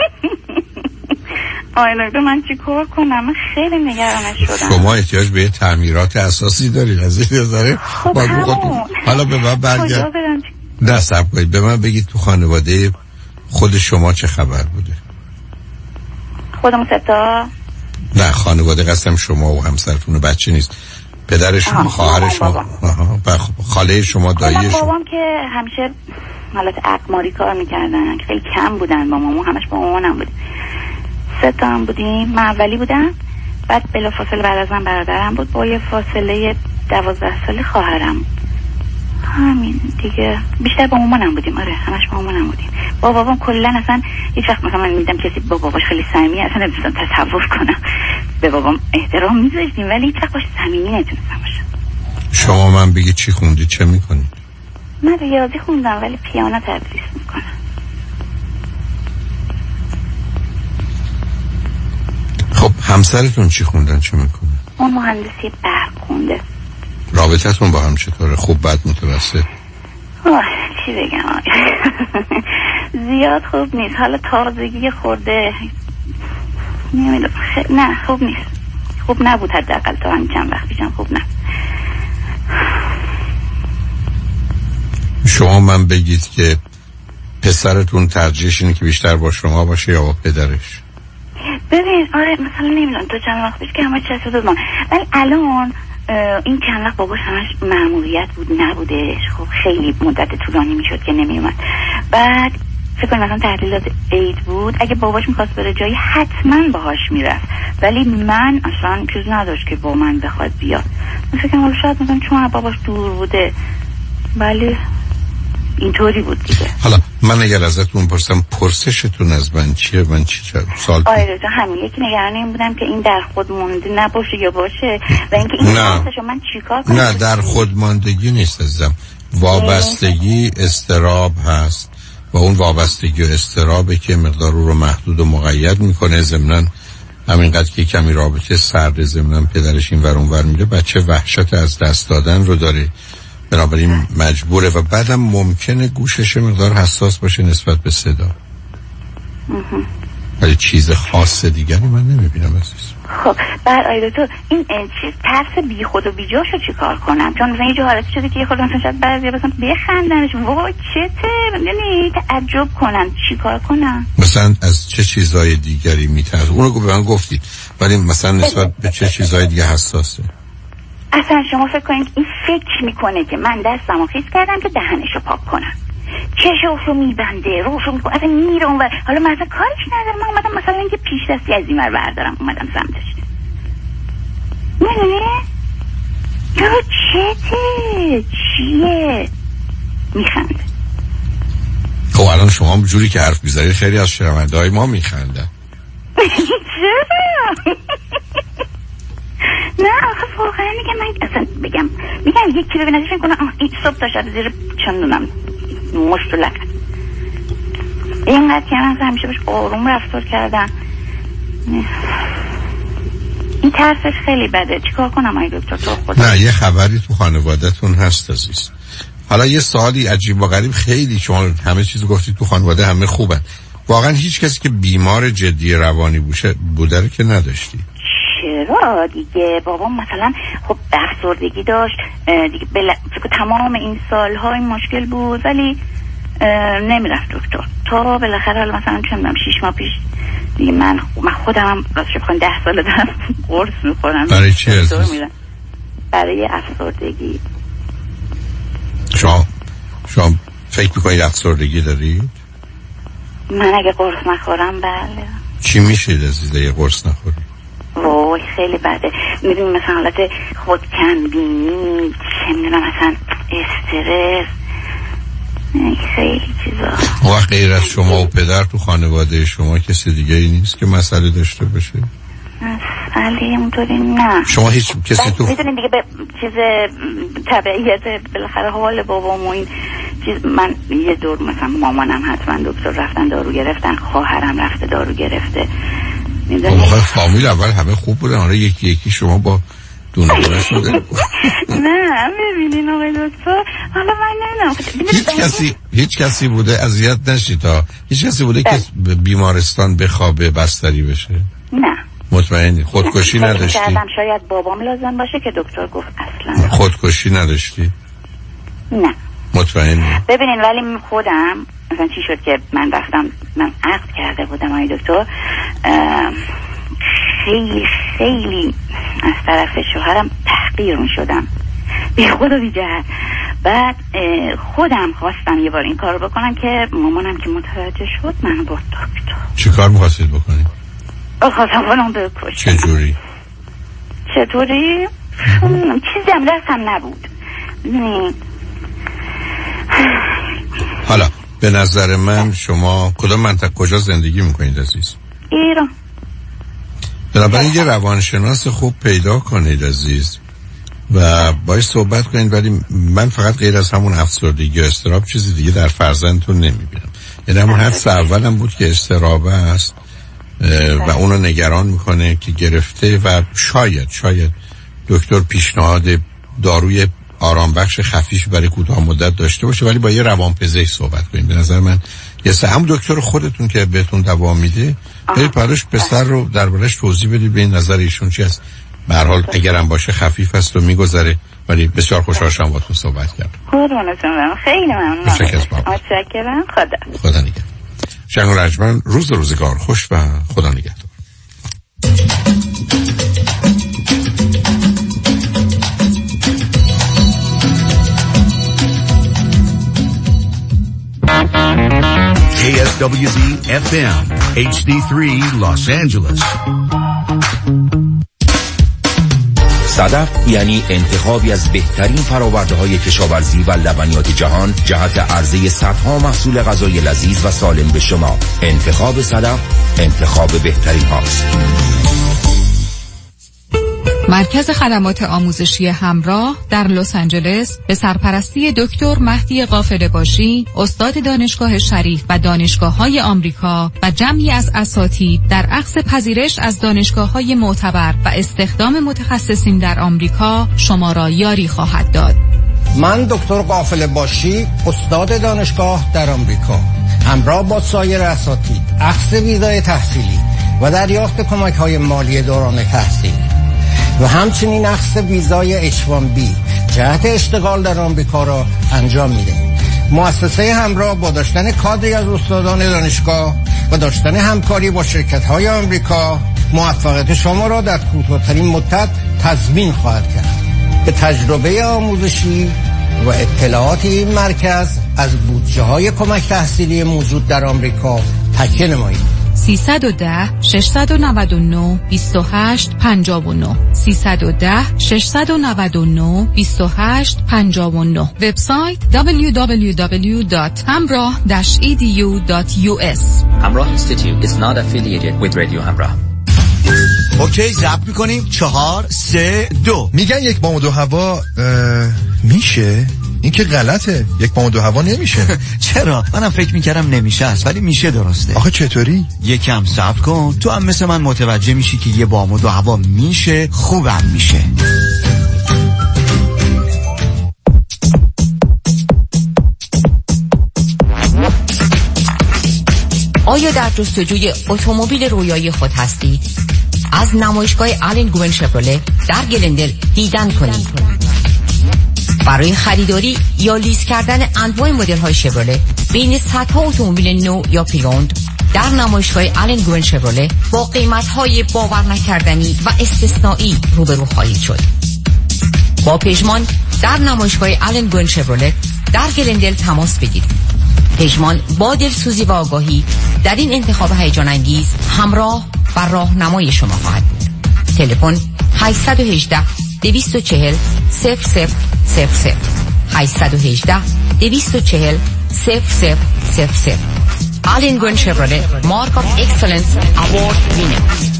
آینه من چی کار کنم؟ من خیلی نگرانش شدم. شما احتیاج به تعمیرات اساسی دارید از این نظره. حالا به من برگرد. نه صبر کنید به من بگید تو خانواده خود شما چه خبر بوده؟ خودمون ستا؟ نه خانواده قسم شما و همسرتون و بچه نیست. پدر شما، خواهر شما، خاله شما، دایی شما. بابام که همیشه حالت اقماری کار میکردن، خیلی کم بودن با مامون، همش با مامانم بود. 3 تا هم بودیم. من اولی بودم، بعد بلافاصله بعد از من برادرم بود، با یه فاصله 12 ساله خواهرم. همین دیگه. بیشتر با مامانم بودیم. آره همش با مامانم بودیم. با بابام کلا اصلا هیچ وقت مثلا من میدیدم کسی با باباش خیلی صمیمی، اصلا نمی‌تونستم تصور کنم. به بابام احترام می‌ذاشتیم ولی هیچ وقت باش صمیمی نمی‌تونستم باشم. شما من بگید چی خوندید، چه می‌کنید؟ من ریاضی خوندم ولی پیانو تدریس می‌کنم. خب همسرتون چی خوندن، چه می‌کنه؟ اون مهندسی برق خونده. رابطتون با هم چطوره؟ خوب بد متوسط؟ چی بگم زیاد خوب نیست. حالا تازگی خورده نمیدونم. نه خوب نیست. خوب نبود حداقل تا همین چند وقت پیشم خوب نبود. شما من بگید که پسرتون ترجیحش اینه که بیشتر با شما باشه یا با پدرش؟ ببین آره مثلا نمیدونم تو چند وقت پیش که همه چه شده من، ولی الان این چند وقت باباش همش مأموریت بود نبودش. خب خیلی مدت طولانی میشد که نمیومد. بعد فکر کنم مثلا تعطیلات عید بود، اگه باباش میخواست بره جایی حتما باهاش میرفت، ولی من اصلا چیز نداشت که با من بخواد بیاد. من فکر کنم شاید مثلا چون باباش دور بوده ولی اینطوری بود دیگه. حالا من اگر ازتون پرسم پرسشتون از من چیه، من چی سال آره همین یکی نگران این بودم که این در خود مانده نباشه یا باشه و اینکه این حسشو من چیکار کنم. نه در خود ماندگی نیست عزیزم، وابستگی اضطراب هست و اون وابستگی و اضطرابه که مقدار رو محدود و مقید میکنه. ضمناً همینقدر که کمی رابطه سرد، ضمناً پدرش این ور اون ور میره، بچه وحشت از دست دادن رو داره، بنابراین مجبوره و بعدم ممکنه گوشش مقدار حساس باشه نسبت به صدا. ولی چیز خاص دیگری من نمیبینم عزیز. خب برای تو این چیز ترس بی خود و بی جاشو چیکار کنم؟ چون مثلا یه جا حالتی شده که خودم مثلا شاید بعضیا مثلا بخندنش وای چته، یعنی تعجب کنم چیکار کنم؟ مثلا از چه چیزای دیگری میترسه؟ اونو به من گفتید، ولی مثلا نسبت به چه چیزای دیگه حساسه؟ اصلا شما فکر کنید این فکر میکنه که من دستمو خیس کردم که دهنشو پاک کنم، چشمشو میبنده، روشو میکنه، اصلا میره اونور. حالا من اصلا کارش ندارم، من اومدم مثلا اینکه پیش دستی از این ور بردارم اومدم سمتش. میدونی؟ یا چته؟ چیه؟ میخنده. خب الان شما جوری که حرف میزنید خیلی از شنونده های ما میخندن. چرا؟ نه آخه واقعا میگم من اصلا میگم یکی رو به نظر کنم این صبح تا شب زیر چندونم مشت و لکن اینقدر که من همیشه باش آروم رفتار کردم. این ترسش خیلی بده. چیکار کنم ای دکتر تو خدا؟ نه یه خبری تو خانواده‌تون هست عزیز. حالا یه سوالی عجیب و غریب، خیلی شما همه چیز گفتید تو خانواده همه خوبن، واقعا هیچ کسی که بیمار جدی روانی بوده رو که نداشتی؟ چرا دیگه بابام مثلا خب افسردگی داشت دیگه تمام این سالها این مشکل بود ولی نمیرفت دکتر تا بالاخره حالا مثلا چه میدونم 6 ماه پیش دیگه من خودم هم راستش بخوام 10 ساله دارم قرص میخورم. برای چی عزیز؟ برای افسردگی. شما فکر میکنید افسردگی دارید؟ من اگه قرص نخورم بله. چی میشید عزیزه یه قرص نخورید؟ وای وای خیلی بده. میدونی مثلا حالت خودکنبینی، چه میدونم مثلا استرس، خیلی چیزا. و غیر از شما و پدر تو خانواده شما کسی دیگه ای نیست که مسئله داشته باشه؟ مسئله اونطوری نه. شما هیچ کسی تو میدونین دیگه به چیز طبیعیت بالاخره حال بابام و این چیز. من یه دور مثلا مامانم حتما دکتر رفتن دارو گرفتن، خواهرم رفته دارو گرفته. اون موقع فامیل اول همه خوب بودن، آره یکی یکی شما با دونه شده. نه ببینین آقای دکتر، حالا من نمیدونم هیچ کسی بوده اذیت نشید تا هیچ کسی بوده که بیمارستان بخوابه بستری بشه؟ نه. مطمئنی خودکشی نداشتی؟ شاید بابام لازم باشه که دکتر گفت اصلا. خودکشی نداشتی؟ نه. مطمئنی؟ ببینین ولی خودم مثلا چی شد که من رفتم، من عقد کرده بودم آقای دکتر، خیلی از طرف شوهرم تحقیر می شدم، بی خود و بی جهت. بعد خودم خواستم یه بار این کار رو بکنم که مامانم که متوجه شد منو برد دکتر. چی کار می‌خواستید بکنید؟ خواستم خودم بکشم. چطوری؟ چیزی هم دستم نبود. حالا به نظر من شما کدام منطقه کجا زندگی میکنید عزیز؟ ایران. بنابراین یه روانشناس خوب پیدا کنید عزیز و باید صحبت کنید. ولی من فقط غیر از همون افسردگی و اضطراب چیزی دیگه در فرزندتون نمیبینم. یعنی همون حدس اولم بود که اضطراب است و اونو نگران میکنه که گرفته و شاید دکتر پیشنهاد داروی آرام بخش خفیف برای کوتاه مدت داشته باشه، ولی با یه روانپزشک صحبت کنید. به نظر من هم دکتر خودتون که بهتون دوا میده برید پراش پسر رو دربارش توضیح بدید، به این نظر ایشون چی است. به هر حال اگرم باشه خفیف است و میگذره. ولی بسیار خوشحال شدم باهاتون صحبت کردم. قربونتون، خیلی ممنونم. متشکرم. خدا نگهدار. شنگ و رجمن، روزگار خوش و خدا نگهدار. KSWZ FM HD3 Los Angeles. صدف یعنی انتخابی از بهترین فرآورده‌های کشاورزی و لبنیات جهان جهت عرضه صدها محصول غذایی لذیذ و سالم به شما. انتخاب صدف انتخاب بهترین هاست. مرکز خدمات آموزشی همراه در لس آنجلس به سرپرستی دکتر مهدی قافله‌باشی، استاد دانشگاه شریف و دانشگاه‌های آمریکا و جمعی از اساتید در اخذ پذیرش از دانشگاه‌های معتبر و استخدام متخصصین در آمریکا شما را یاری خواهد داد. من دکتر قافله‌باشی، استاد دانشگاه در آمریکا، همراه با سایر اساتید اخذ ویزای تحصیلی و دریافت کمک‌های مالی دوران تحصیل و همچنین اخذ ویزای H1B جهت اشتغال در آمریکا را انجام می‌دهیم. مؤسسه همراه با داشتن کادری از استادان دانشگاه و داشتن همکاری با شرکت‌های آمریکا موفقیت شما را در کوتاه‌ترین مدت تضمین خواهد کرد. به تجربه آموزشی و اطلاعات این مرکز از بودجه‌های کمک تحصیلی موجود در آمریکا تکیه نمایید. 310 699 28 59 310 699 28 59. وبسایت www.hamrah-edu.us. Hamrah Institute is not affiliated with Radio Hamrah. اوکی ضبط میکنیم. 4 3 2. میگن 1 بام و 2 هوا میشه؟ این که غلطه. 1 بام و 2 هوا نمیشه. چرا؟ منم فکر میکردم نمیشه است، ولی میشه. درسته. آخه چطوری؟ یکم صبر کن، تو هم مثل من متوجه میشی که 1 بام و 2 هوا میشه، خوبم میشه. آیا در جستجوی اتومبیل رویایی خود هستید؟ از نمایشگاه آلن گوین شفرله در گلندل دیدن کنید. برای خریداری یا لیز کردن انواع مدل‌های شفرله بین صدها اتومبیل نو یا پریوند در نمایشگاه آلن گوین شفرله با قیمت‌های باور نکردنی و استثنایی روبرو خواهید شد. با پژمان در نمایشگاه آلن گوین شفرله در گلندل تماس بگیرید. پژمان با دلسوزی و آگاهی در این انتخاب هیجان انگیز همراه و راهنمای شما خواهد بود. تلفن 818 240 0000 818 240 0000. آلین گوین شفرله مارک آف اکسلنس اوارد وینر.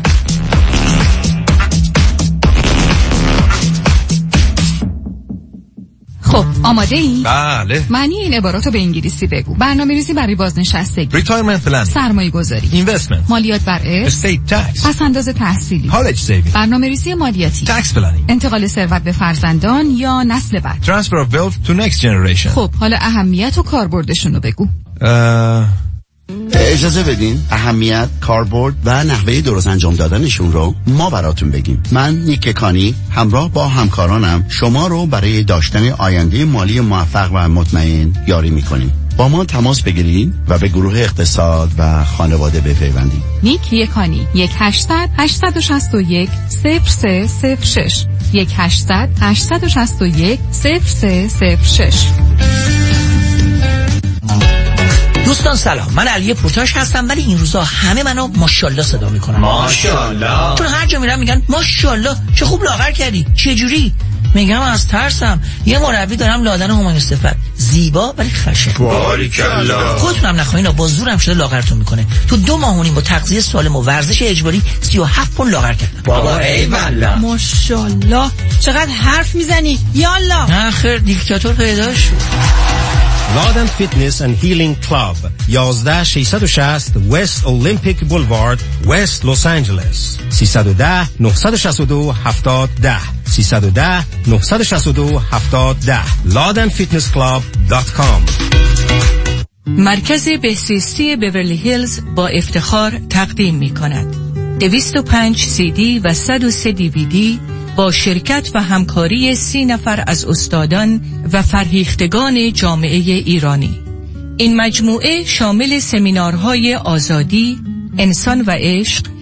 خب آماده ای؟ بله. معنی این عباراتو به انگلیسی بگو. برنامه‌ریزی برای بازنشستگی، ریتایرمنت پلن، سرمایه گذاری، اینوستمنت، مالیات بر ارث، استیت تکس، پس‌انداز تحصیلی، کالج سیوینگ، برنامه‌ریزی مالیاتی، تکس پلنینگ، انتقال ثروت به فرزندان یا نسل بعد، ترانسفر اف ویلث تو نکست جنریشن. خب حالا اهمیت و کاربردشون رو بگو. اجازه بدین اهمیت، کاربرد و نحوه درست انجام دادنشون رو ما براتون بگیم. من نیک کانی همراه با همکارانم شما رو برای داشتن آینده مالی موفق و مطمئن یاری میکنیم. با ما تماس بگیرید و به گروه اقتصاد و خانواده بپیوندید. نیک یکانی 1-800-861-0306 1-800-861-0306. دوستان سلام، من علی پورتاش هستم، ولی این روزا همه منو ماشاءالله صدا میکنن. ماشاءالله. چون هر جا میرم میگن ماشاءالله چه خوب لاغر کردی، چه جوری؟ میگم از ترسم. یه مربی دارم لادن همایون صفت، زیبا ولی خشن. باریکالله. خودتونم نخواین با زورم شده لاغرتون میکنه. تو 2 ماه و نیم با تغذیه سالم و ورزش اجباری 37 پوند لاغر کردم. بابا ای والله. ماشاءالله چقدر حرف میزنی. یالا. نه خیر، دیکتاتور پیدا شد. لادن فیتنس اند هیلینگ کلاب 11660 وست اولمپیک بولوارد وست لس آنجلس 310 962 7010 310 962 7010 ladenfitnessclub.com. مرکز بهزیستی بیورلی هیلز با افتخار تقدیم می کند 205 CD و 103 DVD با شرکت و همکاری 30 نفر از استادان و فرهیختگان جامعه ایرانی. این مجموعه شامل سمینارهای آزادی، انسان و عشق،